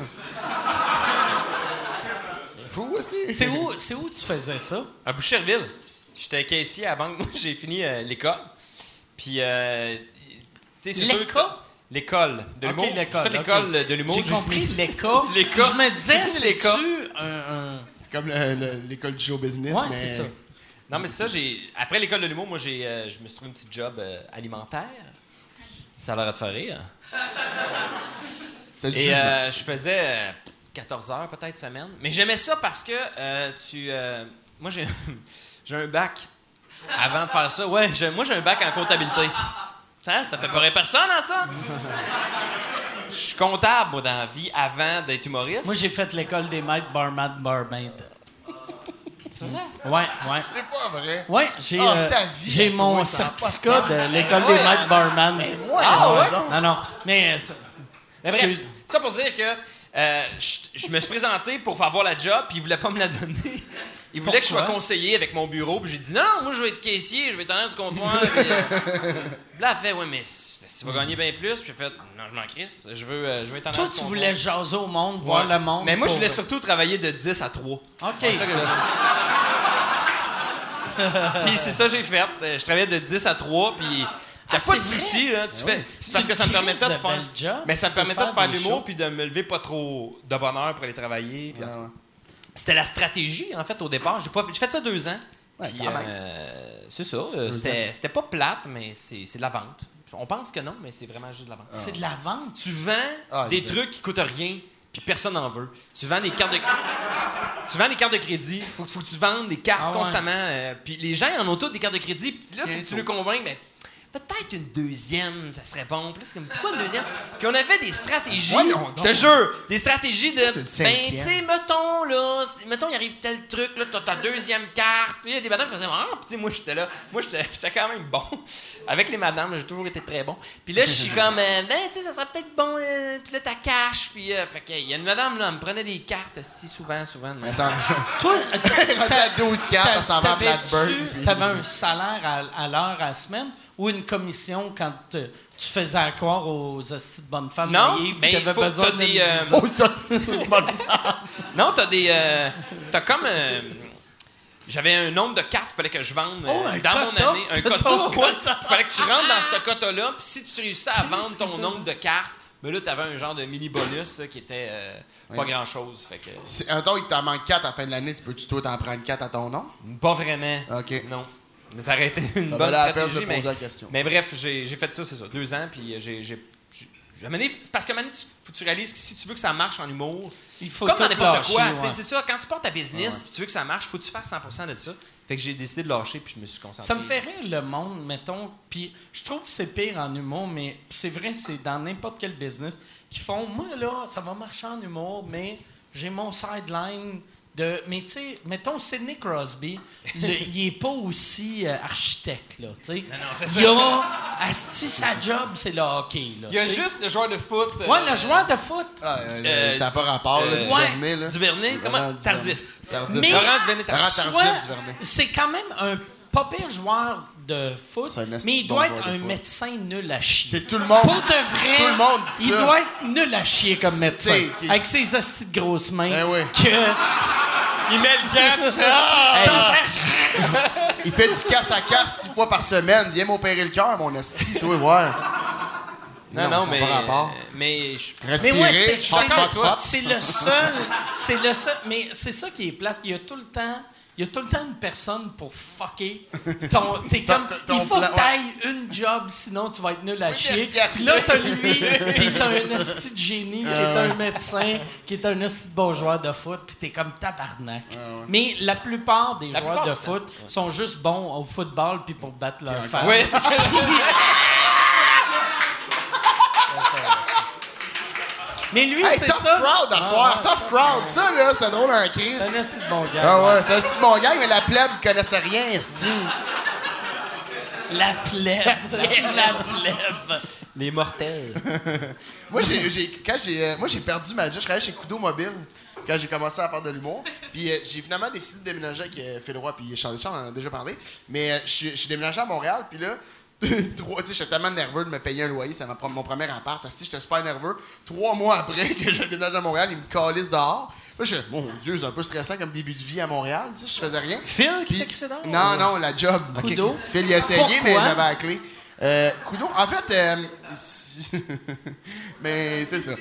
[SPEAKER 6] C'est fou aussi.
[SPEAKER 2] C'est où tu faisais ça?
[SPEAKER 7] À Boucherville. J'étais caissier à la banque. Moi, j'ai fini l'école. Puis, tu sais, c'est sûr que- L'école de l'humour.
[SPEAKER 2] Ok, l'école,
[SPEAKER 7] J'ai fait l'école
[SPEAKER 2] ok.
[SPEAKER 7] de l'humour.
[SPEAKER 2] J'ai compris l'école.
[SPEAKER 7] L'école.
[SPEAKER 2] Je me disais,
[SPEAKER 7] J'ai fini l'école.
[SPEAKER 2] c'est-tu un...
[SPEAKER 6] C'est comme l'école du show business.
[SPEAKER 2] Ouais,
[SPEAKER 6] mais...
[SPEAKER 2] c'est ça.
[SPEAKER 7] Non, mais c'est ça, après l'école de l'humour, moi, je me suis trouvé un petit job alimentaire. Ça a l'air de faire rire.
[SPEAKER 6] C'était du
[SPEAKER 7] Et
[SPEAKER 6] jugement.
[SPEAKER 7] je faisais 14 heures peut-être semaine. Mais j'aimais ça parce que moi, j'ai un bac. Avant de faire ça, ouais, moi, j'ai un bac en comptabilité. Hein, ça fait pleurer personne, hein, ça? Je suis comptable, moi, dans la vie, avant d'être humoriste.
[SPEAKER 2] Moi, j'ai fait l'école des maîtres barmaid.
[SPEAKER 7] C'est vrai?
[SPEAKER 2] Ouais.
[SPEAKER 6] C'est pas vrai.
[SPEAKER 2] Ouais, j'ai
[SPEAKER 6] Ah, ta vie,
[SPEAKER 2] j'ai
[SPEAKER 6] à
[SPEAKER 2] mon
[SPEAKER 6] toi, ça a pas de
[SPEAKER 2] certificat
[SPEAKER 6] sens.
[SPEAKER 2] de l'école
[SPEAKER 7] Ouais.
[SPEAKER 2] des maîtres barman.
[SPEAKER 7] Ah, ouais?
[SPEAKER 2] Non. Mais...
[SPEAKER 7] Mais bref,
[SPEAKER 2] excuse.
[SPEAKER 7] ça pour dire que je me suis présenté pour avoir la job, puis il voulait pas me la donner. Il voulait que je sois
[SPEAKER 2] Pourquoi?
[SPEAKER 7] conseiller avec mon bureau, puis j'ai dit non, moi je vais être caissier, je vais être en l'air du comptoir. Puis, là, elle fait ouais, mais si tu vas gagner bien plus, puis j'ai fait non, je m'en crisse, je veux être en l'air
[SPEAKER 2] Toi,
[SPEAKER 7] du
[SPEAKER 2] tu
[SPEAKER 7] comptoir.
[SPEAKER 2] voulais jaser au monde, voir
[SPEAKER 7] Ouais.
[SPEAKER 2] le monde.
[SPEAKER 7] Mais moi, je
[SPEAKER 2] pour-
[SPEAKER 7] voulais surtout travailler de 10 à 3.
[SPEAKER 2] OK.
[SPEAKER 7] Puis c'est ça que j'ai fait. Je travaillais de 10 à 3, puis t'as
[SPEAKER 2] Ah,
[SPEAKER 7] pas de
[SPEAKER 2] c'est vrai?
[SPEAKER 7] soucis, là. C'est parce que ça me
[SPEAKER 2] une
[SPEAKER 7] permettait de
[SPEAKER 2] crise de
[SPEAKER 7] faire.
[SPEAKER 2] bel job,
[SPEAKER 7] Mais ça me permettait de faire
[SPEAKER 2] des
[SPEAKER 7] l'humour,
[SPEAKER 2] shows.
[SPEAKER 7] puis de me lever pas trop de bonne heure pour aller travailler. Puis en tout cas, c'était la stratégie, en fait, au départ. J'ai fait ça 2 ans.
[SPEAKER 6] Ouais,
[SPEAKER 7] Puis,
[SPEAKER 6] quand même.
[SPEAKER 7] c'est ça. C'était pas plate, mais c'est de la vente. On pense que non, mais c'est vraiment juste de la vente.
[SPEAKER 2] C'est de la vente.
[SPEAKER 7] Tu vends
[SPEAKER 6] Ah,
[SPEAKER 7] des
[SPEAKER 6] il veut.
[SPEAKER 7] trucs qui coûtent rien, puis personne n'en veut. Tu vends des cartes de crédit. Faut que tu vendes des cartes
[SPEAKER 2] Ah ouais.
[SPEAKER 7] constamment. Puis les gens en ont toutes des cartes de crédit. Puis là, faut que tu
[SPEAKER 6] Bientôt.
[SPEAKER 7] le convainques, mais peut-être une deuxième, ça serait bon. Puis là, c'est comme, pourquoi une deuxième? Puis on a fait des stratégies.
[SPEAKER 6] Voyons donc.
[SPEAKER 7] Je te jure, des stratégies de.
[SPEAKER 6] une
[SPEAKER 7] Ben,
[SPEAKER 6] cinquième.
[SPEAKER 7] tu sais, mettons, là, il arrive tel truc, là, t'as ta deuxième carte. Puis il y a des madames qui faisaient, ah, puis tu sais, moi, j'étais là. Moi, j'étais quand même bon. Avec les madames, j'ai toujours été très bon. Puis là, je suis comme, ben, tu sais, ça serait peut-être bon. Puis là, t'as cash. Puis, fait qu'il y a une madame, là, elle me prenait des cartes, si souvent. De même.
[SPEAKER 2] Toi,
[SPEAKER 6] Rendu à 12 cartes, on s'en va à Plattsburgh. puis-
[SPEAKER 2] T'avais un salaire à l'heure, à la semaine, ou une commission quand tu faisais croire aux hosties de bonnes femmes
[SPEAKER 7] Non,
[SPEAKER 2] naïves
[SPEAKER 7] mais
[SPEAKER 2] qui avaient
[SPEAKER 7] faut que
[SPEAKER 2] besoin
[SPEAKER 7] t'as
[SPEAKER 2] d'une
[SPEAKER 7] des,
[SPEAKER 2] visite?
[SPEAKER 6] Oh, ça, c'est une bonne femme.
[SPEAKER 7] Non, t'as comme. J'avais un nombre de cartes qu'il fallait que je vende
[SPEAKER 2] Oh, un
[SPEAKER 7] dans mon
[SPEAKER 2] quota.
[SPEAKER 7] année. Un
[SPEAKER 2] T'as
[SPEAKER 7] quota.
[SPEAKER 2] ton
[SPEAKER 7] Ouais.
[SPEAKER 2] quota.
[SPEAKER 7] Il fallait que tu rentres dans ce quota-là. Puis si tu réussissais à vendre ton nombre de cartes, ben là, t'avais un genre de mini-bonus qui était pas grand-chose. Fait que.
[SPEAKER 6] Un temps, il t'en manque 4 à la fin de l'année, tu peux-tu toi t'en prendre 4 à ton nom?
[SPEAKER 7] Pas vraiment.
[SPEAKER 6] OK.
[SPEAKER 7] Non. Mais ça aurait été une
[SPEAKER 6] Ça
[SPEAKER 7] bonne
[SPEAKER 6] valait la peine
[SPEAKER 7] stratégie.
[SPEAKER 6] de poser la question.
[SPEAKER 7] Mais bref, j'ai fait ça, c'est ça, 2 ans. Puis parce que maintenant, faut que tu réalises que si tu veux que ça marche en humour,
[SPEAKER 2] Il faut
[SPEAKER 7] comme dans
[SPEAKER 2] tout
[SPEAKER 7] n'importe
[SPEAKER 2] lâcher,
[SPEAKER 7] quoi,
[SPEAKER 2] ouais.
[SPEAKER 7] tu sais, c'est ça, quand tu portes ta business puis tu veux que ça marche, faut que tu fasses 100% de ça. Fait que j'ai décidé de lâcher puis je me suis concentré.
[SPEAKER 2] Ça me fait rire le monde, mettons. Puis je trouve que c'est pire en humour, mais c'est vrai, c'est dans n'importe quel business qui font, moi là, ça va marcher en humour, mais j'ai mon sideline de. Mais tu sais, mettons Sidney Crosby, il est pas aussi architecte là, tu sais.
[SPEAKER 7] Non, c'est
[SPEAKER 2] Il a, asti, sa job, c'est le hockey là.
[SPEAKER 7] Il y a
[SPEAKER 2] tu sais.
[SPEAKER 7] juste le joueur de foot.
[SPEAKER 2] Ouais, le joueur de foot.
[SPEAKER 6] Ah, ça n'a pas rapport, là,
[SPEAKER 7] ouais.
[SPEAKER 6] Duvernay, là.
[SPEAKER 7] Duvernay, comment?
[SPEAKER 6] Laurent
[SPEAKER 7] Tardif.
[SPEAKER 6] Tardif.
[SPEAKER 2] Mais
[SPEAKER 7] Laurent Duvernay
[SPEAKER 6] Laurent
[SPEAKER 7] Tardif.
[SPEAKER 6] Tardif, Duvernay.
[SPEAKER 2] C'est quand même un pas pire joueur de foot,
[SPEAKER 6] C'est un esti
[SPEAKER 2] mais il
[SPEAKER 6] bon
[SPEAKER 2] doit
[SPEAKER 6] joueur
[SPEAKER 2] être
[SPEAKER 6] de
[SPEAKER 2] un
[SPEAKER 6] foot.
[SPEAKER 2] médecin nul à chier.
[SPEAKER 6] C'est tout le monde.
[SPEAKER 2] Pour de vrai,
[SPEAKER 6] Tout le monde dit
[SPEAKER 2] il
[SPEAKER 6] ça.
[SPEAKER 2] doit être nul à chier comme médecin.
[SPEAKER 6] t'sais, qui-
[SPEAKER 2] Avec ses hosties de grosses mains.
[SPEAKER 6] Ben oui.
[SPEAKER 2] Que...
[SPEAKER 7] Il met le gant, tu fais Ah!
[SPEAKER 6] Il fait du casse à casse 6 fois par semaine. Viens m'opérer le cœur, mon esti, toi, ouais.
[SPEAKER 7] Non,
[SPEAKER 6] ça
[SPEAKER 7] mais.
[SPEAKER 6] n'a pas rapport.
[SPEAKER 7] Mais.
[SPEAKER 6] Respirer,
[SPEAKER 2] Mais ouais,
[SPEAKER 6] toi.
[SPEAKER 2] c'est le seul. C'est le seul. Mais c'est ça qui est plate. Il y a tout le temps une personne pour fucker. T'es comme,
[SPEAKER 6] ton
[SPEAKER 2] il faut
[SPEAKER 6] plan,
[SPEAKER 2] que t'ailles une job, sinon tu vas être nul à chier.
[SPEAKER 6] regarde.
[SPEAKER 2] Puis là, t'as lui, qui est un hostie de génie, qui est un médecin, qui est un hostie de bon joueur de foot, puis t'es comme tabarnak. Mais la plupart des joueurs de foot sont juste bons au football puis pour battre leur femme.
[SPEAKER 7] Oui, c'est ça.
[SPEAKER 2] Mais lui,
[SPEAKER 6] Hey,
[SPEAKER 2] c'est
[SPEAKER 6] tough
[SPEAKER 2] ça.
[SPEAKER 6] crowd à soir, tough crowd. Ça, là, c'était drôle en
[SPEAKER 2] C'est un
[SPEAKER 6] crise.
[SPEAKER 2] hostie de bon gars.
[SPEAKER 6] Ah ouais, c'était un petit bon gars, mais la plèbe connaissait rien, esti.
[SPEAKER 2] La plèbe. La plèbe.
[SPEAKER 7] Les mortels.
[SPEAKER 6] Moi, j'ai perdu ma job. Je travaillais chez Kudo Mobile quand j'ai commencé à faire de l'humour. Puis j'ai finalement décidé de déménager avec Phil Roy puis Charles Deschamps, on en a déjà parlé. Mais je suis déménagé à Montréal, puis là, j'étais tellement nerveux de me payer un loyer, c'était mon premier appart. J'étais super nerveux. 3 mois après que j'ai déménagé à Montréal, ils me calissent dehors. Là, je suis mon Dieu, c'est un peu stressant comme début de vie à Montréal. Je faisais rien.
[SPEAKER 7] Phil qui
[SPEAKER 6] Puis-
[SPEAKER 7] t'a crissé dehors?
[SPEAKER 6] Non, la job.
[SPEAKER 2] Kudo?
[SPEAKER 6] Phil, il a essayé,
[SPEAKER 2] Pourquoi?
[SPEAKER 6] mais il m'avait à la clé. Kudo, en fait, mais c'est ça.
[SPEAKER 2] Non,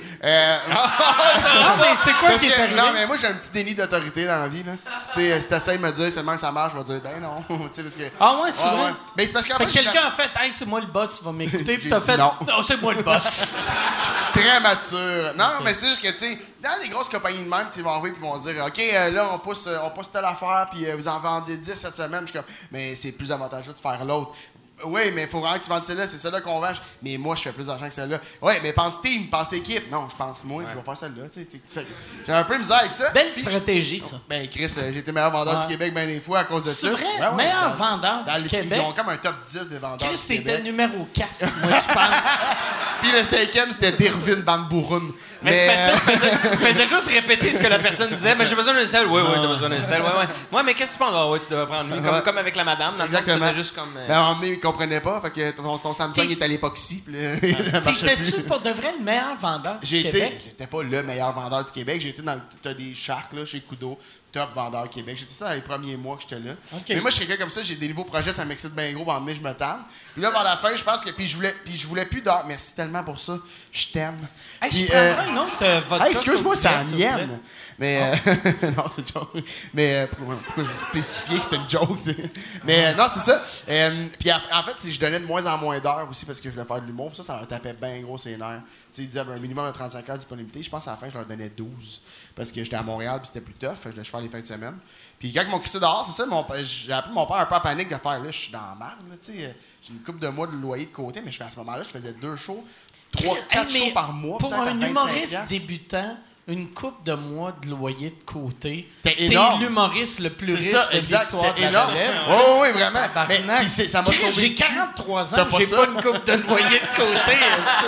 [SPEAKER 2] mais c'est quoi
[SPEAKER 6] Parce
[SPEAKER 2] qui est
[SPEAKER 6] que-
[SPEAKER 2] arrivé?
[SPEAKER 6] non, mais moi, j'ai un petit déni d'autorité dans la vie. Là. Si t'essayes de me dire seulement que ça marche, je vais dire, ben non. Tu sais, parce que,
[SPEAKER 2] Ah ouais, c'est vrai?
[SPEAKER 6] Mais c'est parce qu'en
[SPEAKER 2] Fait
[SPEAKER 6] fait,
[SPEAKER 2] que quelqu'un a fait « Hey, c'est moi le boss, il va m'écouter. » Puis
[SPEAKER 6] J'ai
[SPEAKER 2] t'as
[SPEAKER 6] dit
[SPEAKER 2] fait
[SPEAKER 6] non.
[SPEAKER 2] « Non, c'est moi le boss.
[SPEAKER 6] très mature. Non, mais c'est juste que, tu sais, dans des grosses compagnies de même, ils vont arriver et vont dire, OK, là, on pousse telle affaire, puis vous en vendez 10 cette semaine. Je suis comme, mais c'est plus avantageux de faire l'autre. Oui, mais il faut vraiment que tu vendes celle-là, c'est celle-là qu'on vend. Mais moi, je fais plus d'argent que celle-là. Oui, mais pense team, pense équipe. Non, je pense moi, puis je vais faire celle-là. J'ai un peu de misère avec ça. »
[SPEAKER 2] Belle
[SPEAKER 6] Puis,
[SPEAKER 2] stratégie, ça.
[SPEAKER 6] Ben, Chris, j'ai été meilleur vendeur
[SPEAKER 2] Ouais.
[SPEAKER 6] du Québec bien des fois à cause de ça.
[SPEAKER 2] C'est vrai?
[SPEAKER 6] Ouais,
[SPEAKER 2] Meilleur
[SPEAKER 6] dans-
[SPEAKER 2] vendeur
[SPEAKER 6] dans
[SPEAKER 2] du
[SPEAKER 6] le-
[SPEAKER 2] Québec?
[SPEAKER 6] Ils ont comme un top 10 des vendeurs
[SPEAKER 2] Chris,
[SPEAKER 6] du
[SPEAKER 2] t'étais
[SPEAKER 6] Québec.
[SPEAKER 2] numéro 4, moi, je pense.
[SPEAKER 6] Puis le 5e, c'était Dervin Van Buren.
[SPEAKER 7] Mais c'est facile, il faisait juste répéter ce que la personne disait. Mais j'ai besoin d'un sel. Oui, t'as besoin d'un sel. Ouais, mais qu'est-ce que tu penses? Ah, ouais, tu devrais prendre lui. Comme avec la madame. Dans le fond, tu
[SPEAKER 6] Exactement.
[SPEAKER 7] faisais juste comme.
[SPEAKER 6] Ben, à un moment donné, ils comprenaient pas. Fait que ton Samsung
[SPEAKER 2] T'es-
[SPEAKER 6] est à l'époxy. Puis là, il marchait
[SPEAKER 2] T'étais-tu
[SPEAKER 6] plus.
[SPEAKER 2] pour de vrai le meilleur vendeur du
[SPEAKER 6] J'étais
[SPEAKER 2] Québec?
[SPEAKER 6] pas le meilleur vendeur du Québec. J'ai été dans t'as des Sharks là, chez Kudo, top vendeur du Québec. J'étais ça dans les premiers mois que j'étais là.
[SPEAKER 2] OK.
[SPEAKER 6] Mais moi, je suis quelqu'un comme ça, j'ai des nouveaux projets, ça m'excite bien gros, à je me tanne. Puis là, vers la fin, je pense que. Puis je voulais plus d'heures. Merci tellement pour ça. Je t'aime.
[SPEAKER 2] Hey,
[SPEAKER 6] Puis,
[SPEAKER 2] je prendrais une autre vodka.
[SPEAKER 6] Hey, excuse-moi, c'est la
[SPEAKER 2] s'il vous plaît.
[SPEAKER 6] mienne. Mais non, c'est une joke. Mais pourquoi je vais spécifier que c'était une joke? Mais non, c'est ça. Puis en fait, si je donnais de moins en moins d'heures aussi parce que je voulais faire de l'humour, ça leur tapait bien gros ses nerfs. Tu sais, ils disaient un minimum de 35 heures de disponibilité. Je pense à la fin, je leur donnais 12 parce que j'étais à Montréal puis c'était plus tough. Je voulais faire les fins de semaine. Puis quand ils m'ont crissé dehors, c'est ça, j'ai appelé mon père un peu en panique de faire là, je suis dans la merde, là, tu sais. J'ai une couple de mois de loyer de côté, mais à ce moment-là, je faisais 2 shows, 3, 4
[SPEAKER 2] Hey, mais
[SPEAKER 6] shows par mois.
[SPEAKER 2] Pour
[SPEAKER 6] peut-être à
[SPEAKER 2] un
[SPEAKER 6] 25
[SPEAKER 2] humoriste
[SPEAKER 6] piastres.
[SPEAKER 2] débutant, une coupe de mois de loyer de côté,
[SPEAKER 6] T'es
[SPEAKER 2] t'es
[SPEAKER 6] énorme.
[SPEAKER 2] l'humoriste le plus
[SPEAKER 6] C'est
[SPEAKER 2] riche
[SPEAKER 6] ça,
[SPEAKER 2] de
[SPEAKER 6] exact,
[SPEAKER 2] l'histoire de
[SPEAKER 6] c'était
[SPEAKER 2] la
[SPEAKER 6] énorme.
[SPEAKER 2] relève.
[SPEAKER 6] Oh, oui, vraiment.
[SPEAKER 2] Tabarnak.
[SPEAKER 6] Mais, puis ça m'a
[SPEAKER 2] Chris,
[SPEAKER 6] sauvé
[SPEAKER 2] j'ai
[SPEAKER 6] le cul.
[SPEAKER 2] 43 ans,
[SPEAKER 6] T'as pas
[SPEAKER 2] j'ai
[SPEAKER 6] ça?
[SPEAKER 2] pas une coupe de loyer de côté.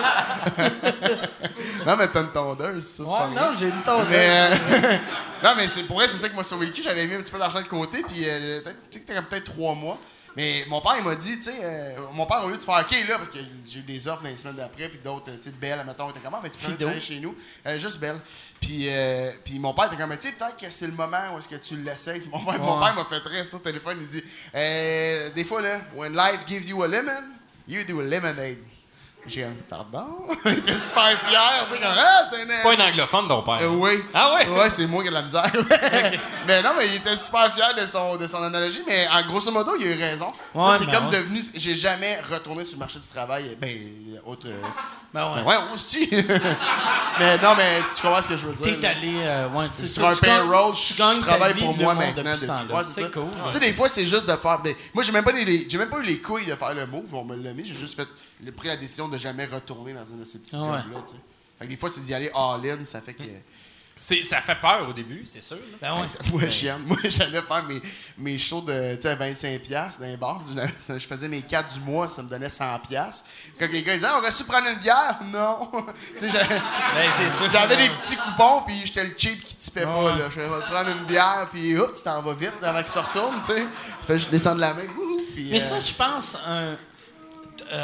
[SPEAKER 6] Non, mais t'as une tondeuse, ça, c'est pas
[SPEAKER 2] Ouais,
[SPEAKER 6] rien.
[SPEAKER 2] non, j'ai une tondeuse.
[SPEAKER 6] Mais, non, mais c'est pour vrai, c'est ça qui m'a sauvé le cul. J'avais mis un petit peu d'argent de côté, puis tu sais que c'était peut-être 3 mois. Mais mon père, il m'a dit, tu sais, mon père, au lieu de faire OK, là, parce que j'ai eu des offres dans les semaines d'après, puis d'autres, tu sais, Belle, mettons, était comment? Ben, tu peux
[SPEAKER 2] Fido.
[SPEAKER 6] travailler chez nous. Juste Belle. Puis mon père était comme, tu sais, peut-être que c'est le moment où est-ce que tu l'essayes. Mon père m'a fait très sur le téléphone, il dit, des fois, là, when life gives you a lemon, you do a lemonade. J'ai dit, pardon? Il était super fier. Tu sais, comme, c'est un.
[SPEAKER 7] Pas un anglophone, ton père.
[SPEAKER 6] Oui.
[SPEAKER 7] Ah ouais?
[SPEAKER 6] Ouais, c'est moi qui ai de la misère. Mais non, mais il était super fier de son analogie. Mais en grosso modo, il a eu raison.
[SPEAKER 2] Ouais,
[SPEAKER 6] ça, c'est
[SPEAKER 2] ben
[SPEAKER 6] comme
[SPEAKER 2] ouais.
[SPEAKER 6] devenu. J'ai jamais retourné sur le marché du travail. Ben, autre.
[SPEAKER 2] Ben ouais.
[SPEAKER 6] Ouais, aussi. Mais non, mais tu comprends ce que je veux dire.
[SPEAKER 2] T'es
[SPEAKER 6] là.
[SPEAKER 2] allé, ouais, c'est
[SPEAKER 6] Sur
[SPEAKER 2] ça.
[SPEAKER 6] un
[SPEAKER 2] Tu gagnes-
[SPEAKER 6] payroll,
[SPEAKER 2] tu
[SPEAKER 6] je
[SPEAKER 2] gagnes ta
[SPEAKER 6] travaille
[SPEAKER 2] vie
[SPEAKER 6] pour
[SPEAKER 2] de
[SPEAKER 6] moi
[SPEAKER 2] l'humour
[SPEAKER 6] maintenant.
[SPEAKER 2] depuis ce temps-là.
[SPEAKER 6] Ouais,
[SPEAKER 2] C'est
[SPEAKER 6] ça.
[SPEAKER 2] cool.
[SPEAKER 6] Tu sais, des fois, c'est juste de faire. Moi, j'ai même pas eu les couilles de faire le move, on me l'a mis. J'ai juste pris la décision de jamais retourner dans un de ces petits
[SPEAKER 2] Ah ouais.
[SPEAKER 6] jobs-là. Tu sais. Fait que des fois, c'est d'y aller all-in, ça fait que.
[SPEAKER 7] Ça fait peur au début, c'est sûr. là.
[SPEAKER 2] Ben ouais.
[SPEAKER 6] Ça pouvait chiant. Moi, j'allais faire mes shows de 25$ dans les bars. Je faisais mes 4 du mois, ça me donnait 100$. Quand les gars ils disaient, on aurait su prendre une bière? Non. Tu sais,
[SPEAKER 7] Ben, c'est sûr.
[SPEAKER 6] j'avais des petits coupons, puis j'étais le cheap qui tipait pas. Là. Je vais prendre une bière, puis hop, tu t'en vas vite avant que ça retourne. Tu sais. Tu fais juste descendre la main. Wouhou, puis,
[SPEAKER 2] Mais ça, je pense,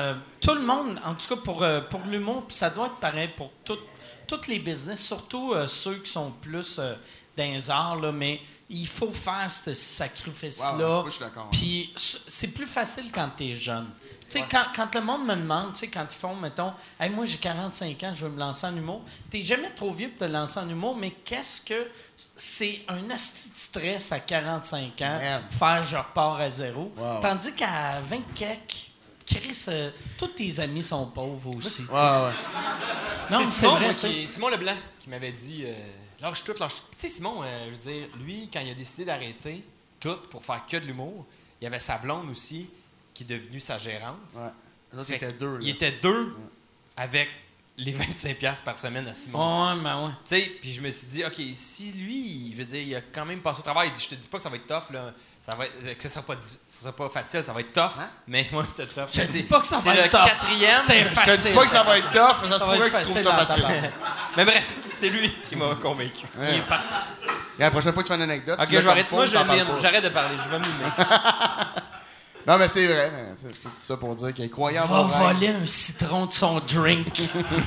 [SPEAKER 2] tout le monde, en tout cas pour l'humour, puis ça doit être pareil pour tous les business, surtout ceux qui sont plus dans les arts, là, mais il faut faire ce sacrifice-là.
[SPEAKER 6] Ouais, je suis d'accord.
[SPEAKER 2] Puis c'est plus facile quand tu es jeune. Tu sais, quand le monde me demande, tu sais, quand ils font, mettons, hey, moi j'ai 45 ans, je veux me lancer en humour. T'es jamais trop vieux pour te lancer en humour, mais qu'est-ce que c'est un asti de stress à 45 ans, faire je repars à zéro.
[SPEAKER 6] Wow.
[SPEAKER 2] Tandis qu'à 20 quelques, Chris, tous tes amis sont pauvres aussi.
[SPEAKER 6] Ouais, ouais.
[SPEAKER 2] Non,
[SPEAKER 7] c'est
[SPEAKER 2] c'est
[SPEAKER 7] Simon,
[SPEAKER 2] vrai.
[SPEAKER 7] moi,
[SPEAKER 2] tu sais.
[SPEAKER 7] Simon Leblanc qui m'avait dit lâche tout, lâche tout. Puis, tu sais, Simon, je veux dire, lui, quand il a décidé d'arrêter tout pour faire que de l'humour, il y avait sa blonde aussi qui est devenue sa gérante.
[SPEAKER 6] Ouais. Les autres, ils
[SPEAKER 7] Fait
[SPEAKER 6] étaient deux. Là.
[SPEAKER 7] Il était deux avec les 25$ par semaine à Simon.
[SPEAKER 2] Ouais, ben ouais.
[SPEAKER 7] Tu sais, puis je me suis dit, OK, si lui, il veut dire, il a quand même passé au travail, il dit, je te dis pas que ça va être tough, là. Ça va être, que ça sera pas facile, ça va être tough.
[SPEAKER 6] Hein?
[SPEAKER 7] Mais moi, c'était tough.
[SPEAKER 2] Je dis pas que ça va
[SPEAKER 7] C'est
[SPEAKER 2] être
[SPEAKER 7] le
[SPEAKER 2] tough.
[SPEAKER 7] quatrième.
[SPEAKER 2] C'était
[SPEAKER 6] Je
[SPEAKER 2] facile.
[SPEAKER 6] te dis pas que ça va être tough, mais ça se
[SPEAKER 2] va
[SPEAKER 6] pourrait
[SPEAKER 2] être
[SPEAKER 6] que tu trouves
[SPEAKER 2] facile
[SPEAKER 6] ça
[SPEAKER 2] dans ta
[SPEAKER 6] facile.
[SPEAKER 2] barbe.
[SPEAKER 7] Mais bref, c'est lui qui m'a convaincu.
[SPEAKER 6] Ouais.
[SPEAKER 7] Il est parti.
[SPEAKER 6] Et la prochaine fois que tu fais une anecdote,
[SPEAKER 7] OK,
[SPEAKER 6] tu
[SPEAKER 7] je
[SPEAKER 6] l'as
[SPEAKER 7] vais arrêter.
[SPEAKER 6] comme
[SPEAKER 7] Moi,
[SPEAKER 6] faux,
[SPEAKER 7] je
[SPEAKER 6] t'en parles
[SPEAKER 7] mime.
[SPEAKER 6] pas.
[SPEAKER 7] J'arrête de parler. Je vais mimer.
[SPEAKER 6] Non, mais c'est vrai. Mais c'est tout ça pour dire qu'il est croyant
[SPEAKER 2] Va
[SPEAKER 6] en mon rêve.
[SPEAKER 2] voler un citron de son drink.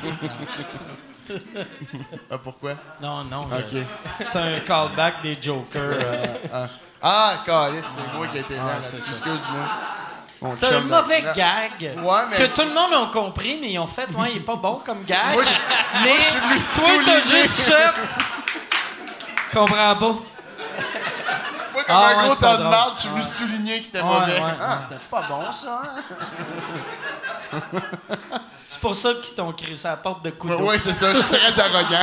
[SPEAKER 6] Ah, pourquoi?
[SPEAKER 2] Non,
[SPEAKER 6] OK.
[SPEAKER 2] c'est un callback des Jokers.
[SPEAKER 6] Calice, c'est moi qui ai été là
[SPEAKER 2] c'est
[SPEAKER 6] là-dessus.
[SPEAKER 2] ça.
[SPEAKER 6] Excuse-moi. Mon
[SPEAKER 2] C'est un
[SPEAKER 6] chum de-
[SPEAKER 2] mauvais
[SPEAKER 6] Non.
[SPEAKER 2] gag
[SPEAKER 6] Ouais, mais-
[SPEAKER 2] que tout le monde a compris, mais ils ont fait, ouais, il est pas bon comme gag.
[SPEAKER 6] Moi, je-
[SPEAKER 2] mais
[SPEAKER 6] je suis venu
[SPEAKER 2] toi, t'as
[SPEAKER 6] souligner.
[SPEAKER 2] juste fait. Comprends pas.
[SPEAKER 6] Moi, comme
[SPEAKER 2] Ah,
[SPEAKER 6] un
[SPEAKER 2] ouais,
[SPEAKER 6] gros
[SPEAKER 2] c'est pas
[SPEAKER 6] tas de
[SPEAKER 2] drôle.
[SPEAKER 6] marde, je suis venu souligner que c'était
[SPEAKER 2] Ouais,
[SPEAKER 6] mauvais.
[SPEAKER 2] ouais,
[SPEAKER 6] C'était pas bon, ça. Hein?
[SPEAKER 2] C'est pour ça qu'ils t'ont crié à la porte de couteau.
[SPEAKER 6] Ouais, c'est ça. Je suis très arrogant.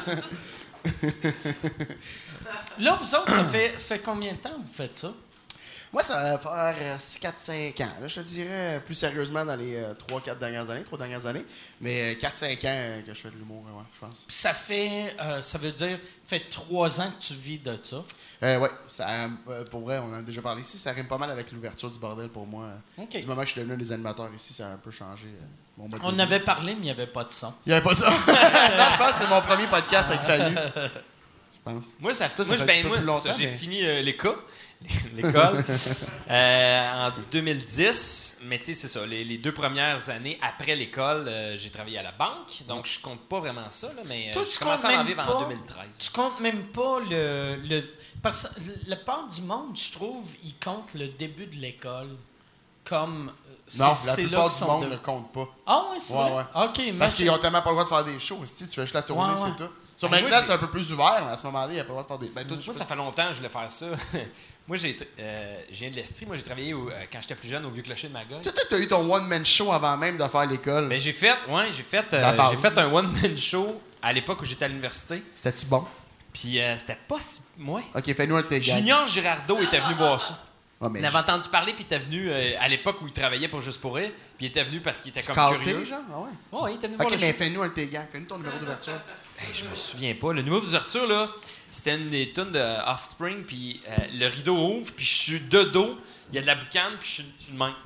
[SPEAKER 2] Là, vous autres, ça fait combien de temps que vous faites ça?
[SPEAKER 6] Moi, ça va faire 4-5 ans. Là, je te dirais plus sérieusement dans les 3 dernières années. Mais 4-5 ans que je fais de l'humour, ouais, je pense.
[SPEAKER 2] Puis ça veut dire, fait 3 ans que tu vis de ça.
[SPEAKER 6] Oui, pour vrai, on en a déjà parlé ici. Ça rime pas mal avec l'ouverture du bordel pour moi.
[SPEAKER 2] OK.
[SPEAKER 6] Du moment que je suis devenu un des animateurs ici, ça a un peu changé mon mode de
[SPEAKER 2] On
[SPEAKER 6] vie.
[SPEAKER 2] avait parlé, mais il n'y avait pas de son.
[SPEAKER 6] Il n'y avait pas de ça. Non, je pense que c'est mon premier podcast avec Fallu. Je pense.
[SPEAKER 7] Moi,
[SPEAKER 6] Toi, ça fait un petit peu plus longtemps,
[SPEAKER 7] j'ai
[SPEAKER 6] mais-
[SPEAKER 7] fini l'école en 2010. Mais tu sais, c'est ça. Les 2 premières années après l'école, j'ai travaillé à la banque. Donc, je compte pas vraiment ça. Là, mais
[SPEAKER 2] Toi,
[SPEAKER 7] j'ai
[SPEAKER 2] tu
[SPEAKER 7] commencé
[SPEAKER 2] comptes
[SPEAKER 7] à en
[SPEAKER 2] même
[SPEAKER 7] vivre
[SPEAKER 2] pas-
[SPEAKER 7] en 2013.
[SPEAKER 2] Tu comptes même pas parce que la part du monde, je trouve, ils comptent le début de l'école comme.
[SPEAKER 6] Non, la
[SPEAKER 2] c'est là
[SPEAKER 6] plupart
[SPEAKER 2] qu'ils
[SPEAKER 6] du
[SPEAKER 2] sont
[SPEAKER 6] monde
[SPEAKER 2] de-
[SPEAKER 6] ne compte pas.
[SPEAKER 2] Ah oui, c'est
[SPEAKER 6] Ouais,
[SPEAKER 2] vrai?
[SPEAKER 6] ouais.
[SPEAKER 2] OK, mais
[SPEAKER 6] Parce qu'ils ont tellement pas le droit de faire des shows. Si tu fais juste la tournée,
[SPEAKER 2] Ouais,
[SPEAKER 6] puis
[SPEAKER 2] ouais.
[SPEAKER 6] c'est tout. Sur
[SPEAKER 7] Ben,
[SPEAKER 6] maintenant,
[SPEAKER 7] moi,
[SPEAKER 6] c'est un peu plus ouvert, mais à ce moment-là, il n'y a pas le droit de faire des. Ben, toi,
[SPEAKER 7] Moi, ça fait longtemps que je voulais faire ça. Moi, je viens de l'Estrie. Moi, j'ai travaillé quand j'étais plus jeune au Vieux-Clocher de Magog.
[SPEAKER 6] Toi, t'as eu ton one-man show avant même de faire l'école.
[SPEAKER 7] Mais j'ai fait
[SPEAKER 6] La base.
[SPEAKER 7] un one-man show à l'époque où j'étais à l'université.
[SPEAKER 6] C'était-tu bon?
[SPEAKER 7] Puis c'était pas si. Ouais.
[SPEAKER 6] Ok, fais-nous un de tes gags.
[SPEAKER 7] Junior Girardeau était venu voir ça.
[SPEAKER 6] Ouais, mais
[SPEAKER 7] Il avait entendu parler, puis il était venu à l'époque où il travaillait pour Juste pour rire. Puis il était venu parce qu'il était comme
[SPEAKER 6] Scouté,
[SPEAKER 7] curieux.
[SPEAKER 6] genre? Ah ouais.
[SPEAKER 7] Ouais, il était venu voir
[SPEAKER 6] Ok,
[SPEAKER 7] le
[SPEAKER 6] mais
[SPEAKER 7] show.
[SPEAKER 6] fais-nous un de tes gags. Fais-nous ton numéro d'ouverture.
[SPEAKER 7] Hey, je me souviens pas. Le numéro d'ouverture, là, c'était une des tunes de Offspring, puis le rideau ouvre, puis je suis de dos, il y a de la boucane, puis je suis de main.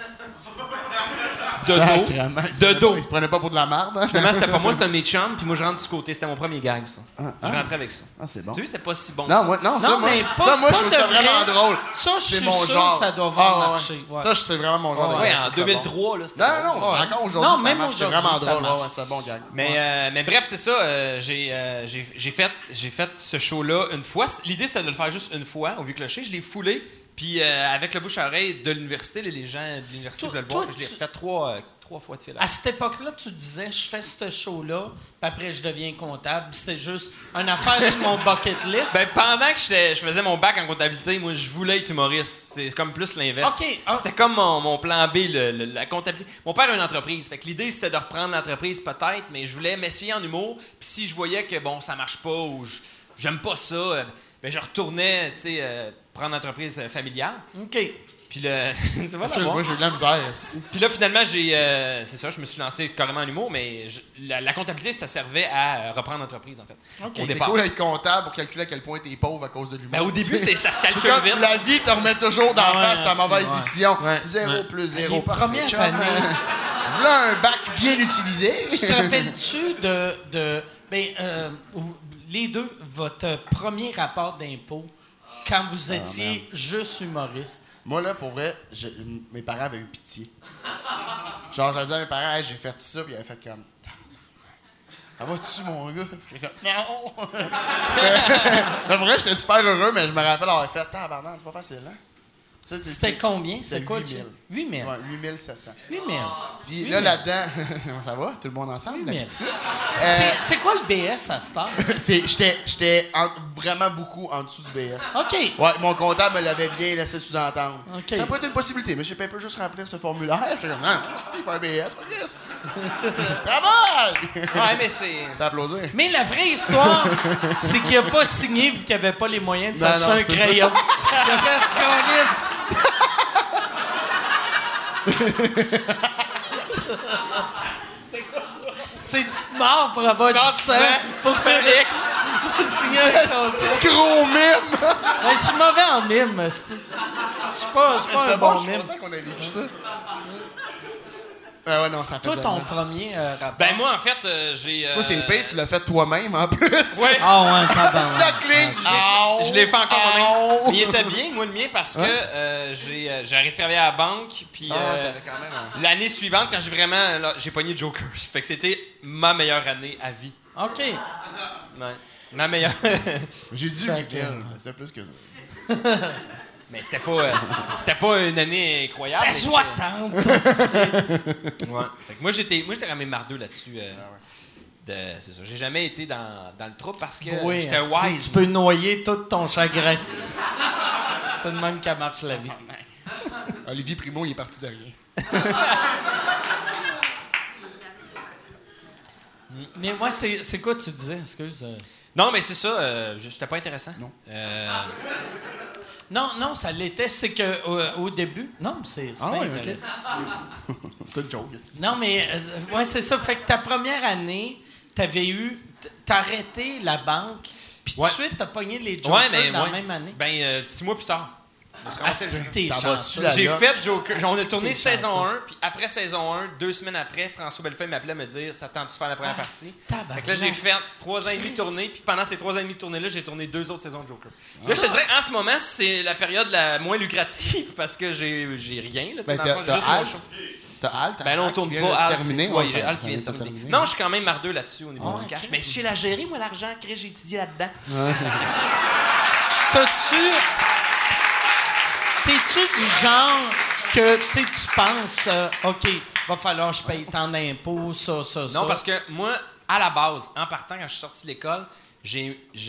[SPEAKER 7] De
[SPEAKER 6] Sacrément.
[SPEAKER 7] dos. De dos.
[SPEAKER 6] Il se prenait pas pour de la marde. Hein?
[SPEAKER 7] Finalement, c'était pas moi, c'était un de mes chums, puis moi, je rentre du côté. C'était mon premier gag, ça. Je rentrais avec ça.
[SPEAKER 6] Ah, c'est bon.
[SPEAKER 7] Tu vois, c'était pas si bon.
[SPEAKER 6] Non,
[SPEAKER 7] que ça.
[SPEAKER 6] ça, moi,
[SPEAKER 2] mais pas-
[SPEAKER 6] ça, moi
[SPEAKER 2] pas
[SPEAKER 6] je trouve
[SPEAKER 2] de
[SPEAKER 6] ça
[SPEAKER 2] vrai.
[SPEAKER 6] vraiment drôle.
[SPEAKER 2] Ça, je
[SPEAKER 6] C'est
[SPEAKER 2] suis
[SPEAKER 6] mon
[SPEAKER 2] sûr
[SPEAKER 6] genre.
[SPEAKER 2] que ça doit avoir
[SPEAKER 6] ouais.
[SPEAKER 2] marché. Ouais.
[SPEAKER 6] Ça, c'est vraiment mon genre de
[SPEAKER 7] Ouais,
[SPEAKER 6] gag.
[SPEAKER 7] en
[SPEAKER 6] Ça, c'est
[SPEAKER 7] 2003, là, c'était
[SPEAKER 6] bon.
[SPEAKER 7] bon.
[SPEAKER 6] Non, encore aujourd'hui,
[SPEAKER 2] Non,
[SPEAKER 6] ça
[SPEAKER 2] même
[SPEAKER 6] marche. C'est
[SPEAKER 2] aujourd'hui,
[SPEAKER 6] vraiment
[SPEAKER 2] ça
[SPEAKER 6] drôle.
[SPEAKER 2] marche.
[SPEAKER 6] Ouais, c'est un bon gag.
[SPEAKER 7] Mais bref, c'est ça. J'ai fait ce show-là une fois. L'idée, c'était de le faire juste une fois au Vieux-Clocher. Je l'ai foulé. Puis avec le bouche-à-oreille de l'université, les gens de l'université
[SPEAKER 2] Toi-
[SPEAKER 7] voulaient le voir.
[SPEAKER 2] toi,
[SPEAKER 7] Je l'ai
[SPEAKER 2] tu-
[SPEAKER 7] refait trois fois de fil.
[SPEAKER 2] À cette époque-là, tu disais, je fais ce show-là, puis après, je deviens comptable. C'était juste une affaire sur mon bucket list.
[SPEAKER 7] Ben, pendant que je faisais mon bac en comptabilité, moi, je voulais être humoriste. C'est comme plus l'inverse.
[SPEAKER 2] OK, ah.
[SPEAKER 7] C'est comme mon plan B, la comptabilité. Mon père a une entreprise. Fait que l'idée, c'était de reprendre l'entreprise peut-être, mais je voulais m'essayer en humour. Puis si je voyais que, bon, ça marche pas ou j'aime pas ça, ben, je retournais, tu sais, prendre l'entreprise familiale.
[SPEAKER 2] OK.
[SPEAKER 7] Puis le... c'est pas
[SPEAKER 6] Sûr, moi, j'ai eu de la misère. ici.
[SPEAKER 7] Puis là, finalement, c'est ça, je me suis lancé carrément en humour, mais la comptabilité, ça servait à reprendre l'entreprise, en fait.
[SPEAKER 2] OK.
[SPEAKER 7] Au
[SPEAKER 6] C'est
[SPEAKER 7] départ.
[SPEAKER 6] cool d'être comptable pour calculer à quel point t'es pauvre à cause de l'humour.
[SPEAKER 7] Ben, au début, ça se
[SPEAKER 6] C'est
[SPEAKER 7] calcule
[SPEAKER 6] comme
[SPEAKER 7] vite.
[SPEAKER 6] la vie te remet toujours d'en
[SPEAKER 2] Ouais,
[SPEAKER 6] face ta mauvaise
[SPEAKER 2] ouais.
[SPEAKER 6] décision.
[SPEAKER 7] Ouais.
[SPEAKER 6] 0 plus 0.
[SPEAKER 2] Les
[SPEAKER 6] parfait,
[SPEAKER 2] premières
[SPEAKER 6] chum.
[SPEAKER 2] années.
[SPEAKER 6] Voilà un bac bien utilisé.
[SPEAKER 2] Tu te rappelles-tu les deux, votre premier rapport d'impôt, quand vous étiez juste humoriste?
[SPEAKER 6] Moi, là, pour vrai, mes parents avaient eu pitié. Genre, j'avais dit à mes parents, hey, j'ai fait ça, puis ils avaient fait comme. Ça va-tu, mon gars? Puis j'étais comme, non! Mais pour vrai, j'étais super heureux, mais je me rappelle avoir fait, tabarnak, c'est pas facile, hein?
[SPEAKER 2] C'était combien? C'était quoi?
[SPEAKER 6] 8 000.
[SPEAKER 2] 8 000.
[SPEAKER 6] Ouais, 8 700.
[SPEAKER 2] 8 000.
[SPEAKER 6] Puis là, là-dedans, ça va? Tout le monde ensemble?
[SPEAKER 2] 8 000.
[SPEAKER 6] La pitié?
[SPEAKER 2] C'est quoi le BS à cette heure?
[SPEAKER 6] J'étais vraiment beaucoup en dessous du BS.
[SPEAKER 2] OK.
[SPEAKER 6] Ouais, mon comptable me l'avait bien laissé sous-entendre.
[SPEAKER 2] OK.
[SPEAKER 6] Ça pourrait être une possibilité, mais je peux juste remplir ce formulaire. J'étais comme, non, c'est pas un BS, pas un BS. Travail!
[SPEAKER 7] Ouais, mais c'est.
[SPEAKER 6] T'as applaudi?
[SPEAKER 2] Mais la vraie histoire, c'est qu'il n'a pas signé vu qu'il n'avait pas les moyens de
[SPEAKER 6] Non,
[SPEAKER 2] s'acheter
[SPEAKER 6] non,
[SPEAKER 2] un
[SPEAKER 6] c'est
[SPEAKER 2] crayon. Il a fait câlisse. C'est-tu mort pour avoir du sang? Pour se faire X? Pour signer un contrat.
[SPEAKER 6] Gros mime!
[SPEAKER 2] Ben, je suis mauvais en mime. Je suis pas un bon
[SPEAKER 6] Je suis
[SPEAKER 2] mime.
[SPEAKER 6] content qu'on ait vécu ça. Ouais, non, ça fait
[SPEAKER 2] Toi, ton premier rapport.
[SPEAKER 7] Ben, moi, en fait, j'ai.
[SPEAKER 6] Toi, c'est payé, tu l'as fait toi-même en plus.
[SPEAKER 7] Ouais.
[SPEAKER 2] Ah ouais, tabarnak.
[SPEAKER 6] Chaque ligne.
[SPEAKER 7] Je l'ai fait encore moi-même.
[SPEAKER 6] Ow!
[SPEAKER 7] Mais il était bien, moi, le mien, parce que j'ai arrêté de travailler à la banque. Puis
[SPEAKER 6] T'avais quand même un...
[SPEAKER 7] l'année suivante, quand j'ai pogné Joker. Fait que c'était ma meilleure année à vie.
[SPEAKER 2] OK.
[SPEAKER 7] Ouais. Ma meilleure.
[SPEAKER 6] J'ai dit
[SPEAKER 2] Fait
[SPEAKER 6] 8
[SPEAKER 2] que-
[SPEAKER 6] 000, mais c'est plus que ça.
[SPEAKER 7] Mais c'était pas une année incroyable.
[SPEAKER 2] C'était
[SPEAKER 7] mais
[SPEAKER 2] 60.
[SPEAKER 7] Ouais. Fait que moi, j'étais ramé mardeux là-dessus. C'est ça. J'ai jamais été dans le trou parce que
[SPEAKER 2] Oui,
[SPEAKER 7] j'étais
[SPEAKER 2] asti,
[SPEAKER 7] wise.
[SPEAKER 2] tu peux noyer tout ton chagrin. C'est de même qu'elle marche la vie.
[SPEAKER 6] Olivier Primo, il est parti de rien.
[SPEAKER 2] Mais moi, c'est quoi tu disais? Excuse.
[SPEAKER 7] Non, mais c'est ça. C'était pas intéressant.
[SPEAKER 6] Non.
[SPEAKER 2] Non, ça l'était. C'est que au début... Non, mais c'est
[SPEAKER 6] Ah ouais,
[SPEAKER 2] intéressant.
[SPEAKER 6] C'est une joke.
[SPEAKER 2] Non, mais ouais, c'est ça. Fait que ta première année, t'as arrêté la banque, puis tout de
[SPEAKER 7] Ouais.
[SPEAKER 2] suite, t'as pogné les Jokers
[SPEAKER 7] Ouais, mais
[SPEAKER 2] dans
[SPEAKER 7] ouais.
[SPEAKER 2] la même année.
[SPEAKER 7] Ben, 6 mois plus tard.
[SPEAKER 2] Ah, t'es
[SPEAKER 6] Ça
[SPEAKER 2] chanceux.
[SPEAKER 6] va-tu, là?
[SPEAKER 7] J'ai fait Joker. On a
[SPEAKER 2] Asti,
[SPEAKER 7] tourné
[SPEAKER 2] t'es
[SPEAKER 7] saison
[SPEAKER 2] chanceux.
[SPEAKER 7] 1, puis après saison 1, 2 semaines après, François Bellefeuille m'appelait me dire ça tente-tu de faire la première partie?
[SPEAKER 2] tabarnak.
[SPEAKER 7] Fait que là, j'ai fait 3 ans et demi de tournée, puis pendant ces 3 ans et demi de tournée-là, j'ai tourné 2 autres saisons de Joker. Là, je te dirais, en ce moment, c'est la période la moins lucrative parce que j'ai rien. Là, tu sais,
[SPEAKER 6] Ben,
[SPEAKER 7] dans le fond, j'ai juste mon
[SPEAKER 6] Halt.
[SPEAKER 7] show.
[SPEAKER 6] T'as Halt.
[SPEAKER 7] Ben là, on
[SPEAKER 6] Halt
[SPEAKER 7] tourne
[SPEAKER 6] qui vient de
[SPEAKER 7] pas
[SPEAKER 6] se
[SPEAKER 7] Halt.
[SPEAKER 6] terminer.
[SPEAKER 7] Ouais,
[SPEAKER 6] Ouais,
[SPEAKER 7] j'ai
[SPEAKER 6] ça-
[SPEAKER 7] Halt
[SPEAKER 6] ça
[SPEAKER 7] qui vient de se
[SPEAKER 6] vient de
[SPEAKER 7] terminer.
[SPEAKER 6] terminer.
[SPEAKER 7] Non, je suis quand même mardeux là-dessus au niveau
[SPEAKER 2] Ah,
[SPEAKER 7] du cash.
[SPEAKER 2] ok.
[SPEAKER 7] Mais je sais la gérer, moi, l'argent. Chris, j'ai étudié là-dedans.
[SPEAKER 2] T'es-tu du genre que, tu sais, tu penses, OK, va falloir que je paye tant d'impôts, ça.
[SPEAKER 7] Non, parce que moi, à la base, en partant, quand je suis sorti de l'école, je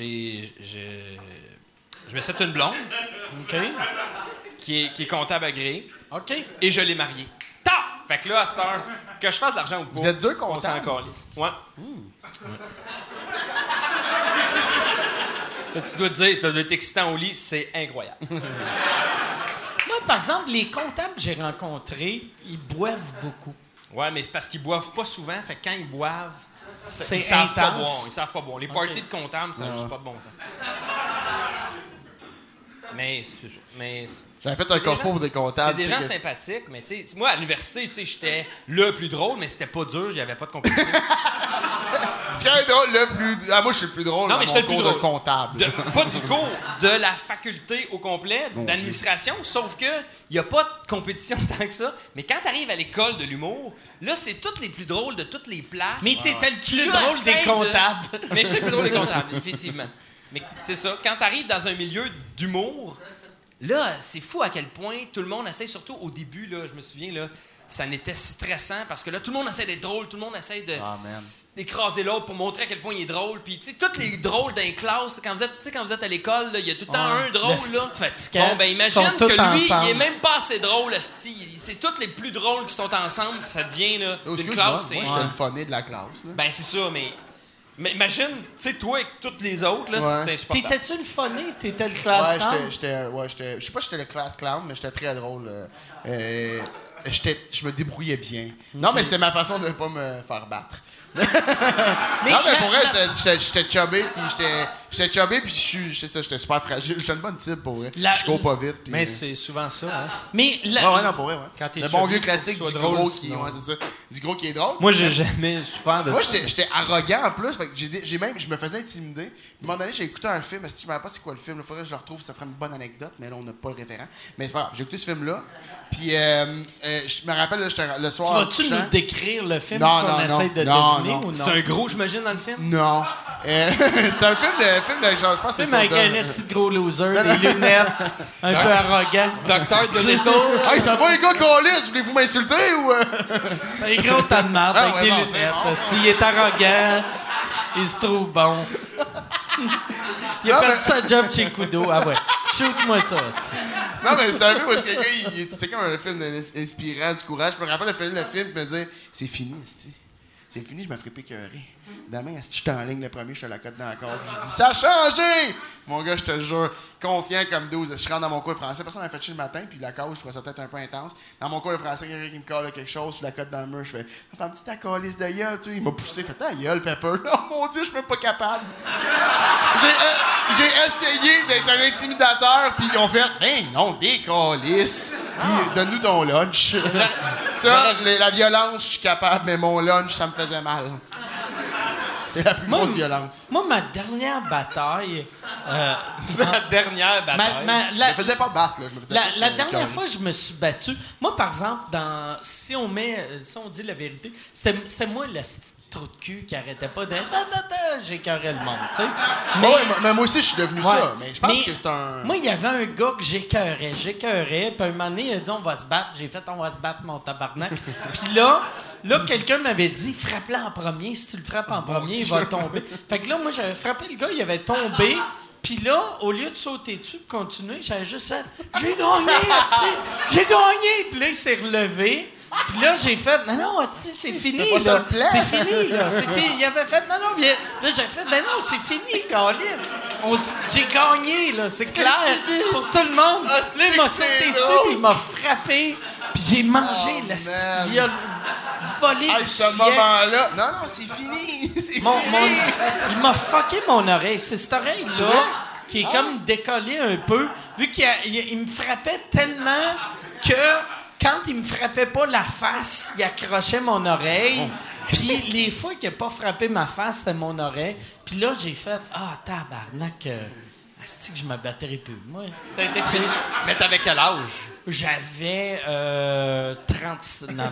[SPEAKER 7] me suis fait une blonde
[SPEAKER 2] OK.
[SPEAKER 7] qui est comptable agréé
[SPEAKER 2] OK.
[SPEAKER 7] et je l'ai mariée. Ta! Fait que là, à cette heure, que je fasse de l'argent ou pas.
[SPEAKER 6] Vous êtes deux
[SPEAKER 7] on s'en
[SPEAKER 6] comptables?
[SPEAKER 7] calisse. Ouais. Là, tu dois te dire, ça doit être excitant au lit, c'est incroyable.
[SPEAKER 2] Moi, par exemple, les comptables que j'ai rencontrés, ils boivent beaucoup.
[SPEAKER 7] Ouais, mais c'est parce qu'ils boivent pas souvent, fait que quand ils boivent,
[SPEAKER 2] C'est
[SPEAKER 7] ils savent pas
[SPEAKER 2] intense.
[SPEAKER 7] boire. Ils savent pas boire. Les parties de comptables, ça n'a juste pas de bon sens. Mais c'est sûr. Mais
[SPEAKER 6] J'avais fait un corpo pour des comptables.
[SPEAKER 7] c'est des
[SPEAKER 6] tu sais,
[SPEAKER 7] gens
[SPEAKER 6] que-
[SPEAKER 7] sympathiques, mais tu sais, moi à l'université, tu sais, j'étais le plus drôle, mais c'était pas dur, j'avais pas de compétition.
[SPEAKER 6] C'est quand même drôle, le plus. Ah, moi, je suis le plus drôle
[SPEAKER 7] Non,
[SPEAKER 6] dans
[SPEAKER 7] mais
[SPEAKER 6] mon
[SPEAKER 7] j'étais le plus
[SPEAKER 6] cours de
[SPEAKER 7] drôle.
[SPEAKER 6] comptable.
[SPEAKER 7] Pas du cours, de la faculté au complet, d'administration, sauf que il y a pas de compétition tant que ça. Mais quand t'arrives à l'école de l'humour, là, c'est tous les plus drôles de toutes les places.
[SPEAKER 2] Mais t'étais le plus
[SPEAKER 7] Là,
[SPEAKER 2] drôle
[SPEAKER 7] essaye
[SPEAKER 2] des
[SPEAKER 7] de-
[SPEAKER 2] comptables.
[SPEAKER 7] Mais je suis le plus drôle des comptables, effectivement. Mais c'est ça, quand t'arrives dans un milieu d'humour, là, c'est fou à quel point tout le monde essaie, surtout au début, là, je me souviens, là, ça n'était stressant parce que là, tout le monde essaie d'être drôle, tout le monde essaie de
[SPEAKER 6] Ah, man.
[SPEAKER 7] d'écraser l'autre pour montrer à quel point il est drôle. Puis, tu sais, tous les drôles d'un classe, quand vous êtes à l'école, là, il y a tout le temps un drôle,
[SPEAKER 2] Le
[SPEAKER 7] là.
[SPEAKER 2] style fatigant.
[SPEAKER 7] Bon, ben,
[SPEAKER 2] Ils
[SPEAKER 7] imagine
[SPEAKER 2] sont tous
[SPEAKER 7] que lui,
[SPEAKER 2] ensemble.
[SPEAKER 7] il est même pas assez drôle, esti. C'est tous les plus drôles qui sont ensemble, ça devient, là,
[SPEAKER 6] Oh,
[SPEAKER 7] une
[SPEAKER 6] excuse-moi,
[SPEAKER 7] classe, c'est...
[SPEAKER 6] moi, j'étais le funné de la classe. Là.
[SPEAKER 7] Ben, c'est ça, mais imagine, tu sais, toi avec toutes les autres, là,
[SPEAKER 6] Ouais.
[SPEAKER 7] c'est insupportable.
[SPEAKER 2] T'étais-tu le funny? T'étais le classe clown?
[SPEAKER 6] Je sais pas si j'étais le class clown, mais j'étais très drôle. Je me débrouillais bien. Non, mais c'était ma façon de pas me faire battre.
[SPEAKER 2] Mais
[SPEAKER 6] Non, mais pour vrai, j'étais chubby, puis J'étais chubby, puis j'étais super fragile. J'étais une bonne cible pour vrai. Je cours pas vite. Puis,
[SPEAKER 7] Mais c'est souvent ça, hein.
[SPEAKER 2] Mais
[SPEAKER 6] ouais, non, pour vrai, ouais.
[SPEAKER 7] Quand t'es
[SPEAKER 6] le bon
[SPEAKER 7] chubby,
[SPEAKER 6] vieux classique
[SPEAKER 7] faut que
[SPEAKER 6] du
[SPEAKER 7] tu sois
[SPEAKER 6] gros
[SPEAKER 7] drôle,
[SPEAKER 6] qui...
[SPEAKER 7] sinon.
[SPEAKER 6] Ouais, c'est ça. Du gros qui est drôle.
[SPEAKER 7] Moi, j'ai jamais souffert de
[SPEAKER 6] Moi,
[SPEAKER 7] ça.
[SPEAKER 6] j'étais arrogant en plus. Fait que je me faisais intimider. Puis, à un moment donné, j'ai écouté un film. Je me rappelle pas c'est quoi le film. Il faudrait que je le retrouve. Ça ferait une bonne anecdote. Mais là, on n'a pas le référent. Mais c'est pas grave. J'ai écouté ce film-là. Puis, je me rappelle, là, j'étais le
[SPEAKER 2] Tu
[SPEAKER 6] soir.
[SPEAKER 2] vas-tu nous décrire le film
[SPEAKER 6] Non,
[SPEAKER 2] qu'on
[SPEAKER 6] non,
[SPEAKER 2] essaie de
[SPEAKER 6] non,
[SPEAKER 2] deviner
[SPEAKER 6] non.
[SPEAKER 2] ou non?
[SPEAKER 7] C'est un gros, j'imagine, dans le film?
[SPEAKER 6] Non. C'est un film de genre, je pense que c'est
[SPEAKER 2] Film avec un esti de gros loser, des lunettes, un peu arrogant.
[SPEAKER 7] Docteur Dolittle.
[SPEAKER 6] Hey, ça va les gars, Colis? Voulez-vous m'insulter ou.
[SPEAKER 2] Un gros tas de marde
[SPEAKER 6] Ah,
[SPEAKER 2] avec
[SPEAKER 6] ouais,
[SPEAKER 2] des
[SPEAKER 6] bon,
[SPEAKER 2] lunettes.
[SPEAKER 6] c'est bon.
[SPEAKER 2] S'il est arrogant, il se trouve bon. Il a
[SPEAKER 6] Non,
[SPEAKER 2] perdu
[SPEAKER 6] mais-
[SPEAKER 2] sa job chez Kudo. Ah ouais. Shoot-moi ça aussi.
[SPEAKER 6] Non, mais c'est un film où c'était comme un film inspirant, du courage. Je me rappelle de finir le film et me dire c'est fini, esti. C'est fini, je me ferais pécœurer. Demain, si j'étais en ligne le premier, je te la cote dans la corde. Je dis ça a changé! Mon gars, je te le jure, confiant comme 12. Je rentre dans mon cours de français, personne m'a fait chier le matin, puis la cause, je trouvais ça peut-être un peu intense. Dans mon cours de français, quelqu'un qui me colle quelque chose, je la cote dans le mur, je fais fais un petit calice de gueule, tu sais. Il m'a poussé, fait ta gueule, Pepper. Oh mon Dieu, je suis même pas capable. J'ai essayé d'être un intimidateur, puis ils ont fait ben non, des calices. Puis donne-nous ton lunch. Ça, la violence, je suis capable, mais mon lunch, ça me faisait mal. C'est la plus grosse violence.
[SPEAKER 2] Moi, ma dernière bataille.
[SPEAKER 7] Ma dernière bataille.
[SPEAKER 6] Je me faisais pas battre, là. Je me faisais plus,
[SPEAKER 2] La dernière
[SPEAKER 6] écœurer.
[SPEAKER 2] fois que je me suis battu, moi, par exemple, si on dit la vérité, c'était moi le petit trou de cul qui arrêtait pas de j'écœurais le monde, tu sais.
[SPEAKER 6] Mais moi aussi, je suis devenu
[SPEAKER 2] Ouais.
[SPEAKER 6] ça. Mais je pense que c'est un.
[SPEAKER 2] Moi, il y avait un gars que j'écœurais. Puis à un moment donné, il a dit on va se battre. J'ai fait on va se battre, mon tabarnak. Puis là, quelqu'un m'avait dit frappe-le en premier. Si tu le frappes en premier, il va tomber. Fait que là, moi, j'avais frappé le gars, il avait tombé. Puis là, au lieu de sauter dessus et continuer, j'avais juste fait j'ai gagné, asti! J'ai gagné! Puis là, il s'est relevé. Puis là, j'ai fait non, non, asti, c'est fini.
[SPEAKER 6] pas ça
[SPEAKER 2] Là.
[SPEAKER 6] le plan.
[SPEAKER 2] C'est fini, là. C'est fini. Il avait fait non, non, viens. Là, j'ai fait ben non, c'est fini, câlisse. J'ai gagné, là. C'est clair. Pour tout le monde.
[SPEAKER 6] Asti,
[SPEAKER 2] Là, il m'a
[SPEAKER 6] que
[SPEAKER 2] sauté
[SPEAKER 6] c'est
[SPEAKER 2] dessus,
[SPEAKER 6] drôle.
[SPEAKER 2] puis il m'a frappé. Puis j'ai mangé la
[SPEAKER 6] man.
[SPEAKER 2] viol volé
[SPEAKER 6] À
[SPEAKER 2] du
[SPEAKER 6] ce
[SPEAKER 2] siècle.
[SPEAKER 6] moment-là. Non, non, c'est fini. C'est fini.
[SPEAKER 2] Il m'a fucké mon oreille. C'est cette oreille-là
[SPEAKER 6] vrai?
[SPEAKER 2] qui est comme décollée un peu, vu qu'il me frappait tellement que quand il me frappait pas la face, il accrochait mon oreille. Puis les fois qu'il a pas frappé ma face, c'était mon oreille. Puis là, j'ai fait « Ah, tabarnak, asti que je me battrais plus. » Moi,
[SPEAKER 7] Ça a été fini. Mais t'avais quel âge?
[SPEAKER 2] j'avais 36... Non,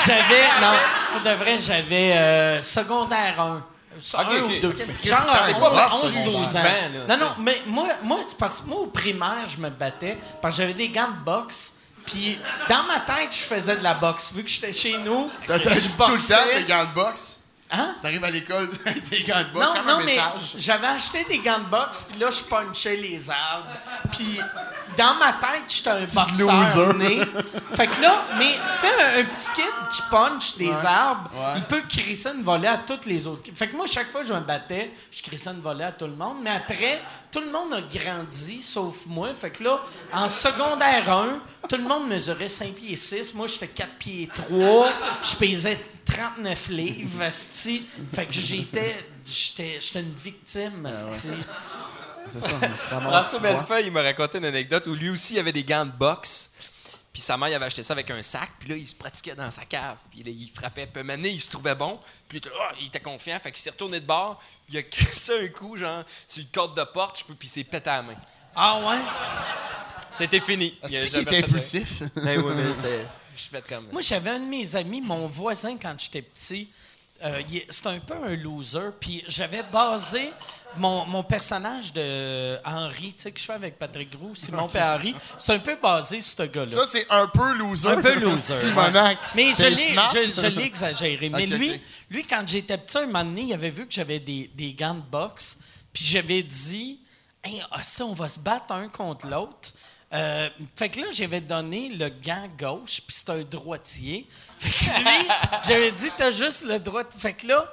[SPEAKER 2] pour de vrai, j'avais secondaire 1. Un
[SPEAKER 7] Ok,
[SPEAKER 2] ou
[SPEAKER 7] ok.
[SPEAKER 2] deux.
[SPEAKER 7] Ok, mais
[SPEAKER 2] Genre,
[SPEAKER 6] t'es
[SPEAKER 2] on-
[SPEAKER 6] pas
[SPEAKER 2] 11-12 ans.
[SPEAKER 7] souvent, là,
[SPEAKER 2] Non, non, mais moi, c'est parce que moi, au primaire, je me battais parce que j'avais des gants de boxe. Puis, dans ma tête, je faisais de la boxe. Vu que j'étais chez nous,
[SPEAKER 6] T'as
[SPEAKER 2] je
[SPEAKER 6] dit tout le
[SPEAKER 2] boxais.
[SPEAKER 6] temps tes gants de boxe.
[SPEAKER 2] Hein?
[SPEAKER 6] T'arrives à l'école avec tes gants de boxe,
[SPEAKER 2] Non,
[SPEAKER 6] c'est comme
[SPEAKER 2] non,
[SPEAKER 6] un
[SPEAKER 2] mais
[SPEAKER 6] message.
[SPEAKER 2] j'avais acheté des gants de boxe, puis là, je punchais les arbres. Puis, dans ma tête, j'étais un boxeur né. Fait que là, mais, tu sais, un petit kid qui punch des arbres, il peut crisser une volée à toutes les autres kids. Fait que moi, chaque fois que je me battais, je crissais une volée à tout le monde. Mais après, tout le monde a grandi, sauf moi. Fait que là, en secondaire 1, tout le monde mesurait 5 pieds 6. Moi, j'étais 4 pieds 3. Je pesais 39 livres, asti. Fait que j'étais une victime, asti.
[SPEAKER 6] C'est ça, on se ramasse.
[SPEAKER 7] François Bellefeuille, il m'a raconté une anecdote où lui aussi, il avait des gants de boxe. Puis sa mère, il avait acheté ça avec un sac. Puis là, il se pratiquait dans sa cave. Puis là, il frappait. Puis un il se trouvait bon. Puis il était confiant. Fait qu'il s'est retourné de bord. Il a crissé un coup, genre, sur une corde de porte. Puis il s'est pété à la main.
[SPEAKER 2] Ah ouais?
[SPEAKER 7] C'était fini. Il a
[SPEAKER 6] C'est qui
[SPEAKER 7] jamais
[SPEAKER 6] est
[SPEAKER 7] fait
[SPEAKER 6] impulsif.
[SPEAKER 7] Ben oui, mais je suis fait comme...
[SPEAKER 2] Moi, j'avais un de mes amis, mon voisin, quand j'étais petit. C'était un peu un loser. Puis j'avais basé mon personnage de Henri, tu sais, que je fais avec Patrick Groux, Simon et Henri. C'est un peu basé sur ce gars-là.
[SPEAKER 6] Ça, c'est un peu loser.
[SPEAKER 2] Un peu loser.
[SPEAKER 6] Simonac.
[SPEAKER 2] Mais
[SPEAKER 6] T'es smart.
[SPEAKER 2] je l'ai exagéré. Mais
[SPEAKER 6] Ok,
[SPEAKER 2] lui,
[SPEAKER 6] ok.
[SPEAKER 2] lui, quand j'étais petit, un moment donné, il avait vu que j'avais des gants de boxe. Puis j'avais dit, hey, ça, on va se battre un contre l'autre. Fait que là, j'avais donné le gant gauche, puis c'était un droitier. Fait que lui, j'avais dit, t'as juste le droit. Fait que là,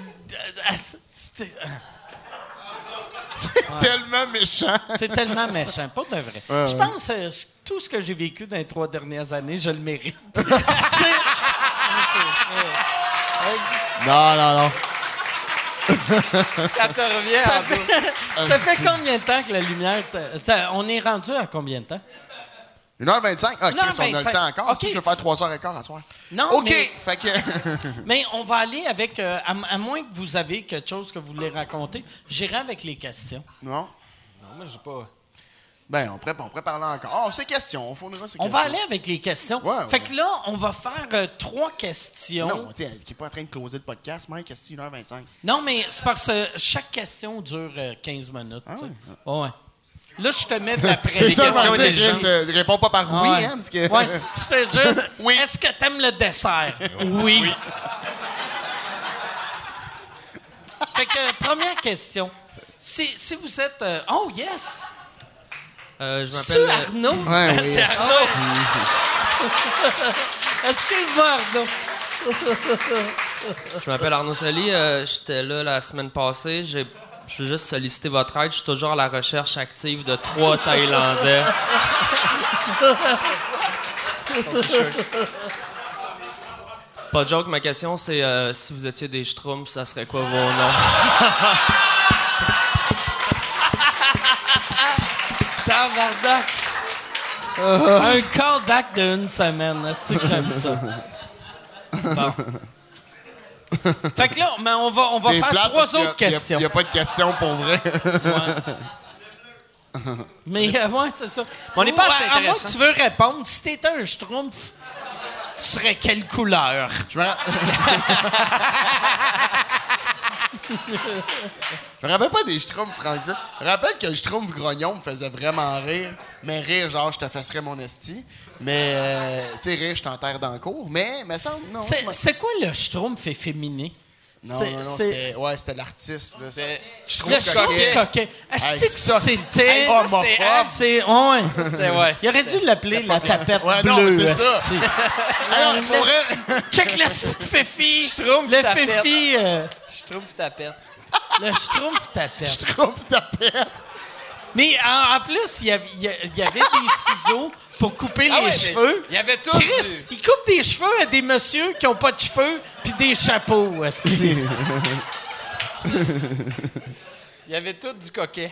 [SPEAKER 2] c'était.
[SPEAKER 6] C'est tellement méchant.
[SPEAKER 2] C'est tellement méchant, pas de vrai. Je pense que tout ce que j'ai vécu dans les 3 dernières années, je le mérite.
[SPEAKER 6] Non.
[SPEAKER 7] Ça te revient
[SPEAKER 2] Ça
[SPEAKER 7] en douce.
[SPEAKER 2] ça fait combien de temps que la lumière... on est rendu à combien de temps?
[SPEAKER 6] 1h25? Ah, Chris, on a le
[SPEAKER 2] 1h25.
[SPEAKER 6] temps encore.
[SPEAKER 2] OK.
[SPEAKER 6] Si je vais faire 3h15 à soir.
[SPEAKER 2] Non,
[SPEAKER 6] OK,
[SPEAKER 2] mais,
[SPEAKER 6] fait que...
[SPEAKER 2] mais on va aller avec... à moins que vous avez quelque chose que vous voulez raconter, j'irai avec les questions.
[SPEAKER 6] Non?
[SPEAKER 7] Non, moi, j'ai pas...
[SPEAKER 6] Ben, on pourrait parler encore. Oh, c'est question. On fournira ces
[SPEAKER 2] On
[SPEAKER 6] questions.
[SPEAKER 2] va aller avec les questions.
[SPEAKER 6] Ouais,
[SPEAKER 2] Fait
[SPEAKER 6] ouais.
[SPEAKER 2] que là, on va faire 3 questions.
[SPEAKER 6] Non, tu n'es pas en train de closer le podcast, Mike, c'est 1h25.
[SPEAKER 2] Non, mais c'est parce que chaque question dure 15 minutes.
[SPEAKER 6] Ah
[SPEAKER 2] tu sais.
[SPEAKER 6] ouais?
[SPEAKER 2] Ouais. Là, je te mets de la pression.
[SPEAKER 6] C'est ça,
[SPEAKER 7] questions
[SPEAKER 6] Martin,
[SPEAKER 7] des gens.
[SPEAKER 6] Chris, réponds pas par oui,
[SPEAKER 2] Ouais.
[SPEAKER 6] hein, parce que...
[SPEAKER 2] Ouais, si tu fais juste...
[SPEAKER 6] Oui.
[SPEAKER 2] Est-ce que t'aimes le dessert? Oui. Fait que, première question. Si vous êtes... oh, yes!
[SPEAKER 8] Je
[SPEAKER 2] C'est
[SPEAKER 8] m'appelle.
[SPEAKER 2] Arnaud?
[SPEAKER 6] Ouais, oui,
[SPEAKER 2] C'est
[SPEAKER 6] yes.
[SPEAKER 2] Arnaud. Excuse-moi, Arnaud.
[SPEAKER 8] Je m'appelle Arnaud Soli. J'étais là la semaine passée. Je veux juste solliciter votre aide. Je suis toujours à la recherche active de 3 Thaïlandais. Pas de joke, ma question c'est si vous étiez des Schtroumpfs, ça serait quoi vos noms?
[SPEAKER 2] Tabarnak. Un callback d'une semaine. C'est que j'aime ça. Bon. Fait que là, mais on va
[SPEAKER 6] C'est
[SPEAKER 2] faire
[SPEAKER 6] plate
[SPEAKER 2] 3
[SPEAKER 6] parce
[SPEAKER 2] autres
[SPEAKER 6] qu'il y a-
[SPEAKER 2] questions.
[SPEAKER 6] Il n'y a pas de questions pour vrai.
[SPEAKER 2] Mais ouais, c'est ça.
[SPEAKER 7] on n'est pas assez
[SPEAKER 2] À moins
[SPEAKER 7] intéressant.
[SPEAKER 2] que tu veux répondre, si t'étais un schtroumpf, tu serais quelle couleur?
[SPEAKER 6] Je me rappelle pas des Schtroumpfs, Franck. Ça. Je me rappelle que le Schtroumpf grognon me faisait vraiment rire. Mais rire, genre, je te fesserais mon esti. Mais, tu sais, rire, je t'enterre dans le cours. Mais ça, non.
[SPEAKER 2] C'est quoi le schtroumpf efféminé?
[SPEAKER 6] Non,
[SPEAKER 2] c'est-
[SPEAKER 6] non,
[SPEAKER 2] c'est-
[SPEAKER 6] c'était l'artiste. là.
[SPEAKER 7] C'est-
[SPEAKER 2] Le schtroumpf
[SPEAKER 6] coquet.
[SPEAKER 2] coquet. Est-ce
[SPEAKER 6] Hey,
[SPEAKER 2] que
[SPEAKER 6] ça,
[SPEAKER 2] c'était...
[SPEAKER 6] c'est homophobe.
[SPEAKER 2] Ouais.
[SPEAKER 7] C'est ouais.
[SPEAKER 2] Il aurait dû l'appeler la tapette
[SPEAKER 6] Ouais, non,
[SPEAKER 2] bleue.
[SPEAKER 6] c'est ça.
[SPEAKER 2] esti.
[SPEAKER 6] Alors, pour vrai,
[SPEAKER 2] Check le féfi.
[SPEAKER 7] Schtroumpf
[SPEAKER 2] Le
[SPEAKER 7] tapette.
[SPEAKER 2] féfi.
[SPEAKER 7] Je trouve que ta pète.
[SPEAKER 2] Le schtroumpf tapette.
[SPEAKER 6] Schtroumpf tapette.
[SPEAKER 2] Mais en plus, il y avait des ciseaux pour couper
[SPEAKER 7] Ah
[SPEAKER 2] les
[SPEAKER 7] ouais,
[SPEAKER 2] cheveux.
[SPEAKER 7] mais il y avait tout
[SPEAKER 2] Chris,
[SPEAKER 7] du-
[SPEAKER 2] il coupe des cheveux à des messieurs qui ont pas de cheveux puis des chapeaux. esti.
[SPEAKER 7] Il y avait tout du coquet.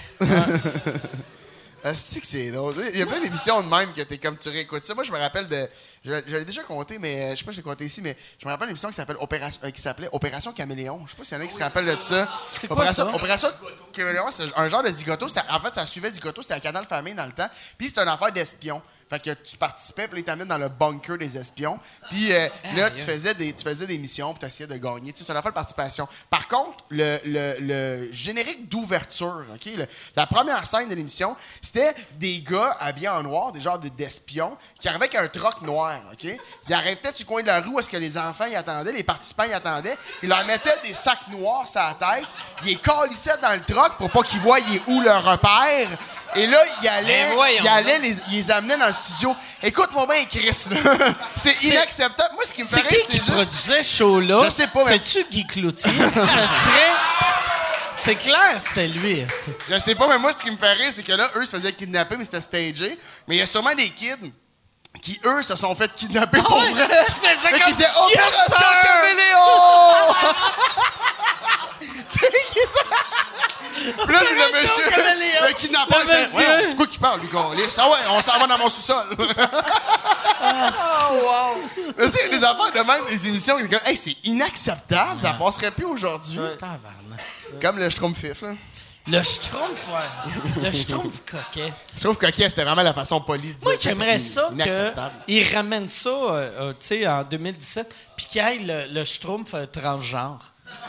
[SPEAKER 6] Asti que c'est drôle. Il y a plein d'émissions de même que t'es comme tu réécoutes ça. Moi, je me rappelle de. Je l'ai déjà compté, mais je sais pas si je l'ai compté ici, mais je me rappelle d'une émission qui s'appelait Opération Caméléon. Je sais pas s'il y en a qui se rappellent de ça.
[SPEAKER 2] C'est quoi ça?
[SPEAKER 6] Opération Caméléon, c'est un genre de Zigoto. En fait, ça suivait Zigoto, c'était à Canal Famille dans le temps. Puis c'était une affaire d'espion. Fait que tu participais, puis ils t'amenaient dans le bunker des espions. Puis là, tu faisais des missions, puis tu essayais de gagner. Tu sais, c'est une affaire de participation. Par contre, le générique d'ouverture, OK? La première scène de l'émission, c'était des gars habillés en noir, des genres d'espions, qui arrivaient avec un troc noir, OK? Ils arrêtaient sur le coin de la rue où est-ce que les enfants y attendaient, les participants y attendaient. Ils leur mettaient des sacs noirs sur la tête. Ils les calissaient dans le troc pour pas qu'ils voient où leur repère. Et là, ils les amenaient dans le studio. Écoute-moi bien, Chris, là. C'est inacceptable. Moi, ce qui me fait
[SPEAKER 2] C'est
[SPEAKER 6] rire,
[SPEAKER 2] qui
[SPEAKER 6] c'est juste...
[SPEAKER 2] produisait ce show-là?
[SPEAKER 6] Je sais pas, mais-
[SPEAKER 2] C'est-tu Guy Cloutier? Ça serait... C'est clair, c'était lui. esti.
[SPEAKER 6] Je sais pas, mais moi, ce qui me fait rire, c'est que là, eux, se faisaient kidnapper, mais c'était stagé. Mais il y a sûrement des kids qui, eux, se sont fait kidnapper pour
[SPEAKER 2] ouais,
[SPEAKER 6] vrai.
[SPEAKER 2] tu faisais
[SPEAKER 6] Fait
[SPEAKER 2] comme,
[SPEAKER 6] qu'ils disaient
[SPEAKER 2] Yes,
[SPEAKER 6] Opération
[SPEAKER 2] sir!
[SPEAKER 6] Caméléon! Tu sais, qui ça? Puis là, le monsieur,
[SPEAKER 2] Caméléon!
[SPEAKER 6] le kidnappeur,
[SPEAKER 2] Le
[SPEAKER 6] il fait,
[SPEAKER 2] monsieur!
[SPEAKER 6] ouais, de quoi qu'il parle, lui, câlisse? Ah ouais, on s'en va dans mon sous-sol. Tu sais, des affaires de même, des émissions, comme, hey, c'est inacceptable, ça passerait plus aujourd'hui.
[SPEAKER 2] Tabarnak.
[SPEAKER 6] Comme le Schtroumpf-Fif, là.
[SPEAKER 2] Le schtroumpf, ouais. Le schtroumpf coquet.
[SPEAKER 6] Je trouve que coquet, c'était vraiment la façon polie de dire.
[SPEAKER 2] Moi,
[SPEAKER 6] que
[SPEAKER 2] j'aimerais
[SPEAKER 6] c'est
[SPEAKER 2] ça
[SPEAKER 6] inacceptable.
[SPEAKER 2] qu'ils ramènent ça, tu sais, en 2017, puis qu'il y ait le schtroumpf transgenre.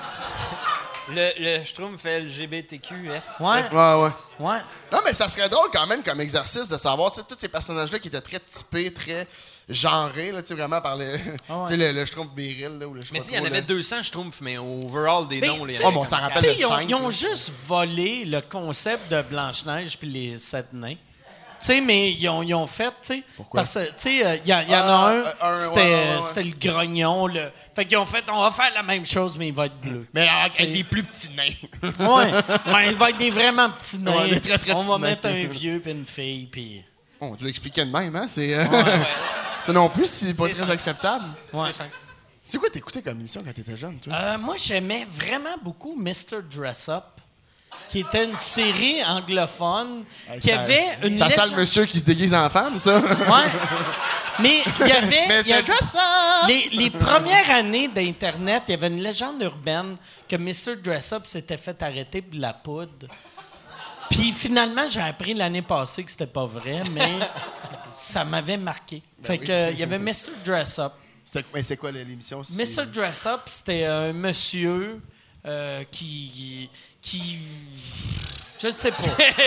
[SPEAKER 7] Le Schtroumpf fait LGBTQF.
[SPEAKER 2] Ouais,
[SPEAKER 6] Ouais.
[SPEAKER 2] ouais.
[SPEAKER 6] Non, mais ça serait drôle quand même comme exercice de savoir, tu sais, tous ces personnages-là qui étaient très typés, très genrés, là, tu sais, vraiment par le.
[SPEAKER 2] Ah ouais.
[SPEAKER 6] Tu sais, le Schtroumpf viril, là, ou le.
[SPEAKER 7] Mais tu sais, il y en avait 200 Schtroumpfs, mais overall, des
[SPEAKER 2] Mais,
[SPEAKER 7] noms, les
[SPEAKER 2] tu sais,
[SPEAKER 6] Oh, bon, on s'en rappelle
[SPEAKER 2] Tu sais,
[SPEAKER 6] de
[SPEAKER 2] ils ont,
[SPEAKER 6] 5.
[SPEAKER 2] ils ont juste volé le concept de Blanche-Neige puis les 7 nains. Tu sais, mais ils ont fait, tu sais.
[SPEAKER 6] Pourquoi?
[SPEAKER 2] Parce que, tu sais, il y en a
[SPEAKER 6] ouais,
[SPEAKER 2] c'était le grognon. Fait qu'ils ont fait, on va faire la même chose, mais il va être bleu.
[SPEAKER 6] Mais avec des plus petits nains.
[SPEAKER 2] Ouais, mais il va être des vraiment petits nains.
[SPEAKER 6] Ouais, des très, très
[SPEAKER 2] on
[SPEAKER 6] petits
[SPEAKER 2] va
[SPEAKER 6] nains.
[SPEAKER 2] mettre un vieux puis une fille, puis...
[SPEAKER 6] On dû expliquer de même, hein? C'est.
[SPEAKER 7] Ouais.
[SPEAKER 6] Ça non plus, c'est pas
[SPEAKER 7] C'est
[SPEAKER 6] très
[SPEAKER 7] simple.
[SPEAKER 6] acceptable.
[SPEAKER 2] Ouais.
[SPEAKER 7] C'est simple.
[SPEAKER 6] C'est quoi t'écoutais comme émission quand t'étais jeune, toi?
[SPEAKER 2] Moi, j'aimais vraiment beaucoup Mr. Dress Up, qui était une série anglophone qui avait une
[SPEAKER 6] Ça sent
[SPEAKER 2] légende...
[SPEAKER 6] le monsieur qui se déguise en femme, ça?
[SPEAKER 2] Ouais. Mais il y avait...
[SPEAKER 6] Mr. Dress Up!
[SPEAKER 2] Les premières années d'Internet, il y avait une légende urbaine que Mr. Dress Up s'était fait arrêter pour de la poudre. Puis finalement, j'ai appris l'année passée que c'était pas vrai, mais ça m'avait marqué. Fait que il y avait Mr. Dress Up.
[SPEAKER 6] Mais c'est quoi l'émission?
[SPEAKER 2] Mr. Dress Up, c'était un monsieur qui... Je ne sais pas.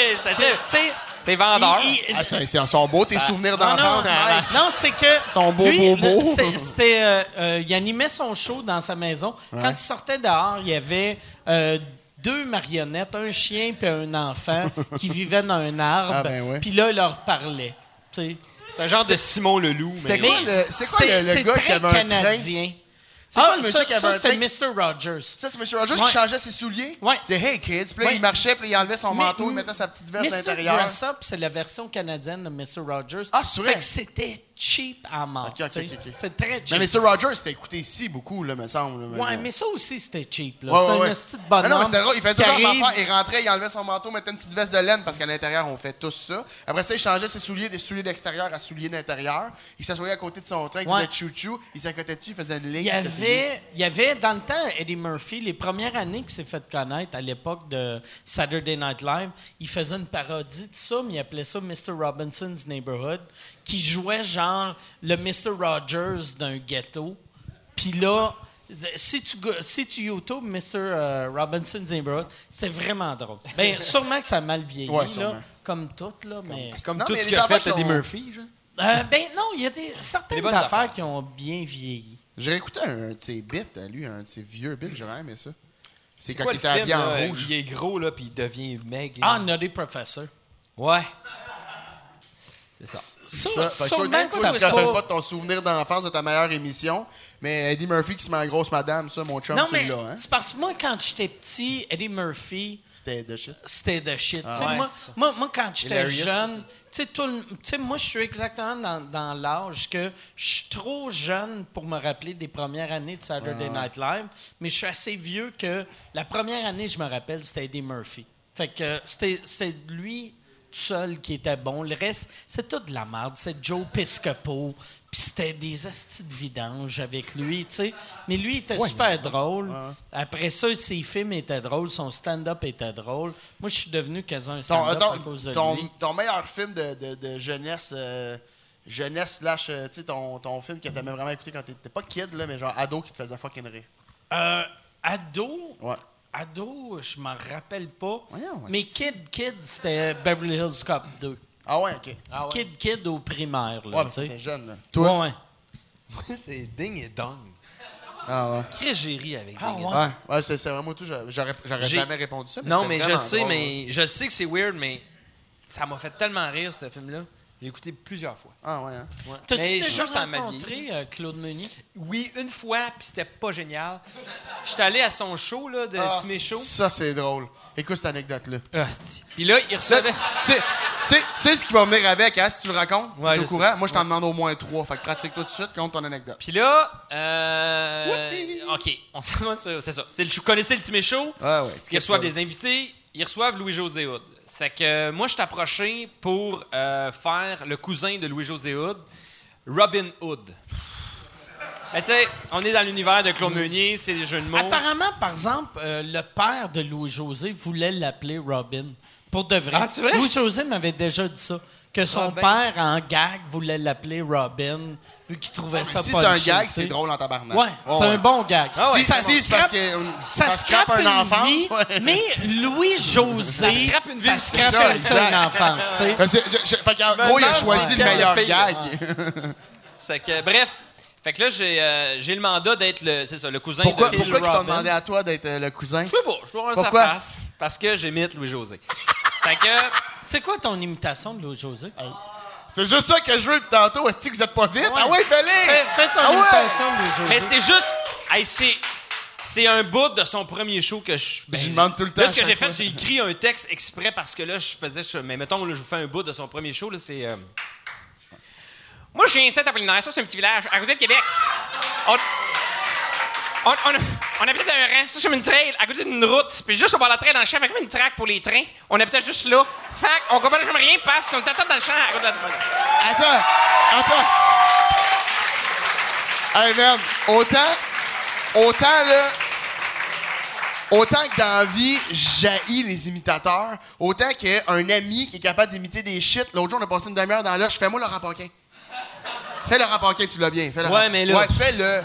[SPEAKER 7] C'est vendeur.
[SPEAKER 6] Ils sont beaux, tes souvenirs d'enfance, Mike.
[SPEAKER 2] Non, c'est que...
[SPEAKER 6] Sont beaux,
[SPEAKER 2] lui,
[SPEAKER 6] beaux.
[SPEAKER 2] C'était... il animait son show dans sa maison.
[SPEAKER 6] Ouais.
[SPEAKER 2] Quand il sortait dehors, il y avait 2 marionnettes, un chien et un enfant qui vivaient dans un arbre.
[SPEAKER 6] Ah, ben ouais.
[SPEAKER 2] Puis là, il leur parlait. Tu sais.
[SPEAKER 7] C'est un genre de Simon Leloup.
[SPEAKER 6] C'est quoi le gars qui avait un train? C'est
[SPEAKER 2] Ah,
[SPEAKER 6] quoi le monsieur qui avait un
[SPEAKER 2] c'est
[SPEAKER 6] train?
[SPEAKER 2] Mr. Rogers.
[SPEAKER 6] Ça, c'est M. Rogers
[SPEAKER 2] Ouais.
[SPEAKER 6] qui changeait ses souliers?
[SPEAKER 2] Ouais.
[SPEAKER 6] Il disait « Hey, kids! » Puis là,
[SPEAKER 2] Ouais.
[SPEAKER 6] il marchait, puis il enlevait son
[SPEAKER 2] Mais-
[SPEAKER 6] manteau, il mettait sa petite veste à
[SPEAKER 2] Mr.
[SPEAKER 6] l'intérieur.
[SPEAKER 2] Dress Up, c'est la version canadienne de Mr. Rogers.
[SPEAKER 6] Ah, c'est vrai?
[SPEAKER 2] Fait que c'était cheap à mort.
[SPEAKER 6] Ok, ok,
[SPEAKER 2] tu sais.
[SPEAKER 6] ok, ok.
[SPEAKER 2] C'est très cheap.
[SPEAKER 6] Mais Mr. Rogers, c'était écouté ici beaucoup, là, me semble.
[SPEAKER 2] Ouais, mais ça aussi, c'était cheap. Là.
[SPEAKER 6] Ouais,
[SPEAKER 2] C'était
[SPEAKER 6] ouais,
[SPEAKER 2] un
[SPEAKER 6] ouais.
[SPEAKER 2] esti de bonhomme.
[SPEAKER 6] Non, mais c'était drôle. Il faisait
[SPEAKER 2] qui
[SPEAKER 6] toujours
[SPEAKER 2] arrive-
[SPEAKER 6] l'affaire. Il rentrait, il enlevait son manteau, mettait une petite veste de laine parce qu'à l'intérieur, on fait tous ça. Après ça, il changeait ses souliers des souliers d'extérieur à souliers d'intérieur. Il s'assoyait à côté de son train, il
[SPEAKER 2] Ouais.
[SPEAKER 6] faisait chou-chou. Il s'accotait dessus, il faisait une ligne.
[SPEAKER 2] Il y avait, dans le temps, Eddie Murphy, les premières années qu'il s'est fait connaître, à l'époque de Saturday Night Live, il faisait une parodie de ça, mais il appelait ça Mr. Robinson's Neighborhood, qui jouait genre le Mr. Rogers d'un ghetto. Puis là, si tu YouTube Mr. Robinson's Neighborhood, c'était vraiment drôle. Bien, sûrement que ça a mal vieilli,
[SPEAKER 6] Ouais,
[SPEAKER 2] là,
[SPEAKER 6] sûrement.
[SPEAKER 2] comme tout, là, mais...
[SPEAKER 7] Comme
[SPEAKER 6] Non,
[SPEAKER 7] tout
[SPEAKER 6] mais
[SPEAKER 7] ce
[SPEAKER 6] les
[SPEAKER 7] qu'a
[SPEAKER 6] affaires
[SPEAKER 7] fait
[SPEAKER 6] qui
[SPEAKER 7] Eddie
[SPEAKER 6] ont-
[SPEAKER 7] Murphy. Genre.
[SPEAKER 2] Ben non, il y a certaines
[SPEAKER 7] Des bonnes
[SPEAKER 2] affaires
[SPEAKER 7] affaires.
[SPEAKER 2] qui ont bien vieilli.
[SPEAKER 6] J'ai écouté un de ses bits à lui, un de ses vieux bits, j'aurais aimé ça. C'est quand
[SPEAKER 7] quoi
[SPEAKER 6] il
[SPEAKER 7] le
[SPEAKER 6] était
[SPEAKER 7] film,
[SPEAKER 6] habillé en
[SPEAKER 7] là,
[SPEAKER 6] rouge.
[SPEAKER 7] Il est gros, là, puis il devient maigre.
[SPEAKER 2] Ah, Nutty Professor.
[SPEAKER 7] Ouais. C'est ça.
[SPEAKER 6] Ça, fait que
[SPEAKER 2] sûrement
[SPEAKER 6] toi,
[SPEAKER 2] que
[SPEAKER 6] tu
[SPEAKER 2] ça
[SPEAKER 6] te rappelles pas de ton souvenir d'enfance de ta meilleure émission, mais Eddie Murphy qui se met en grosse madame, ça, mon chum,
[SPEAKER 2] Non,
[SPEAKER 6] tu
[SPEAKER 2] mais
[SPEAKER 6] l'as, hein?
[SPEAKER 2] c'est parce que moi, quand j'étais petit, Eddie Murphy,
[SPEAKER 6] C'était de shit.
[SPEAKER 2] c'était de shit. Tu sais,
[SPEAKER 7] ouais,
[SPEAKER 2] moi,
[SPEAKER 7] c'est ça.
[SPEAKER 2] moi, quand j'étais
[SPEAKER 7] Hilarious.
[SPEAKER 2] jeune, tu sais, moi, je suis exactement dans l'âge que je suis trop jeune pour me rappeler des premières années de Saturday Night Live, mais je suis assez vieux que la première année, je me rappelle, c'était Eddie Murphy. Fait que c'était lui tout seul qui était bon. Le reste, c'est tout de la merde. C'est Joe Piscopo. Puis c'était des astis de vidange avec lui, tu sais. Mais lui, il était super drôle. Après ça, ses films étaient drôles. Son stand-up était drôle. Moi, je suis devenu quasiment un stand-up à cause de lui.
[SPEAKER 6] Ton meilleur film de jeunesse, jeunesse slash, tu sais, ton film que t'aimais vraiment écouter quand t'étais pas kid, là, mais genre ado qui te faisait fucking rire.
[SPEAKER 2] Ado,
[SPEAKER 6] Ouais.
[SPEAKER 2] ado, je m'en rappelle pas.
[SPEAKER 6] Voyons,
[SPEAKER 2] Mais Kid, c'était Beverly Hills Cop 2.
[SPEAKER 6] Ah ouais, ok.
[SPEAKER 2] Kid au primaire, là,
[SPEAKER 6] Ouais, mais
[SPEAKER 2] tu sais.
[SPEAKER 6] t'étais jeune, là.
[SPEAKER 2] Toi? Ouais.
[SPEAKER 7] Moi, c'est ding et dong.
[SPEAKER 6] Ah ouais.
[SPEAKER 7] Très j'ai ri avec
[SPEAKER 2] Ah,
[SPEAKER 7] ding et
[SPEAKER 2] ouais.
[SPEAKER 7] dong.
[SPEAKER 6] Ouais, c'est vraiment tout. J'aurais
[SPEAKER 7] J'ai-
[SPEAKER 6] jamais répondu ça.
[SPEAKER 7] Non,
[SPEAKER 6] c'était
[SPEAKER 7] mais je
[SPEAKER 6] vraiment
[SPEAKER 7] sais,
[SPEAKER 6] drôle,
[SPEAKER 7] mais je sais que c'est weird, mais ça m'a fait tellement rire, ce film-là. J'ai écouté plusieurs fois.
[SPEAKER 6] Ah ouais, hein?
[SPEAKER 2] T'as-tu
[SPEAKER 7] Mais je suis
[SPEAKER 2] déjà
[SPEAKER 7] sûr que ça m'a
[SPEAKER 2] rencontré Claude Meunier?
[SPEAKER 7] Oui, une fois, puis c'était pas génial. J'étais allé à son show, là, de Timé Show.
[SPEAKER 6] Ça, c'est drôle. Écoute cette anecdote-là.
[SPEAKER 7] Puis là, il
[SPEAKER 6] Ça,
[SPEAKER 7] recevait...
[SPEAKER 6] tu sais ce qui va venir avec, hein, si tu le racontes?
[SPEAKER 7] Ouais,
[SPEAKER 6] T'es au
[SPEAKER 7] je
[SPEAKER 6] courant? Moi, je t'en demande au moins 3. Fait que pratique-toi tout de suite, compte ton anecdote.
[SPEAKER 7] Puis là,
[SPEAKER 6] Whoopi!
[SPEAKER 7] OK, on s'en va sur... C'est ça. Vous connaissez le Timé Show?
[SPEAKER 6] Ah ouais.
[SPEAKER 7] Ils reçoivent des invités, ils reçoivent Louis-José Hood. C'est que moi, je suis approché pour faire le cousin de Louis-José Hood, Robin Hood. Mais tu sais, on est dans l'univers de Claude Meunier, c'est des jeux de mots.
[SPEAKER 2] Apparemment, par exemple, le père de Louis-José voulait l'appeler Robin. Pour de vrai.
[SPEAKER 7] Ah, tu vrai?
[SPEAKER 2] Louis-José m'avait déjà dit ça. Que son père, en gag, voulait l'appeler Robin. Lui qui trouvait ça
[SPEAKER 6] Si
[SPEAKER 2] pas
[SPEAKER 6] c'est un gag, c'est drôle en tabarnak.
[SPEAKER 2] Ouais, c'est un bon gag.
[SPEAKER 6] Ah ouais,
[SPEAKER 2] ça
[SPEAKER 6] si, c'est parce
[SPEAKER 2] scrape-
[SPEAKER 6] que
[SPEAKER 2] ça
[SPEAKER 6] scrape
[SPEAKER 2] scrape
[SPEAKER 6] une enfance,
[SPEAKER 2] vie,
[SPEAKER 6] ouais.
[SPEAKER 2] mais Louis-José,
[SPEAKER 7] Ça scrape une vie
[SPEAKER 2] ça
[SPEAKER 7] aussi.
[SPEAKER 2] scrape
[SPEAKER 6] C'est ça,
[SPEAKER 2] ça,
[SPEAKER 6] exact.
[SPEAKER 2] une enfance. tu sais.
[SPEAKER 6] Parce que fait qu'en gros, il a choisi le meilleur gag.
[SPEAKER 7] C'est que, bref, fait que là, j'ai le mandat d'être le cousin
[SPEAKER 6] Pourquoi
[SPEAKER 7] de
[SPEAKER 6] ils t'ont
[SPEAKER 2] Robin.
[SPEAKER 6] demandé à toi d'être le cousin?
[SPEAKER 7] Je sais pas, je dois avoir sa
[SPEAKER 6] Pourquoi?
[SPEAKER 7] face. Parce que j'imite Louis-José. Fait que...
[SPEAKER 2] C'est quoi ton imitation de Louis-José?
[SPEAKER 6] C'est juste ça que je veux depuis tantôt. Est-ce que vous êtes pas vite?
[SPEAKER 2] Ouais.
[SPEAKER 6] Ah ouais, fais-les!
[SPEAKER 2] Fais ton
[SPEAKER 6] Ah ouais!
[SPEAKER 2] imitation de Louis-José.
[SPEAKER 7] Mais c'est juste... Hey, c'est un bout de son premier show que je...
[SPEAKER 6] Je demande tout le temps
[SPEAKER 7] Là,
[SPEAKER 6] à
[SPEAKER 7] ce que
[SPEAKER 6] chaque
[SPEAKER 7] j'ai fait,
[SPEAKER 6] fois.
[SPEAKER 7] j'ai écrit un texte exprès parce que là, mais mettons, là, je vous fais un bout de son premier show, là, c'est... Moi, je suis un Saint-Apollinaire. Ça, c'est un petit village à côté de Québec. On habitait dans un rang, ça, sur une trail, à côté d'une route. Puis juste au bord de la trail, dans le champ, avec une traque pour les trains. On habitait juste là. Fait qu'on comprenait jamais rien parce qu'on était dans le champ à côté de la trail.
[SPEAKER 6] Attends. Hey, man, autant que dans la vie, j'haïs les imitateurs, autant qu'un ami qui est capable d'imiter des shit. L'autre jour, on a passé une demi-heure dans l'âge. Fais-moi Laurent Paquin. Fais Laurent Paquin, tu l'as bien. Fais
[SPEAKER 7] Ouais, mais là...
[SPEAKER 6] Ouais, fais-le.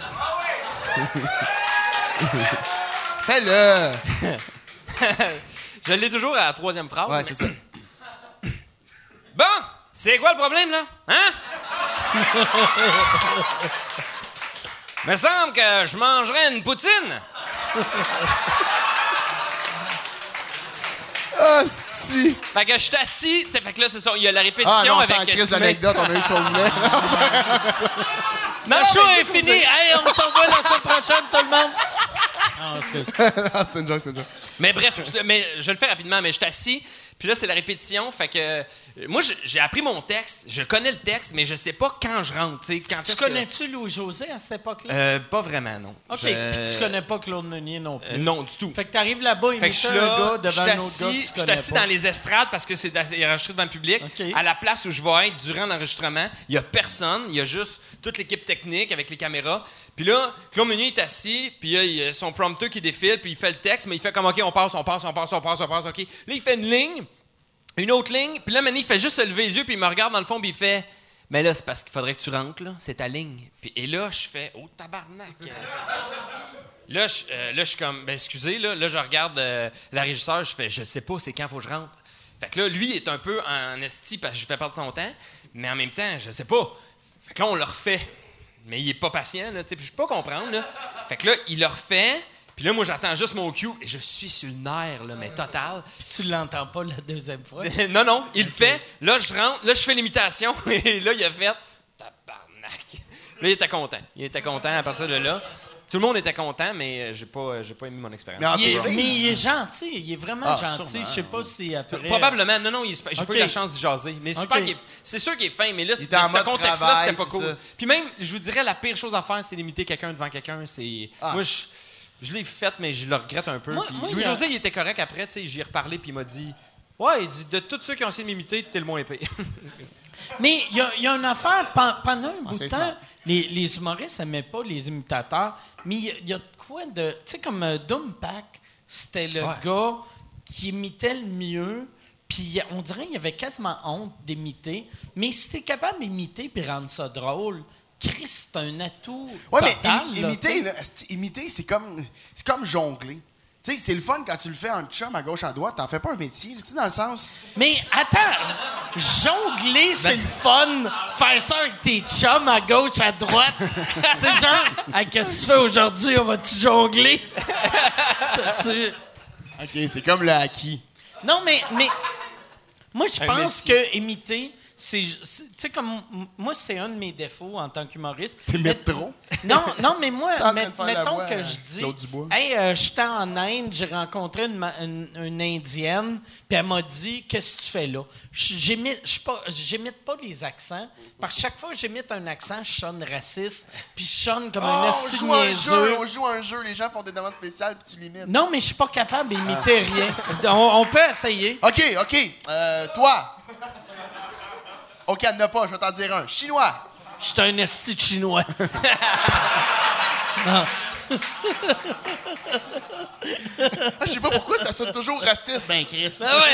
[SPEAKER 6] Fais-le.
[SPEAKER 7] Je l'ai toujours à la troisième phrase.
[SPEAKER 6] Ouais, c'est ça.
[SPEAKER 7] Bon, c'est quoi le problème, là? Hein? Me semble que je mangerais une poutine.
[SPEAKER 6] Hostie.
[SPEAKER 7] Fait que je suis assis, tu sais, fait que là, c'est ça, il y a la répétition
[SPEAKER 6] Ah non, c'est en
[SPEAKER 7] avec...
[SPEAKER 6] crise d'anecdote, on a eu ce qu'on voulait.
[SPEAKER 2] Le show est fini. Hey, on se revoit la semaine prochaine, tout le monde.
[SPEAKER 6] Non, c'est une joke.
[SPEAKER 7] Mais bref, je le fais rapidement, mais je suis assis, puis là, c'est la répétition, fait que... moi, j'ai appris mon texte, je connais le texte, mais je sais pas quand je rentre, tu sais, quand
[SPEAKER 2] Tu connais-tu Louis-José à cette époque-là?
[SPEAKER 7] Pas vraiment, non.
[SPEAKER 2] OK, puis tu connais pas Claude Meunier non plus?
[SPEAKER 7] Non, du tout.
[SPEAKER 2] Fait que t'arrives là-bas, il
[SPEAKER 7] Fait que je suis là,
[SPEAKER 2] un gars devant un autre gars que tu
[SPEAKER 7] je suis
[SPEAKER 2] connais
[SPEAKER 7] assis
[SPEAKER 2] pas.
[SPEAKER 7] dans les estrades parce que c'est enregistré devant le public.
[SPEAKER 2] OK.
[SPEAKER 7] À la place où je vais être durant l'enregistrement, il y a personne, il y a juste toute l'équipe technique avec les caméras. Puis là, Claude Meunier est assis, puis là, il y a son prompteur qui défile, puis il fait le texte, mais il fait comme OK, on passe, OK. Là, il fait une autre ligne, puis là, maintenant, il fait juste se lever les yeux, puis il me regarde dans le fond, puis il fait mais là, c'est parce qu'il faudrait que tu rentres, là, c'est ta ligne. Et là, je fais oh, tabarnak. Là, je suis comme, ben excusez, là je regarde la régisseur, je fais, je sais pas, c'est quand faut que je rentre. Fait que là, lui, il est un peu en esti parce que je fais perdre son temps, mais en même temps, je sais pas. Fait que là, on le refait. Mais il est pas patient, là, tu sais, puis je peux pas comprendre, là. Fait que là, il le refait, puis là, moi, j'attends juste mon cue, et je suis sur le nerf, là, mais total.
[SPEAKER 2] Puis tu l'entends pas la deuxième fois?
[SPEAKER 7] non, il le fait. Là, je rentre, là, je fais l'imitation, et là, il a fait, tabarnak. Là, il était content. Il était content à partir de là. Tout le monde était content, mais j'ai pas aimé mon expérience.
[SPEAKER 2] Mais il est gentil, il est vraiment gentil. Je sais pas si après...
[SPEAKER 7] Probablement. Non, j'ai pas eu la chance d'y jaser. Mais c'est sûr qu'il est fin, mais là, ce contexte-là, c'était pas cool. Ça. Puis même, je vous dirais, la pire chose à faire, c'est d'imiter quelqu'un devant quelqu'un. Moi, je l'ai fait, mais je le regrette un peu. Louis-José, il était correct après, tu sais, j'y ai reparlé, puis il m'a dit... Ouais, il dit, de tous ceux qui ont essayé de m'imiter, t'es le moins épais.
[SPEAKER 2] Mais il y a une affaire, pendant un bout de temps, les humoristes n'aimaient pas les imitateurs, mais il y a de quoi de... Tu sais, comme Doompack, c'était le gars qui imitait le mieux, puis on dirait qu'il avait quasiment honte d'imiter, mais si t'es capable d'imiter puis rendre ça drôle, Chris, c'est un atout total.
[SPEAKER 6] Mais imiter, c'est comme jongler. Tu sais, c'est le fun quand tu le fais en chum à gauche, à droite. T'en fais pas un métier, tu sais, dans le sens...
[SPEAKER 2] Mais attends, jongler, c'est le fun. Faire ça avec tes chums à gauche, à droite. C'est genre, hey, qu'est-ce que tu fais aujourd'hui? On va-tu jongler?
[SPEAKER 6] OK, c'est comme le haki.
[SPEAKER 2] Non, mais moi, je pense que imiter... Tu sais, comme moi, c'est un de mes défauts en tant qu'humoriste.
[SPEAKER 6] T'es trop?
[SPEAKER 2] Non, mais moi, mettons que je dis, hey, j'étais en Inde, j'ai rencontré une Indienne, puis elle m'a dit, qu'est-ce que tu fais là? J'imite pas les accents, parce que chaque fois que j'imite un accent, je sonne raciste, puis je sonne comme un esti niaiseux.
[SPEAKER 6] On joue un jeu, les gens font des demandes spéciales, puis tu l'imites.
[SPEAKER 2] Non, mais je suis pas capable d'imiter rien. On peut essayer.
[SPEAKER 6] OK. Toi... OK, il n'y en a pas, je vais t'en dire un. Chinois.
[SPEAKER 2] Je suis un esti de chinois.
[SPEAKER 6] Je sais pas pourquoi ça sonne toujours raciste, ben Chris.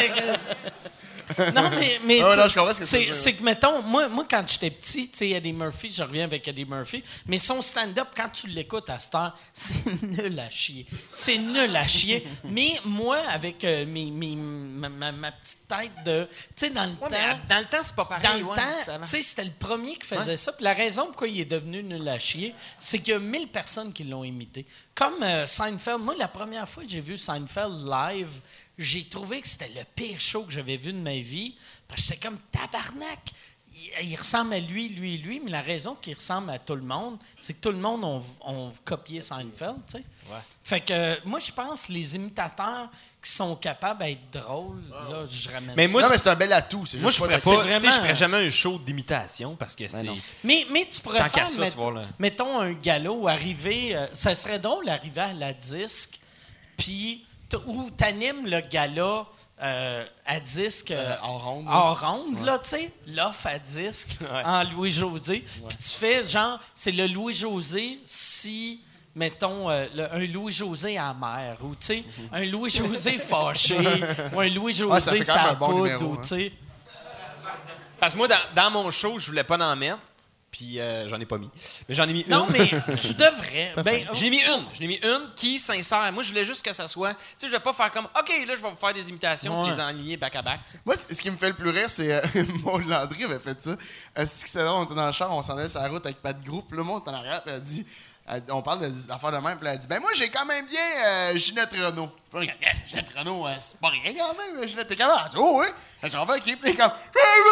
[SPEAKER 2] Non, mais
[SPEAKER 6] je comprends ce que
[SPEAKER 2] c'est que, mettons, moi quand j'étais petit, tu sais, Eddie Murphy, je reviens avec Eddie Murphy, mais son stand-up, quand tu l'écoutes à cette heure, c'est nul à chier. C'est nul à chier. Mais moi, avec ma petite tête de... Tu sais, dans le temps...
[SPEAKER 7] Dans le temps, c'est pas pareil.
[SPEAKER 2] Dans le temps, tu sais, c'était le premier qui faisait ça. Puis la raison pourquoi il est devenu nul à chier, c'est qu'il y a 1000 personnes qui l'ont imité. Comme Seinfeld. Moi, la première fois que j'ai vu Seinfeld live... J'ai trouvé que c'était le pire show que j'avais vu de ma vie. Parce que j'étais comme tabarnak. il ressemble à lui, mais la raison qu'il ressemble à tout le monde, c'est que tout le monde ont copié Seinfeld, tu sais. Ouais. Fait que moi, je pense que les imitateurs qui sont capables d'être drôles, là, je ramène
[SPEAKER 7] mais
[SPEAKER 2] ça.
[SPEAKER 7] moi,
[SPEAKER 6] Non, mais c'est un bel atout. C'est
[SPEAKER 7] moi,
[SPEAKER 6] juste
[SPEAKER 7] je ferais
[SPEAKER 6] pas
[SPEAKER 7] pas.
[SPEAKER 2] vraiment-
[SPEAKER 7] Tu sais, je ferais jamais un show d'imitation parce que c'est.
[SPEAKER 6] non.
[SPEAKER 2] Mais tu pourrais
[SPEAKER 7] Tant qu'à
[SPEAKER 2] faire,
[SPEAKER 7] ça, tu vois, là.
[SPEAKER 2] mettons, un galop, arriver... ça serait drôle d'arriver à la disque, puis où t'animes le gala à disque
[SPEAKER 6] en ronde.
[SPEAKER 2] hors ronde, là, tu sais, l'off à disque en Louis-José. Puis tu fais, genre, c'est le Louis-José si... mettons, un Louis-José amer, ou, tu sais, un Louis-José fâché, ou un
[SPEAKER 6] Ouais, ça
[SPEAKER 2] Louis-José
[SPEAKER 6] fait quand même un
[SPEAKER 2] sa
[SPEAKER 6] bon
[SPEAKER 2] poudre,
[SPEAKER 6] numéro,
[SPEAKER 2] ou,
[SPEAKER 6] hein.
[SPEAKER 2] tu sais...
[SPEAKER 7] Parce que moi, dans mon show, je voulais pas en mettre, puis j'en ai pas mis. Mais j'en ai mis
[SPEAKER 2] Non,
[SPEAKER 7] une.
[SPEAKER 2] mais tu devrais. Ben,
[SPEAKER 7] J'ai mis une. J'en ai mis une qui, sincère. Moi, je voulais juste que ça soit. Tu sais, je vais pas faire comme, OK, là, je vais vous faire des imitations, puis les enligner back-à-back, tu sais.
[SPEAKER 6] Moi, ce qui me fait le plus rire, c'est Maud Landry avait fait ça. C'est drôle, on était dans le char, on s'en allait sur la route avec Pat Group. Puis le monde est en arrière, puis elle dit, on parle d'affaires de même, puis elle dit, ben moi, j'ai quand même bien Ginette Renault. Puis là, Ginette Renault, c'est pas rien quand même. Ginette, t'es capable. Elle dit, oh oui. J'en vais, OK, puis elle est comme,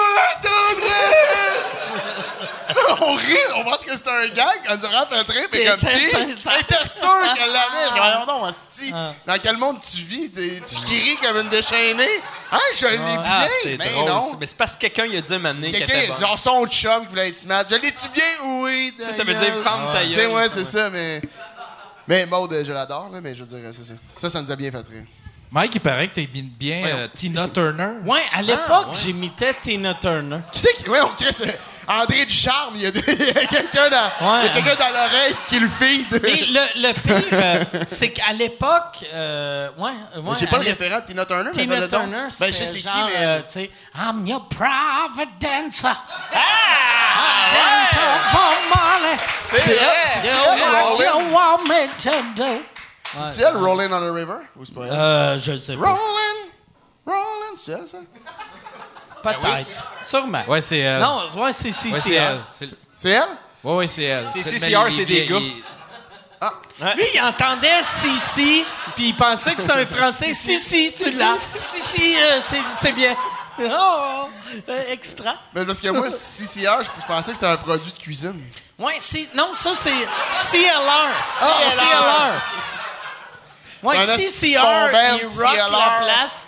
[SPEAKER 6] on rit, on pense que c'est un gag, on dirait un train, puis comme, elle était sûre qu'elle l'avait. Non, hostie, dans quel monde tu vis? Tu cries comme une déchaînée? Hein, je l'ai bien,
[SPEAKER 7] C'est
[SPEAKER 6] mais
[SPEAKER 7] drôle.
[SPEAKER 6] non.
[SPEAKER 7] Mais c'est parce que quelqu'un il a dit un moment donné qu'elle
[SPEAKER 6] Quelqu'un,
[SPEAKER 7] était bonne.
[SPEAKER 6] genre son chum qui voulait être smart. Je l'ai-tu bien? Oui.
[SPEAKER 7] Ça veut dire femme ta
[SPEAKER 6] Tu sais,
[SPEAKER 7] gueule.
[SPEAKER 6] ouais, c'est ça, mais. Mais Maud, je l'adore, là, mais je veux dire, c'est ça. Ça nous a bien fait rire.
[SPEAKER 5] Mike, il paraît que t'es bien
[SPEAKER 6] Voyons.
[SPEAKER 5] Tina Turner.
[SPEAKER 2] Ouais, à l'époque, j'imitais Tina Turner.
[SPEAKER 6] Qui c'est qui. Ouais, on crée ça. André Ducharme, il y a quelqu'un dans l'oreille qui le feed.
[SPEAKER 2] Mais le pire, c'est qu'à l'époque,
[SPEAKER 6] J'ai pas le référent de Tina Turner, mais
[SPEAKER 2] Tina
[SPEAKER 6] fais-le donc.
[SPEAKER 2] Turner,
[SPEAKER 6] Ben,
[SPEAKER 2] c'était
[SPEAKER 6] je sais c'est qui,
[SPEAKER 2] genre,
[SPEAKER 6] mais.
[SPEAKER 2] tu sais, I'm your private dancer. Dancer for money.
[SPEAKER 6] C'est elle,
[SPEAKER 2] What you
[SPEAKER 6] Rolling.
[SPEAKER 2] want me to do.
[SPEAKER 6] C'est elle, Rolling on the River? Ou c'est pas elle?
[SPEAKER 2] Je le sais pas.
[SPEAKER 6] Rolling, c'est elle, ça?
[SPEAKER 2] Peut-être. Sûrement.
[SPEAKER 5] Ouais, c'est elle.
[SPEAKER 2] Non, ouais, c'est
[SPEAKER 5] Ouais, c'est elle.
[SPEAKER 6] C'est elle?
[SPEAKER 5] Ouais, c'est elle.
[SPEAKER 7] C'est
[SPEAKER 5] le
[SPEAKER 7] CCR,
[SPEAKER 5] mec,
[SPEAKER 7] c'est
[SPEAKER 5] il-
[SPEAKER 7] des
[SPEAKER 5] il-
[SPEAKER 7] gars.
[SPEAKER 5] il-
[SPEAKER 2] Lui, il entendait si, puis il pensait que c'était un Français. Si, tu l'as. Si, c'est bien. Oh, extra.
[SPEAKER 6] Mais parce que moi, CCR, je pensais que c'était un produit de cuisine.
[SPEAKER 2] Ouais, non, ça, c'est CLR.
[SPEAKER 6] CLR.
[SPEAKER 2] Ouais,
[SPEAKER 6] Un
[SPEAKER 2] CCR,
[SPEAKER 6] bon
[SPEAKER 2] il
[SPEAKER 6] band,
[SPEAKER 2] rock
[SPEAKER 6] CLR.
[SPEAKER 2] la place.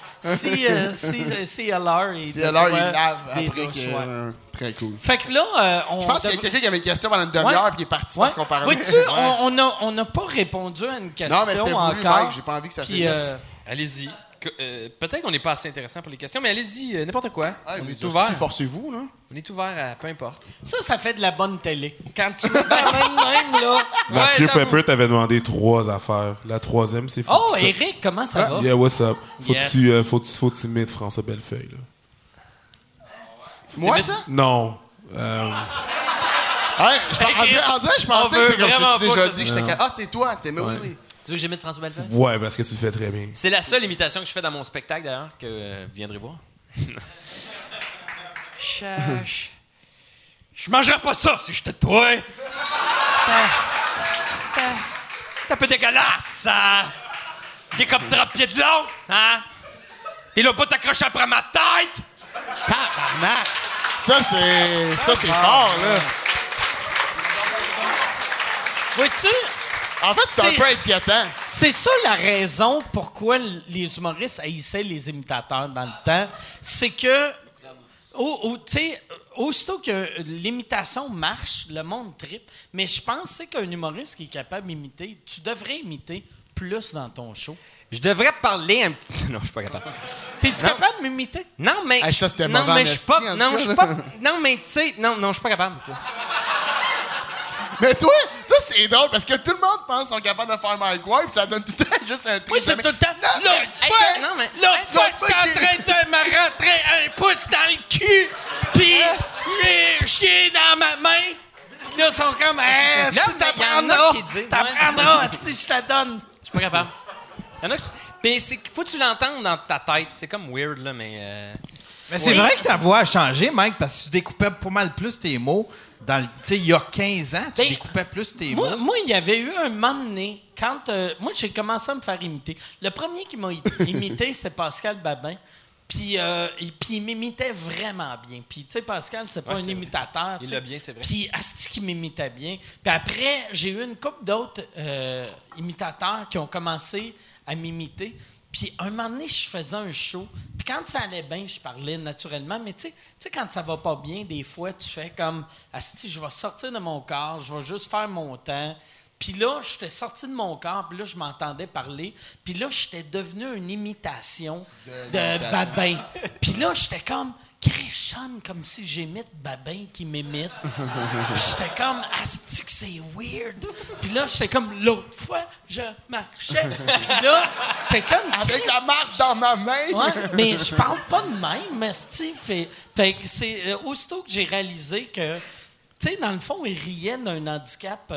[SPEAKER 2] CLR, il
[SPEAKER 6] CLR, il
[SPEAKER 2] ouais,
[SPEAKER 6] lave
[SPEAKER 2] des
[SPEAKER 6] après
[SPEAKER 2] douches,
[SPEAKER 6] que.
[SPEAKER 2] ouais.
[SPEAKER 6] Très cool.
[SPEAKER 2] Fait que là, on...
[SPEAKER 6] Je pense qu'il y a quelqu'un qui avait une question pendant une demi-heure
[SPEAKER 2] Ouais.
[SPEAKER 6] puis qui est parti
[SPEAKER 2] Ouais.
[SPEAKER 6] parce qu'on parlait.
[SPEAKER 2] Vois-tu,
[SPEAKER 6] Ouais.
[SPEAKER 2] on n'a pas répondu à une question
[SPEAKER 6] Non, mais c'était voulu,
[SPEAKER 2] encore.
[SPEAKER 6] Mike. J'ai pas envie que ça
[SPEAKER 2] Puis,
[SPEAKER 6] finisse.
[SPEAKER 7] Allez-y. Peut-être qu'on n'est pas assez intéressant pour les questions, mais allez-y, n'importe quoi.
[SPEAKER 6] Ah,
[SPEAKER 7] on
[SPEAKER 6] mais
[SPEAKER 7] est ouvert.
[SPEAKER 6] forcez-vous, là.
[SPEAKER 7] On est ouvert à peu importe.
[SPEAKER 2] ça fait de la bonne télé. Quand tu mets même là...
[SPEAKER 9] Mathieu
[SPEAKER 7] j'avoue.
[SPEAKER 9] Pepper t'avait demandé 3 affaires. La troisième, c'est faut
[SPEAKER 2] Oh,
[SPEAKER 9] que tu
[SPEAKER 2] Eric, comment ça va?
[SPEAKER 9] Yeah, what's up?
[SPEAKER 2] Yes.
[SPEAKER 9] Faut que tu imites François Bellefeuille, là.
[SPEAKER 6] Moi, ça?
[SPEAKER 9] Non.
[SPEAKER 6] Ouais, on dirait, je pensais
[SPEAKER 7] On
[SPEAKER 6] que
[SPEAKER 7] veut
[SPEAKER 6] c'est comme
[SPEAKER 7] vraiment
[SPEAKER 6] ça. Tu
[SPEAKER 7] pas
[SPEAKER 6] déjà
[SPEAKER 7] que
[SPEAKER 6] dit que
[SPEAKER 7] ça-
[SPEAKER 6] j'étais. Ah, c'est toi, t'es. Mais oui,
[SPEAKER 9] Ouais.
[SPEAKER 6] oui.
[SPEAKER 7] Tu veux que j'imite François Bellefeuille?
[SPEAKER 9] Ouais, parce que tu le fais très bien.
[SPEAKER 7] C'est la seule imitation que je fais dans mon spectacle, d'ailleurs, que vous viendrez voir. Je mangerais pas ça si j'étais toi. T'es un peu dégueulasse, ça. T'es comme 30 pieds de long, hein? Pis là, pas t'accrocher après ma tête.
[SPEAKER 6] Tabarnak! Ça, c'est fort, là.
[SPEAKER 2] Vois-tu?
[SPEAKER 6] En fait, c'est un
[SPEAKER 2] C'est-
[SPEAKER 6] peu inquiétant.
[SPEAKER 2] C'est ça la raison pourquoi les humoristes haïssaient les imitateurs dans le temps. C'est que, tu sais, aussitôt que l'imitation marche, le monde tripe. Mais je pense que qu'un humoriste qui est capable d'imiter, tu devrais imiter plus dans ton show.
[SPEAKER 7] Je devrais parler un petit... Non, je suis pas capable.
[SPEAKER 2] T'es-tu capable de m'imiter?
[SPEAKER 7] Non, mais...
[SPEAKER 6] Hey, ça, c'était
[SPEAKER 7] non,
[SPEAKER 6] mauvais
[SPEAKER 7] mais je suis
[SPEAKER 6] en
[SPEAKER 7] pas...
[SPEAKER 6] esti, en
[SPEAKER 7] Non,
[SPEAKER 6] tout
[SPEAKER 7] je suis
[SPEAKER 6] cas,
[SPEAKER 7] pas... Non, mais tu sais... Non, je suis pas capable, toi.
[SPEAKER 6] Mais toi, c'est drôle parce que tout le monde pense qu'ils sont capables de faire Mike Ward puis ça donne tout le temps juste un
[SPEAKER 2] Oui, c'est tout le temps.
[SPEAKER 6] Non,
[SPEAKER 2] L'autre
[SPEAKER 6] mais-
[SPEAKER 2] fois,
[SPEAKER 7] non, mais-
[SPEAKER 2] l'autre fois,
[SPEAKER 6] l'autre fois
[SPEAKER 2] j'étais en
[SPEAKER 6] que-
[SPEAKER 2] train de me rentrer un pouce dans le cul, puis les chiens dans ma main. Puis là, ils sont comme,
[SPEAKER 7] Non, mais il y en a qui disent,
[SPEAKER 2] t'apprendras si je te donne.
[SPEAKER 7] Je suis pas capable. Il y en a qui... Mais faut que tu l'entendes dans ta tête. C'est comme weird, là, mais...
[SPEAKER 5] Mais c'est vrai que ta voix a changé, Mike, parce que tu découpais pas mal plus tes mots. Tu sais, il y a 15 ans, tu
[SPEAKER 2] Ben,
[SPEAKER 5] découpais plus tes
[SPEAKER 2] Moi,
[SPEAKER 5] mots.
[SPEAKER 2] moi, il y avait eu un moment donné, quand moi, j'ai commencé à me faire imiter. Le premier qui m'a imité, c'est Pascal Babin. Puis il m'imitait vraiment bien. Puis, tu sais, Pascal, c'est pas un imitateur.
[SPEAKER 7] Il l'a bien, c'est vrai.
[SPEAKER 2] Puis, asti qu'il m'imitait bien. Puis après, j'ai eu une couple d'autres imitateurs qui ont commencé à m'imiter. Puis, un moment donné, je faisais un show. Puis, quand ça allait bien, je parlais naturellement. Mais tu sais, quand ça va pas bien, des fois, tu fais comme, asti, je vais sortir de mon corps, je vais juste faire mon temps. Puis là, j'étais sorti de mon corps, puis là, je m'entendais parler. Puis là, j'étais devenu une imitation de Babin. Puis là, j'étais comme, Christian, comme si j'imite Babin qui m'imite. Puis j'étais comme, asti que c'est weird. Puis là, j'étais comme, l'autre fois, je marchais. Puis là, j'étais comme...
[SPEAKER 6] Avec la marque dans ma main!
[SPEAKER 2] Ouais, mais je parle pas de même, Steve. Fait que c'est aussitôt que j'ai réalisé que, tu sais, dans le fond, il riait d'un handicap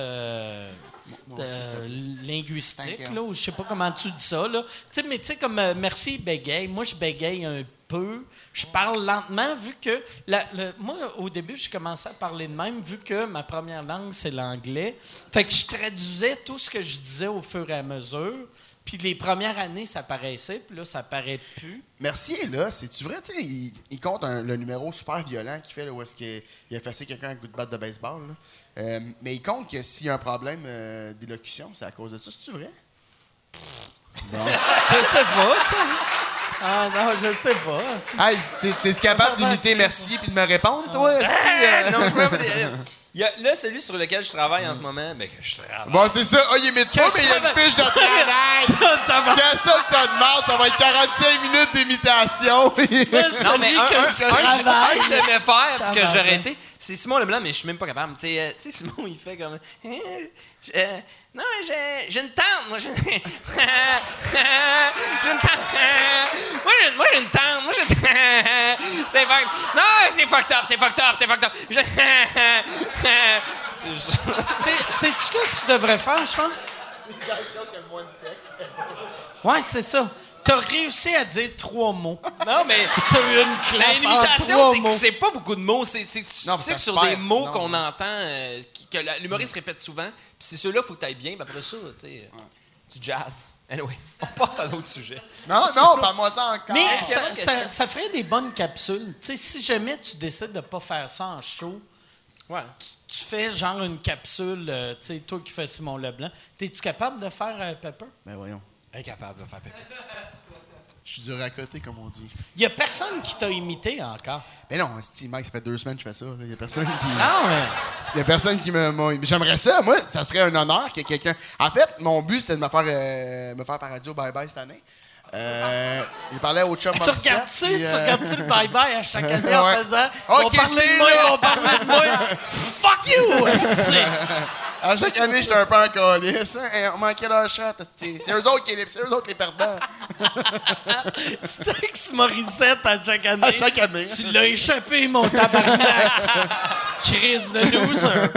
[SPEAKER 2] linguistique, là, ou je sais pas comment tu dis ça, là. Tu sais, mais tu sais, comme merci, il bégaye. Moi, je bégaye un peu. Je parle lentement, vu que... moi, au début, j'ai commencé à parler de même, vu que ma première langue, c'est l'anglais. Fait que je traduisais tout ce que je disais au fur et à mesure. Puis les premières années, ça paraissait, puis là, ça paraît plus.
[SPEAKER 6] Mercier, là, c'est-tu vrai? Tu sais, il compte le numéro super violent qu'il fait, là, où est-ce qu'il a effacé quelqu'un avec un coup de batte de baseball, là. Mais il compte que s'il y a un problème d'élocution, c'est à cause de ça. C'est-tu vrai?
[SPEAKER 2] Bon. Je sais pas, tu sais. Ah non, je sais pas.
[SPEAKER 6] Hey, t'es-tu capable d'imiter Mercier puis de me répondre, toi?
[SPEAKER 7] Non, je peux pas. Il y a, là, celui sur lequel je travaille en ce moment, ben que je travaille.
[SPEAKER 6] Bon, c'est ça. Ah, il imite pas, mais il y a une fiche de travail. Qu'est-ce que t'as demandé? Ça va être 45 minutes d'imitation.
[SPEAKER 7] Non, mais un que j'aimais faire
[SPEAKER 2] Tabarnak.
[SPEAKER 7] que j'ai arrêté, c'est Simon Leblanc, mais je suis même pas capable. Tu sais, Simon, il fait comme... non, mais j'ai une tante. Moi, j'ai une tante. Moi, j'ai une tante. Moi, j'ai une tante. C'est fucked. Non, c'est fucked up. C'est fucked up. C'est fucked up.
[SPEAKER 2] C'est-tu ce que tu devrais faire, je pense? Ouais, c'est ça. T'as réussi à dire 3 mots.
[SPEAKER 7] Non, mais...
[SPEAKER 2] T'as eu une clap
[SPEAKER 7] Mais
[SPEAKER 2] en 3
[SPEAKER 7] l'imitation,
[SPEAKER 2] mots.
[SPEAKER 7] c'est pas beaucoup de mots. Tu sais que sur des mots qu'on
[SPEAKER 6] non.
[SPEAKER 7] entend, que l'humoriste répète souvent, puis c'est ceux-là, il faut que tu ailles bien, puis après ça, tu sais, du jazz. Anyway, on passe à d'autres sujets.
[SPEAKER 6] Non, parle-moi ça encore.
[SPEAKER 2] Mais ça ferait des bonnes capsules. Tu sais, si jamais tu décides de pas faire ça en show,
[SPEAKER 7] Ouais.
[SPEAKER 2] tu fais genre une capsule, tu sais, toi qui fais Simon Leblanc, t'es-tu capable de faire Pepper?
[SPEAKER 6] Ben voyons.
[SPEAKER 7] Incapable de faire Pepper.
[SPEAKER 6] Je suis dur à côté, comme on dit.
[SPEAKER 2] Il y a personne qui t'a imité encore.
[SPEAKER 6] Mais non, Steve, Mike, ça fait 2 semaines que je fais ça. Il y a personne qui...
[SPEAKER 2] Non, mais...
[SPEAKER 6] Il y a personne qui me... J'aimerais ça. Moi, ça serait un honneur que quelqu'un... En fait, mon but, c'était de me faire par radio bye-bye cette année. J'ai parlé au chum
[SPEAKER 2] Tu regardes-tu le bye-bye à chaque année en
[SPEAKER 6] Ouais.
[SPEAKER 2] faisant
[SPEAKER 6] Ok,
[SPEAKER 2] on parlait
[SPEAKER 6] c'est
[SPEAKER 2] de moi,
[SPEAKER 6] là.
[SPEAKER 2] on parlait de moi. Fuck you! esti.
[SPEAKER 6] À chaque année, j'étais un peu en calice. Hein? On manquait leur shot. esti. C'est eux autres les perdants.
[SPEAKER 2] Tu textes Morissette à chaque année.
[SPEAKER 6] À chaque année.
[SPEAKER 2] Tu l'as échappé, mon tabarnak. Crise de loser.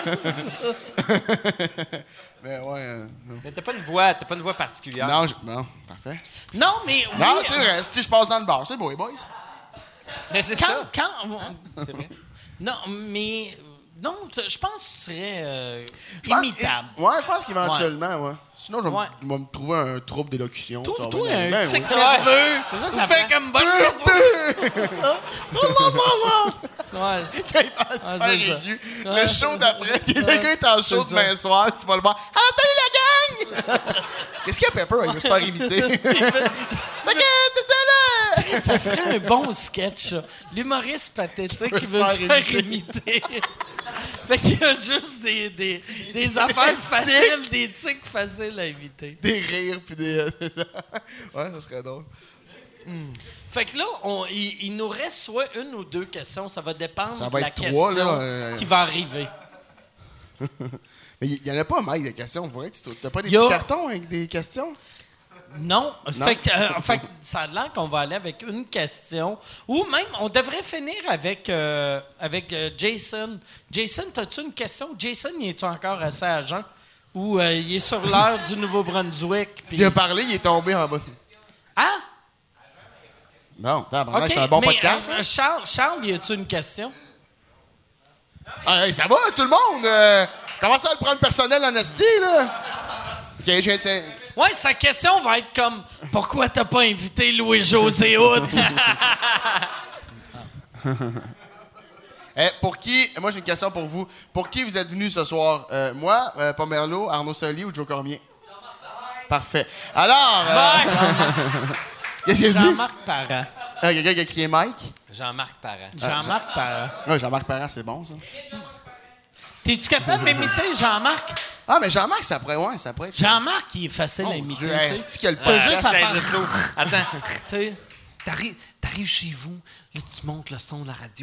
[SPEAKER 6] Mais ouais. Non,
[SPEAKER 7] Mais t'as pas une voix particulière.
[SPEAKER 6] non, parfait.
[SPEAKER 2] Non, mais oui.
[SPEAKER 6] Non, c'est vrai. Si je passe dans le bar, c'est beau, les boys.
[SPEAKER 7] Mais c'est ça.
[SPEAKER 2] C'est vrai. Non, mais... Non, je pense que tu serais
[SPEAKER 6] Je pense-
[SPEAKER 2] imitable.
[SPEAKER 6] Ouais, je pense qu'éventuellement, ouais. Sinon, je vais
[SPEAKER 2] Ouais.
[SPEAKER 6] me trouver un trouble d'élocution.
[SPEAKER 2] Trouve-toi
[SPEAKER 6] Ça va
[SPEAKER 2] un
[SPEAKER 6] bien,
[SPEAKER 2] tic
[SPEAKER 6] oui.
[SPEAKER 2] nerveux.
[SPEAKER 7] C'est ça que
[SPEAKER 2] Ou
[SPEAKER 7] ça
[SPEAKER 2] fais
[SPEAKER 7] prend.
[SPEAKER 2] comme bonne... Ouais.
[SPEAKER 6] Quand il passe
[SPEAKER 2] Ah,
[SPEAKER 6] super
[SPEAKER 2] c'est ça.
[SPEAKER 6] aigu.
[SPEAKER 2] Ouais.
[SPEAKER 6] Le show d'après, le gars est en show
[SPEAKER 2] C'est
[SPEAKER 6] demain soir, tu vas le voir. Ah, salut la gang! Qu'est-ce qu'il y a, Pepper? Il veut se faire imiter. Ok, t'es là!
[SPEAKER 2] Ça ferait un bon sketch, ça. L'humoriste pathétique qui veut se faire imiter. Fait qu'il y a juste des affaires faciles, des tics faciles à imiter.
[SPEAKER 6] Des rires, puis des... ouais, ça serait drôle.
[SPEAKER 2] Fait que là, il nous reste soit 1 ou 2 questions. Ça va dépendre
[SPEAKER 6] Ça va
[SPEAKER 2] de la
[SPEAKER 6] être 3,
[SPEAKER 2] question
[SPEAKER 6] là,
[SPEAKER 2] qui va arriver.
[SPEAKER 6] Mais il n'y en a pas, Mike, de questions. Vous voyez que tu n'as pas des
[SPEAKER 2] Il y a-
[SPEAKER 6] petits cartons avec des questions?
[SPEAKER 2] Non. Fait que ça a l'air qu'on va aller avec une question. Ou même, on devrait finir avec Jason. Jason, as-tu une question? Jason, il est-tu encore assez à jeun? Ou il est sur l'heure du Nouveau-Brunswick? puis-
[SPEAKER 6] Il a parlé, il est tombé en bas.
[SPEAKER 2] Ah!
[SPEAKER 6] Non, tabarnak,
[SPEAKER 2] OK,
[SPEAKER 6] c'est un bon
[SPEAKER 2] mais,
[SPEAKER 6] podcast.
[SPEAKER 2] Charles, y a-tu une question?
[SPEAKER 6] Ah, hey, ça va, tout le monde? Comment ça, le prendre personnel en esti, là? OK, je viens de...
[SPEAKER 2] Ouais, sa question va être comme « Pourquoi t'as pas invité Louis-José Hood? »
[SPEAKER 6] Pour qui... Moi, j'ai une question pour vous. Pour qui vous êtes venus ce soir? Moi, Pomerleau, Arnaud Soli ou Joe Cormier? Parfait. Alors... Qu'est-ce qu'il a dit?
[SPEAKER 2] Jean-Marc Parent.
[SPEAKER 6] Quelqu'un qui a crié Mike?
[SPEAKER 7] Jean-Marc Parent.
[SPEAKER 2] Jean-Marc Parent.
[SPEAKER 6] Oui, Jean-Marc Parent, c'est bon, ça.
[SPEAKER 2] T'es-tu capable d'imiter Jean-Marc?
[SPEAKER 6] Ah, mais Jean-Marc, ça pourrait être...
[SPEAKER 2] Jean-Marc, il est facile à
[SPEAKER 6] Mon
[SPEAKER 2] imiter.
[SPEAKER 6] Dieu,
[SPEAKER 2] tu sais.
[SPEAKER 6] est-ce qu'il y a le
[SPEAKER 2] T'as juste à faire...
[SPEAKER 7] Attends.
[SPEAKER 2] Tu sais,
[SPEAKER 7] T'arrives chez vous, là, tu montes le son de la radio.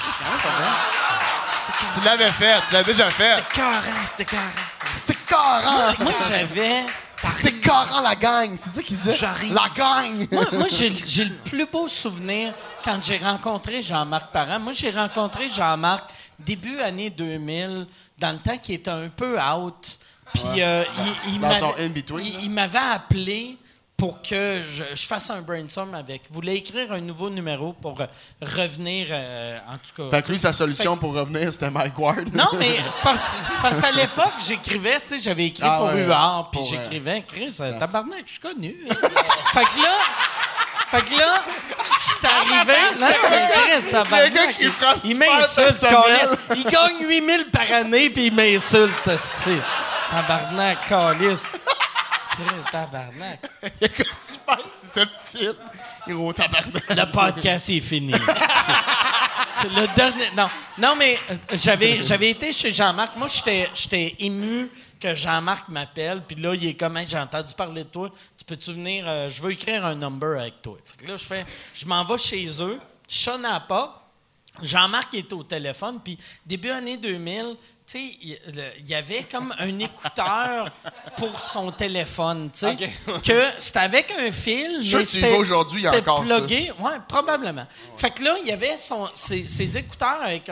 [SPEAKER 6] Tu l'avais fait, tu l'as déjà fait.
[SPEAKER 7] C'était carré.
[SPEAKER 6] C'était carrant.
[SPEAKER 2] moi, j'avais...
[SPEAKER 6] C'était carrant, la gang. C'est ça qu'il dit?
[SPEAKER 7] J'arrive.
[SPEAKER 6] La gang.
[SPEAKER 2] Moi, j'ai le plus beau souvenir quand j'ai rencontré Jean-Marc Parent. Moi, j'ai rencontré Jean-Marc début année 2000, dans le temps qu'il était un peu out. Puis
[SPEAKER 6] Dans son in-between,
[SPEAKER 2] il m'avait appelé pour que je fasse un brainstorm avec. Il voulait écrire un nouveau numéro pour revenir, en tout cas.
[SPEAKER 6] Fait que lui, sa solution pour revenir, c'était Mike Ward.
[SPEAKER 2] Non, mais c'est parce qu'à l'époque, j'écrivais, tu sais, j'avais écrit pour UR, puis j'écrivais, Chris, tabarnak, je suis connu. Fait que là, je suis arrivé. Non, mais Chris, tabarnak.
[SPEAKER 6] Le gars qui prend
[SPEAKER 2] Il
[SPEAKER 6] super
[SPEAKER 2] m'insulte,
[SPEAKER 6] personnel.
[SPEAKER 2] câlisse. Il gagne 8000 par année, puis il m'insulte, esti. Tabarnak, calice. Tabarnak.
[SPEAKER 6] Il est super susceptible. Gros tabarnak.
[SPEAKER 2] Le podcast est fini. C'est le dernier. Non, mais j'avais été chez Jean-Marc. Moi, j'étais ému que Jean-Marc m'appelle. Puis là, il est comme, hey, j'ai entendu parler de toi. Tu peux-tu venir? Je veux écrire un number avec toi. Fait que là, je m'en vais chez eux. Je sonne à la porte. Jean-Marc est au téléphone. Puis début année 2000, tu sais, il y avait comme un écouteur pour son téléphone, tu sais, que c'était avec un fil,
[SPEAKER 6] Je
[SPEAKER 2] mais
[SPEAKER 6] sais que tu y vas aujourd'hui, il y a encore
[SPEAKER 2] plugué. Oui, probablement. Fait que là, il y avait ses écouteurs avec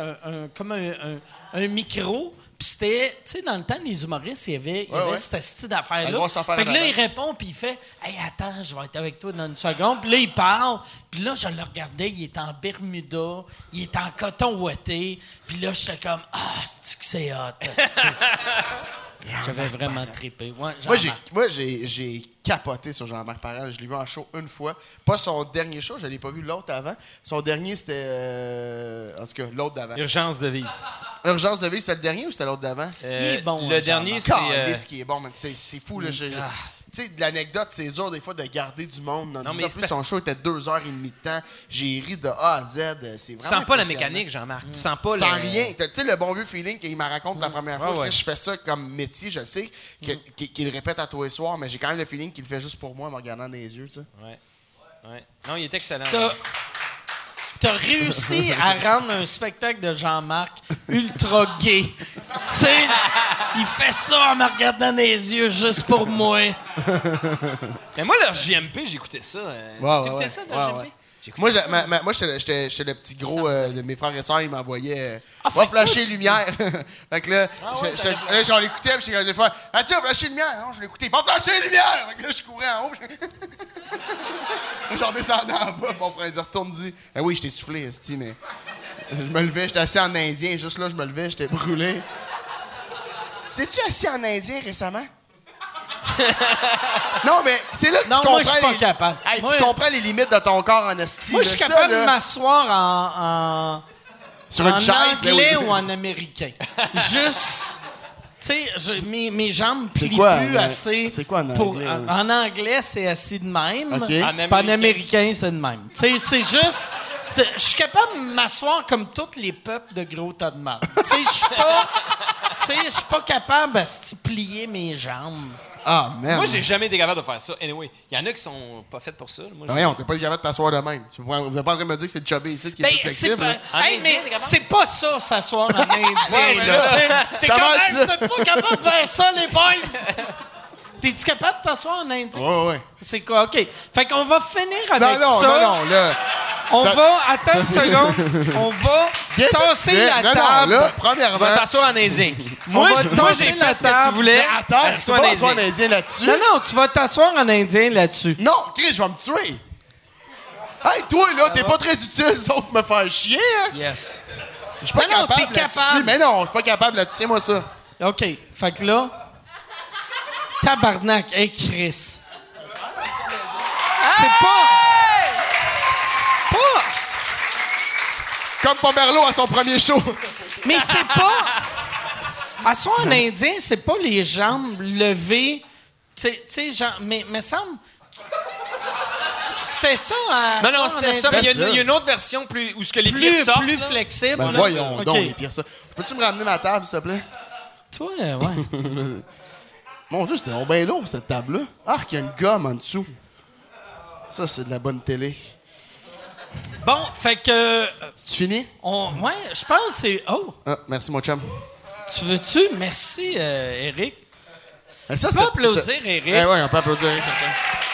[SPEAKER 2] un micro, puis c'était, tu sais, dans le temps, les humoristes, il y avait cette style d'affaire-là. Fait que là, il répond, puis il fait « Hey, attends, je vais être avec toi dans une seconde. » Puis là, il parle, puis là, je le regardais, il est en Bermuda, il est en coton ouaté, puis là, j'étais comme « Ah, c'est-tu que c'est hot, J'avais vraiment trippé. Ouais,
[SPEAKER 6] moi, j'ai capoté sur Jean-Marc Parent. Je l'ai vu en show une fois. Pas son dernier show, je l'ai pas vu l'autre avant. Son dernier, c'était... en tout cas, l'autre d'avant.
[SPEAKER 7] Urgence de vie.
[SPEAKER 6] Urgence de vie, c'était le dernier ou c'était l'autre d'avant?
[SPEAKER 2] Il est bon.
[SPEAKER 7] Le dernier, c'est...
[SPEAKER 6] Ce qui est bon, man. C'est fou, là. Tu sais, de l'anecdote, c'est dur des fois de garder du monde. Non, mais plus, son show était 2h30 de temps. J'ai ri de A à Z. C'est vraiment
[SPEAKER 7] Tu sens pas la mécanique, Jean-Marc. Tu sens pas
[SPEAKER 6] sans rien. Tu sais, le bon vieux feeling qu'il m'a raconté la première fois.
[SPEAKER 7] Ouais.
[SPEAKER 6] Je fais ça comme métier, je sais, qu'il le répète à tous les soirs, mais j'ai quand même le feeling qu'il le fait juste pour moi en me regardant dans les yeux, tu sais.
[SPEAKER 7] Ouais. Non, il est excellent.
[SPEAKER 2] T'as réussi à rendre un spectacle de Jean-Marc ultra gay. Tu sais, il fait ça en me regardant dans les yeux juste pour moi.
[SPEAKER 7] Mais moi, leur JMP, j'écoutais ça. Tu écoutais ça, leur JMP?
[SPEAKER 6] Moi, j'étais le petit gros de mes frères et sœurs, ils m'envoyaient va flasher les lumières. Fait que là, j'en l'écoutais, puis j'étais des fois, ah tiens, flasher les lumières. Non, je l'écoutais, va flasher les lumières. Fait que là, je courais en haut. J'en descendais en bas, mon frère, il dit, retourne-y. Ben oui, je t'ai soufflé, esti, mais je me levais, j'étais assis en indien, juste là, je me levais, j'étais brûlé. T'es-tu assis en indien récemment? Non, mais c'est là que tu comprends.
[SPEAKER 2] Moi, je suis pas capable.
[SPEAKER 6] Hey, tu comprends les limites de ton corps en esti.
[SPEAKER 2] Moi, je suis capable de m'asseoir
[SPEAKER 6] sur une chaise,
[SPEAKER 2] anglais ou en américain. Juste... Tu sais, mes jambes plient plus assez.
[SPEAKER 6] C'est quoi en anglais?
[SPEAKER 2] En anglais, c'est assis de même.
[SPEAKER 6] Okay.
[SPEAKER 2] En américain, c'est de même. Tu sais, c'est juste... Je suis capable de m'asseoir comme tous les peuples de gros tas de marde. Tu sais, je suis pas capable de plier mes jambes.
[SPEAKER 6] Ah, merde.
[SPEAKER 7] Moi, j'ai jamais été capable de faire ça. Anyway, il y en a qui sont pas faites pour ça. Moi,
[SPEAKER 6] voyons, t'es pas capable de t'asseoir de même. Vous êtes pas en train de me dire que c'est le chubby ici qui est plus flexible.
[SPEAKER 2] Mais c'est pas ça, s'asseoir en indien. T'es pas capable de faire ça, les boys? T'es-tu capable de t'asseoir en indien?
[SPEAKER 6] Ouais.
[SPEAKER 2] C'est quoi? OK. Fait qu'on va finir avec ça.
[SPEAKER 6] Non, là.
[SPEAKER 2] Attends une seconde. On va tasser la table.
[SPEAKER 6] Là, premièrement.
[SPEAKER 7] Tu vas t'asseoir en indien.
[SPEAKER 2] Moi,
[SPEAKER 7] j'ai fait ce que tu voulais.
[SPEAKER 6] Mais attends, tu vas t'asseoir en indien là-dessus.
[SPEAKER 2] Non, tu vas t'asseoir en indien là-dessus.
[SPEAKER 6] Non, Chris, je vais me tuer. Hey, toi, là, t'es pas très utile sauf me faire chier, hein?
[SPEAKER 2] Yes.
[SPEAKER 6] Je suis pas capable là-dessus. Mais non, je suis pas capable là-dessus. C'est moi ça.
[SPEAKER 2] OK. Fait que là... Tabarnak, hey Chris. C'est pas...
[SPEAKER 6] Comme Pomerleau à son premier show.
[SPEAKER 2] Mais c'est pas... À soi, en indien, c'est pas les jambes levées. Tu sais, genre... Mais semble... C'était ça à...
[SPEAKER 7] Non, c'était ça. Mais il y
[SPEAKER 6] C'était
[SPEAKER 7] a
[SPEAKER 6] ça.
[SPEAKER 7] une autre version où ce que les pieds
[SPEAKER 2] Plus,
[SPEAKER 7] sortent.
[SPEAKER 2] plus
[SPEAKER 7] là.
[SPEAKER 2] flexible.
[SPEAKER 6] Ben
[SPEAKER 2] là,
[SPEAKER 6] voyons
[SPEAKER 2] ça.
[SPEAKER 6] donc,
[SPEAKER 2] OK.
[SPEAKER 6] les pires ça. Peux-tu me ramener ma table, s'il te plaît?
[SPEAKER 2] Toi, ouais.
[SPEAKER 6] Mon Dieu, c'était bien lourd, cette table-là. Ah, qu'il y a une gomme en dessous. Ça, c'est de la bonne télé.
[SPEAKER 2] Bon, fait que...
[SPEAKER 6] Tu finis?
[SPEAKER 2] Ouais, je pense que c'est... Oh,
[SPEAKER 6] Ah, merci, mon chum.
[SPEAKER 2] tu veux-tu? Merci, Eric.
[SPEAKER 6] Mais ça,
[SPEAKER 2] Tu peux applaudir, Eric.
[SPEAKER 6] Ouais, on peut applaudir, Eric, certain.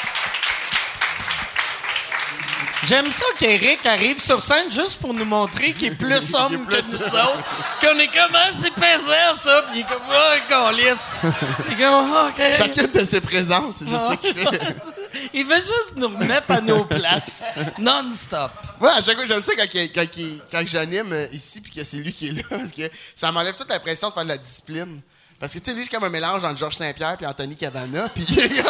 [SPEAKER 2] J'aime ça qu'Éric arrive sur scène juste pour nous montrer qu'il est plus homme que nous autres. Qu'on est comme, ah, c'est pesant, ça. Puis il est comme, ah, qu'on lisse. Il est comme, ah, OK.
[SPEAKER 6] Chacune de ses présences, c'est juste ça qu'il fait.
[SPEAKER 2] Il veut juste nous remettre à nos places. Non-stop.
[SPEAKER 6] Ouais, à chaque fois, j'aime ça quand j'anime ici puis que c'est lui qui est là, parce que ça m'enlève toute la pression de faire de la discipline. Parce que, tu sais, lui, c'est comme un mélange entre Georges Saint-Pierre et Anthony Cavana, puis il est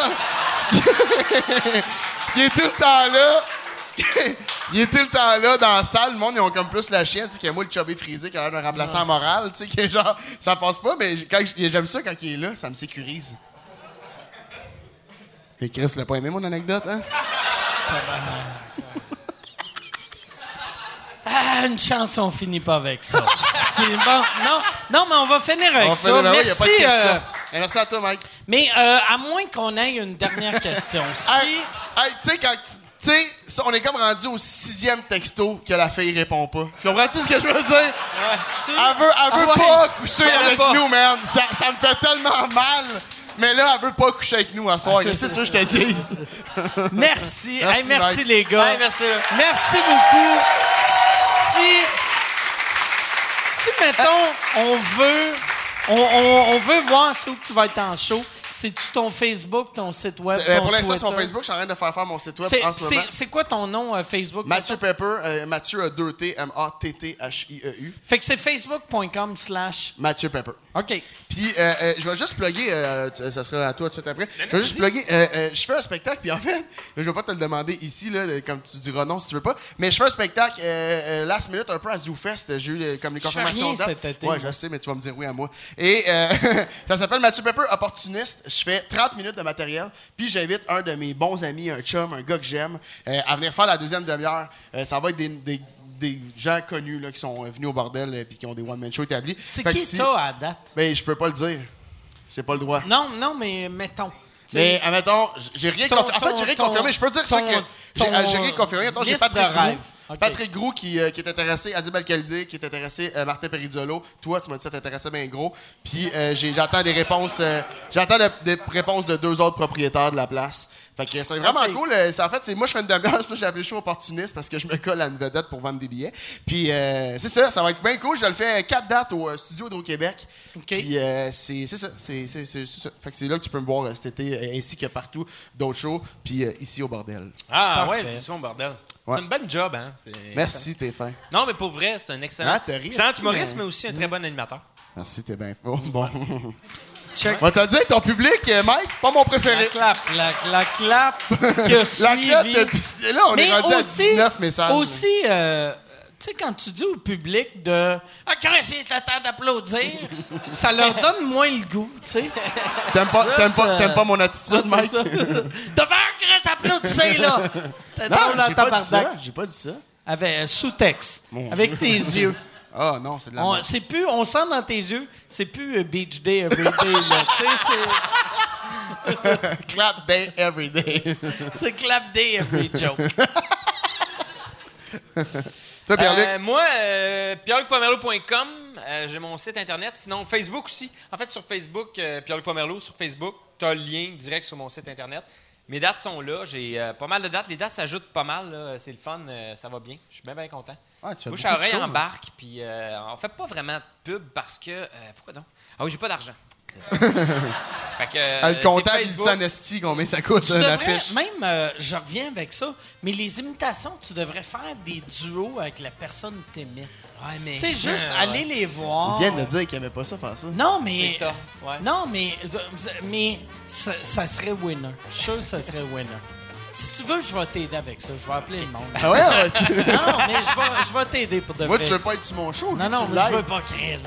[SPEAKER 6] tout le temps là. Il est tout le temps là dans la salle. Le monde, ils ont comme plus la chienne. Tu sais, qu'il y a moi, le chubby frisé qui a l'air d'un remplaçant moral. Tu sais, qui est genre, ça passe pas, mais j'aime ça quand il est là, ça me sécurise. Et Chris l'a pas aimé, mon anecdote, hein?
[SPEAKER 2] Ah, une chance, on finit pas avec ça. C'est bon. Non, mais on va finir avec ça.
[SPEAKER 6] Ouais, y a
[SPEAKER 2] Merci.
[SPEAKER 6] pas de question. Merci à toi, Mike.
[SPEAKER 2] Mais à moins qu'on ait une dernière question. Si...
[SPEAKER 6] Hey, tu sais, quand tu sais, ça, on est comme rendu au 6e texto que la fille répond pas. Tu comprends-tu ce que je veux dire? Elle veut pas coucher avec nous, man. Ça me fait tellement mal. Mais là, elle veut pas coucher avec nous à soir. Qu'est-ce que tu veux que je te dise?
[SPEAKER 2] Merci.
[SPEAKER 6] Merci,
[SPEAKER 2] Hey, merci
[SPEAKER 6] Mike.
[SPEAKER 2] les gars.
[SPEAKER 7] Hey, merci.
[SPEAKER 2] Merci beaucoup. Si mettons, on veut voir c'est où que tu vas être en show, c'est-tu ton Facebook, ton site web, ton
[SPEAKER 6] Pour l'instant, c'est mon
[SPEAKER 2] Twitter?
[SPEAKER 6] Facebook. Je suis en train de faire mon site web en ce moment.
[SPEAKER 2] C'est quoi ton nom Facebook?
[SPEAKER 6] Mathieu Pepper. Mathieu a 2T, M-A-T-T-H-I-E-U.
[SPEAKER 2] Fait que c'est facebook.com/
[SPEAKER 6] Mathieu Pepper.
[SPEAKER 2] OK.
[SPEAKER 6] Puis, je vais juste plugger, ça sera à toi tout de suite après. Je vais juste plugger, je fais un spectacle, puis en fait, je vais pas te le demander ici, là, comme tu diras non si tu veux pas, mais je fais un spectacle last minute un peu à ZooFest. J'ai eu comme les
[SPEAKER 2] Je fais
[SPEAKER 6] confirmations
[SPEAKER 2] rien
[SPEAKER 6] de date.
[SPEAKER 2] cet été,
[SPEAKER 6] Ouais,
[SPEAKER 2] moi.
[SPEAKER 6] je sais, mais tu vas me dire oui à moi. Et ça s'appelle Mathieu Pepper, opportuniste. Je fais 30 minutes de matériel, puis j'invite un de mes bons amis, un chum, un gars que j'aime, à venir faire la deuxième demi-heure. Ça va être des gens connus là, qui sont venus au bordel et qui ont des one-man shows établis.
[SPEAKER 2] C'est
[SPEAKER 6] Fait que
[SPEAKER 2] qui
[SPEAKER 6] si-
[SPEAKER 2] ça à date?
[SPEAKER 6] Ben, je peux pas le dire. J'ai pas le droit.
[SPEAKER 2] Non, mais mettons.
[SPEAKER 6] Mais, admettons, j'ai rien confirmé. En fait, j'ai rien confirmé. Je peux dire ça que j'ai rien confirmé. Attends, j'ai
[SPEAKER 2] liste de
[SPEAKER 6] Patrick Groux.
[SPEAKER 2] rêve. OK.
[SPEAKER 6] Patrick Groux qui est intéressé, Adib Al-Khalidé qui est intéressé, Martin Perizzolo. Toi, tu m'as dit que ça t'intéressait bien gros. Puis j'attends des réponses. J'attends des réponses de 2 autres propriétaires de la place. Fait que c'est vraiment
[SPEAKER 2] OK.
[SPEAKER 6] cool. En fait, c'est moi je fais une demi-heure, c'est pour ça que j'ai appelé le show opportuniste parce que je me colle à une vedette pour vendre des billets. Puis c'est ça va être bien cool. Je le fais 4 dates au studio Hydro-Québec.
[SPEAKER 2] OK.
[SPEAKER 6] Puis c'est ça. C'est ça. Fait que c'est là que tu peux me voir cet été, ainsi que partout d'autres shows. Puis ici au bordel.
[SPEAKER 7] Ah,
[SPEAKER 2] Parfait.
[SPEAKER 7] ouais, dis-moi, bordel.
[SPEAKER 6] Ouais.
[SPEAKER 7] C'est une bonne job, hein?
[SPEAKER 6] Merci, t'es fin.
[SPEAKER 7] Non, mais pour vrai, c'est un excellent.
[SPEAKER 6] Ah, t'as ri,
[SPEAKER 7] excellent
[SPEAKER 6] c'est-tu,
[SPEAKER 7] humoriste,
[SPEAKER 6] mais-
[SPEAKER 7] mais aussi un très bon animateur.
[SPEAKER 6] Merci, t'es bien bon. Bon.
[SPEAKER 2] Check.
[SPEAKER 6] On va te dire, ton public, Mike, pas mon préféré.
[SPEAKER 2] La clap que
[SPEAKER 6] La
[SPEAKER 2] suivi.
[SPEAKER 6] clap depuis... Là, on est rendu à 19 messages.
[SPEAKER 2] Aussi, tu sais, quand tu dis au public de « Ah, quand c'est le temps d'applaudir », ça leur donne moins le goût, tu sais.
[SPEAKER 6] T'aimes pas mon attitude,
[SPEAKER 2] Ah,
[SPEAKER 6] Mike?
[SPEAKER 2] c'est ça. Devant Chris, applaudissez, là! T'es
[SPEAKER 6] Non,
[SPEAKER 2] drôle en
[SPEAKER 6] j'ai pas dit
[SPEAKER 2] tabarnak.
[SPEAKER 6] ça. J'ai pas dit ça.
[SPEAKER 2] Avec sous-texte, avec tes yeux.
[SPEAKER 6] Ah non, c'est de la merde.
[SPEAKER 2] C'est plus, on sent dans tes yeux, c'est plus Beach Day Every Day, là. Tu sais,
[SPEAKER 6] Clap day every day.
[SPEAKER 2] c'est Clap Day Every Joke.
[SPEAKER 6] Toi, Pierre-Luc?
[SPEAKER 7] Moi, pierrelucpomerleau.com, j'ai mon site internet. Sinon, Facebook aussi. En fait, sur Facebook, Pierre-Luc Pomerleau, sur Facebook, tu as le lien direct sur mon site internet. Mes dates sont là. J'ai pas mal de dates. Les dates s'ajoutent pas mal. Là. C'est le fun. Ça va bien. Je suis bien, bien content.
[SPEAKER 6] Ah, tu fais
[SPEAKER 7] Bouche
[SPEAKER 6] beaucoup
[SPEAKER 7] à
[SPEAKER 6] de
[SPEAKER 7] oreille
[SPEAKER 6] shows,
[SPEAKER 7] embarque. Puis on fait pas vraiment de pub parce que. Pourquoi donc? Ah oui, j'ai pas d'argent. C'est ça. Fait que,
[SPEAKER 6] Le comptable,
[SPEAKER 7] c'est
[SPEAKER 6] il dit
[SPEAKER 7] Facebook.
[SPEAKER 6] ça en esti, combien ça coûte,
[SPEAKER 2] Tu
[SPEAKER 6] une
[SPEAKER 2] devrais,
[SPEAKER 6] affiche.
[SPEAKER 2] même, je reviens avec ça, mais les imitations, tu devrais faire des duos avec la personne que t'imites.
[SPEAKER 7] Ouais, mais...
[SPEAKER 2] Tu sais, juste aller les voir.
[SPEAKER 6] Ils viennent de dire qu'ils aimaient pas ça, faire ça.
[SPEAKER 2] Non, mais...
[SPEAKER 7] C'est tough, ouais.
[SPEAKER 2] Non, mais ça serait winner. Je suis sûr que ça serait winner. Si tu veux, je vais t'aider avec ça. Je vais appeler le monde.
[SPEAKER 6] Ah ouais?
[SPEAKER 2] Non, mais je vais t'aider pour de
[SPEAKER 6] Moi,
[SPEAKER 2] vrai.
[SPEAKER 6] tu veux pas être sur mon show?
[SPEAKER 2] Non, non,
[SPEAKER 6] tu
[SPEAKER 2] mais je
[SPEAKER 6] live.
[SPEAKER 2] veux pas créer.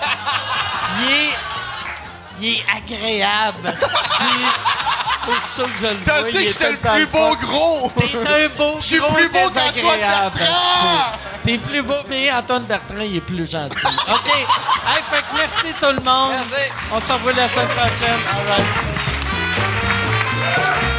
[SPEAKER 2] Il est agréable. Aussitôt que je le
[SPEAKER 6] T'as
[SPEAKER 2] vois,
[SPEAKER 6] dit
[SPEAKER 2] il
[SPEAKER 6] que
[SPEAKER 2] est
[SPEAKER 6] j'étais le
[SPEAKER 2] tout le temps
[SPEAKER 6] plus beau
[SPEAKER 2] fun.
[SPEAKER 6] gros!
[SPEAKER 2] T'es un beau
[SPEAKER 6] Je suis
[SPEAKER 2] gros
[SPEAKER 6] plus beau qu'Antoine
[SPEAKER 2] désagréable.
[SPEAKER 6] Bertrand!
[SPEAKER 2] T'es plus beau, mais Antoine Bertrand, il est plus gentil. OK. Hey, fait que merci tout le monde.
[SPEAKER 7] Merci.
[SPEAKER 2] On se revoit la semaine prochaine. All right.